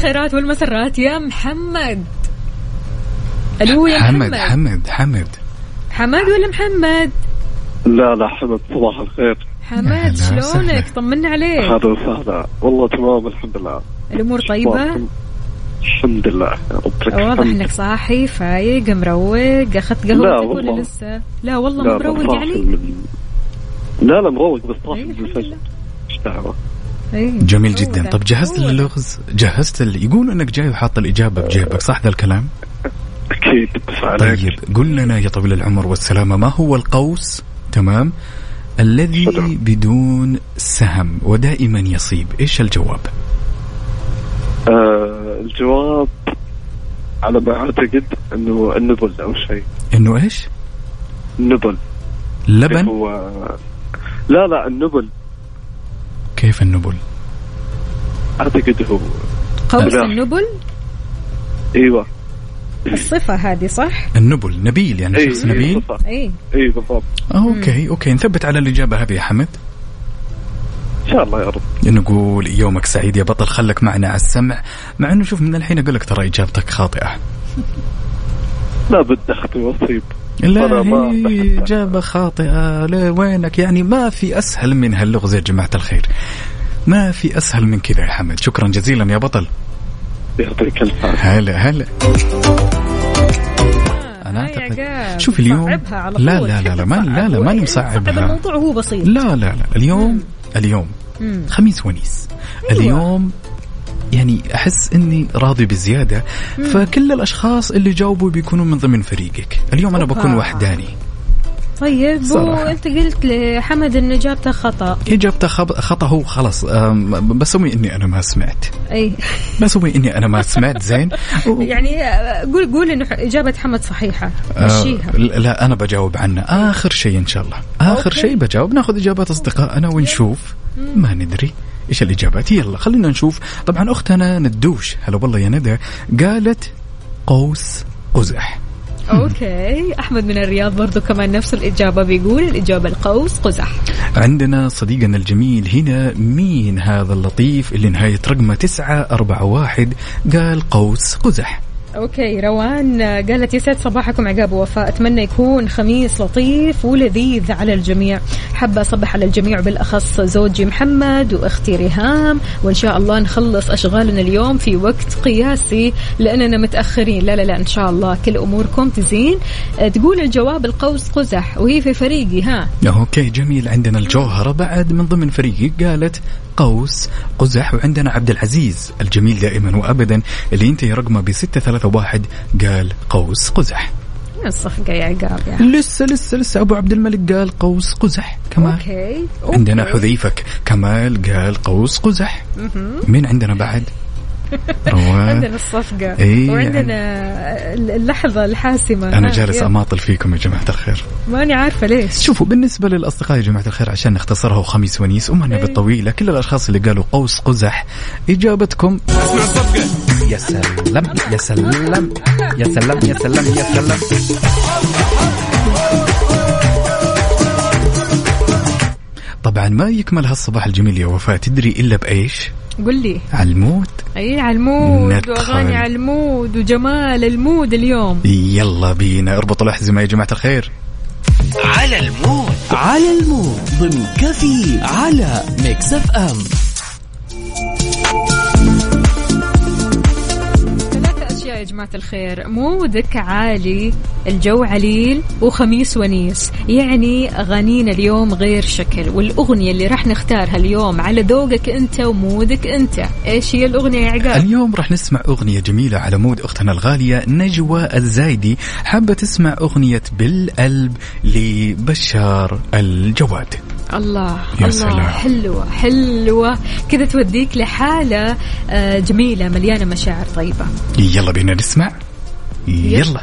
الخيرات والمسرات يا محمد. الو يا محمد. حمد ولا محمد؟ لا حمد. صباح الخير حمد، شلونك؟ طمنا عليك. هذا وسهلا. والله تمام الحمد لله. الامور طيبه؟ الحمد لله يا رب. واضح انك صاحي فايق مروق. اخذت قهوتك ولا لسه؟ لا والله مروق يعني. لا مروق بس طاحن بالفجر. ايش دعوه. جميل جدا. طب جهزت اللغز؟ جهزت يقول انك جاي وحاط الاجابه بجيبك، صح ذا الكلام؟ اكيد. طيب قل لنا يا طويل العمر والسلامه، ما هو القوس تمام الذي بدون سهم ودائما يصيب؟ ايش الجواب؟ الجواب على ما اعتقد انه النبل او شيء. انه ايش؟ النبل. لبن؟ لا النبل. كيف النبل؟ اعتقد هو قوس النبل. ايوه الصفة هذه صح؟ النبل نبيل يعني شخص نبيل. اي بالضبط. اوكي نثبت على الإجابة هذه يا حمد ان شاء الله يا رب. نقول يومك سعيد يا بطل، خلك معنا على السمع، مع انه شوف من الحين اقول لك ترى اجابتك خاطئة. لا بدي اخذ وصيب. لا هي إجابة خاطئة. لا وينك يعني، ما في اسهل من هاللغز يا جماعة الخير، ما في اسهل من كذا يا حمد. شكرا جزيلا يا بطل. يعطيك الف عافية. هلا أنا شوف اليوم لا ما نصعبها. الموضوع هو بسيط. لا اليوم خميس ونيس. اليوم يعني أحس إني راضي بزيادة. فكل الأشخاص اللي جاوبوا بيكونوا من ضمن فريقك. اليوم أنا بكون وحداني. طيب وانت قلت لحمد ان اجابته خطا. اجابته خطا هو خلاص. بسوي اني انا ما سمعت. بسوي اني انا ما سمعت. زين يعني قول انه اجابه حمد صحيحه. مشيها. لا انا بجاوب عنه اخر شيء ان شاء الله. اخر شيء بجاوب. ناخذ اجابات اصدقائنا ونشوف. ما ندري ايش الاجابات. يلا خلينا نشوف. طبعا اختنا ندوش هلا والله يا ندى قالت قوس قزح. اوكي أحمد من الرياض برضو كمان نفس الإجابة، بيقول الإجابة القوس قزح. عندنا صديقنا الجميل هنا، مين هذا اللطيف اللي نهاية رقمه 941 قال قوس قزح. اوكي روان قالت يسعد صباحكم عقاب ووفاء، اتمنى يكون خميس لطيف ولذيذ على الجميع. حابه اصبح على الجميع بالاخص زوجي محمد واختي ريهام، وان شاء الله نخلص اشغالنا اليوم في وقت قياسي لاننا متاخرين. لا ان شاء الله كل اموركم تزين. تقول الجواب القوس قزح وهي في فريقي. ها اوكي جميل. عندنا الجوهره بعد من ضمن فريقي قالت قوس قزح. وعندنا عبد العزيز الجميل دائما وابدا اللي ينتهي رقمه ب631 قال قوس قزح. الصفقة يا عقاب يعني. لسه أبو عبد الملك قال قوس قزح كمان. أوكي. عندنا حذيفك كمال قال قوس قزح. مين عندنا بعد؟ عندنا الصفقة. وعندنا اللحظة الحاسمة. أنا جالس أماطل فيكم يا جماعة الخير، ماني عارفة ليش. شوفوا بالنسبة للأصدقاء يا جماعة الخير عشان نختصرها وخميس ونيس وما نبي الطويلة، كل الأشخاص اللي قالوا قوس قزح إجابتكم اسمع الصفقة. يا سلام يا سلام يا سلام يا سلام يا سلام. طبعا ما يكمل هالصباح الجميل يا وفاء تدري إلا بإيش؟ قل لي. على المود. أي على المود وأغاني على المود وجمال المود اليوم. يلا بينا اربطوا الأحزمة يا جماعة الخير. على المود ضمن كافيين على ميكس اف ام. يا جماعة الخير، مودك عالي، الجو عليل وخميس ونيس، يعني أغانينا اليوم غير شكل. والأغنية اللي راح نختارها اليوم على ذوقك أنت ومودك أنت. إيش هي الأغنية يا عقاب؟ اليوم راح نسمع أغنية جميلة على مود أختنا الغالية نجوى الزايدي. حابة تسمع أغنية بالقلب لبشار الجواد. الله يا الله سلام. حلوة كذا توديك لحالة جميلة مليانة مشاعر طيبة. يلا بينا نسمع. يلا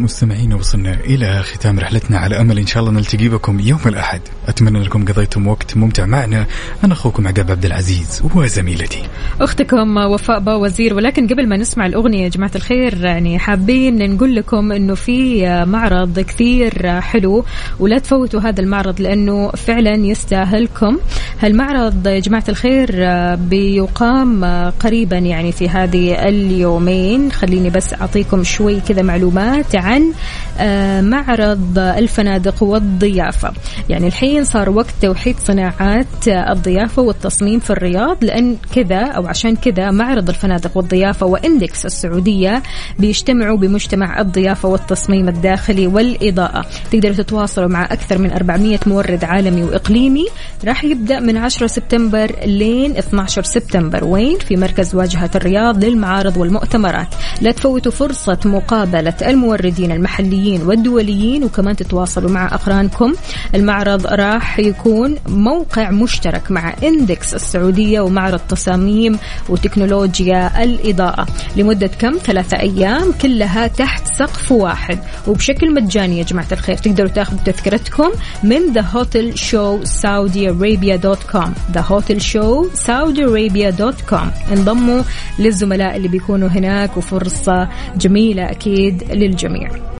مستمعينا وصلنا إلى ختام رحلتنا، على أمل إن شاء الله نلتقي بكم يوم الأحد. أتمنى أنكم قضيتم وقت ممتع معنا. أنا أخوكم عقاب عبد العزيز وزميلتي أختكم وفاء باوزير. ولكن قبل ما نسمع الأغنية يا جماعة الخير، يعني حابين نقول لكم أنه في معرض كثير حلو ولا تفوتوا هذا المعرض لأنه فعلا يستاهلكم. هالمعرض يا جماعة الخير بيقام قريبا يعني في هذه اليومين. خليني بس أعطيكم شوي كذا معلومات عن معرض الفنادق والضيافة. يعني الحين صار وقت توحيد صناعات الضيافة والتصميم في الرياض، لأن كذا أو عشان كذا معرض الفنادق والضيافة وإندكس السعودية بيجتمعوا بمجتمع الضيافة والتصميم الداخلي والإضاءة. تقدروا تتواصلوا مع أكثر من 400 مورد عالمي وإقليمي. راح يبدأ من 10 سبتمبر لين 12 سبتمبر. وين؟ في مركز واجهة الرياض للمعارض والمؤتمرات. لا تفوتوا فرصة مقابلة الموردين المحليين والدوليين، وكمان تتواصلوا مع أقرانكم. المعرض راح يكون موقع مشترك مع إندكس السعودية ومعرض تصاميم وتكنولوجيا الإضاءة لمدة 3 أيام، كلها تحت سقف واحد وبشكل مجاني يا جماعة الخير. تقدروا تاخذوا تذكرتكم من thehotelshow.saudiarabia.com thehotelshow.saudiarabia.com. انضموا للزملاء اللي بيكونوا هناك، وفرصة جميلة أكيد للجميع.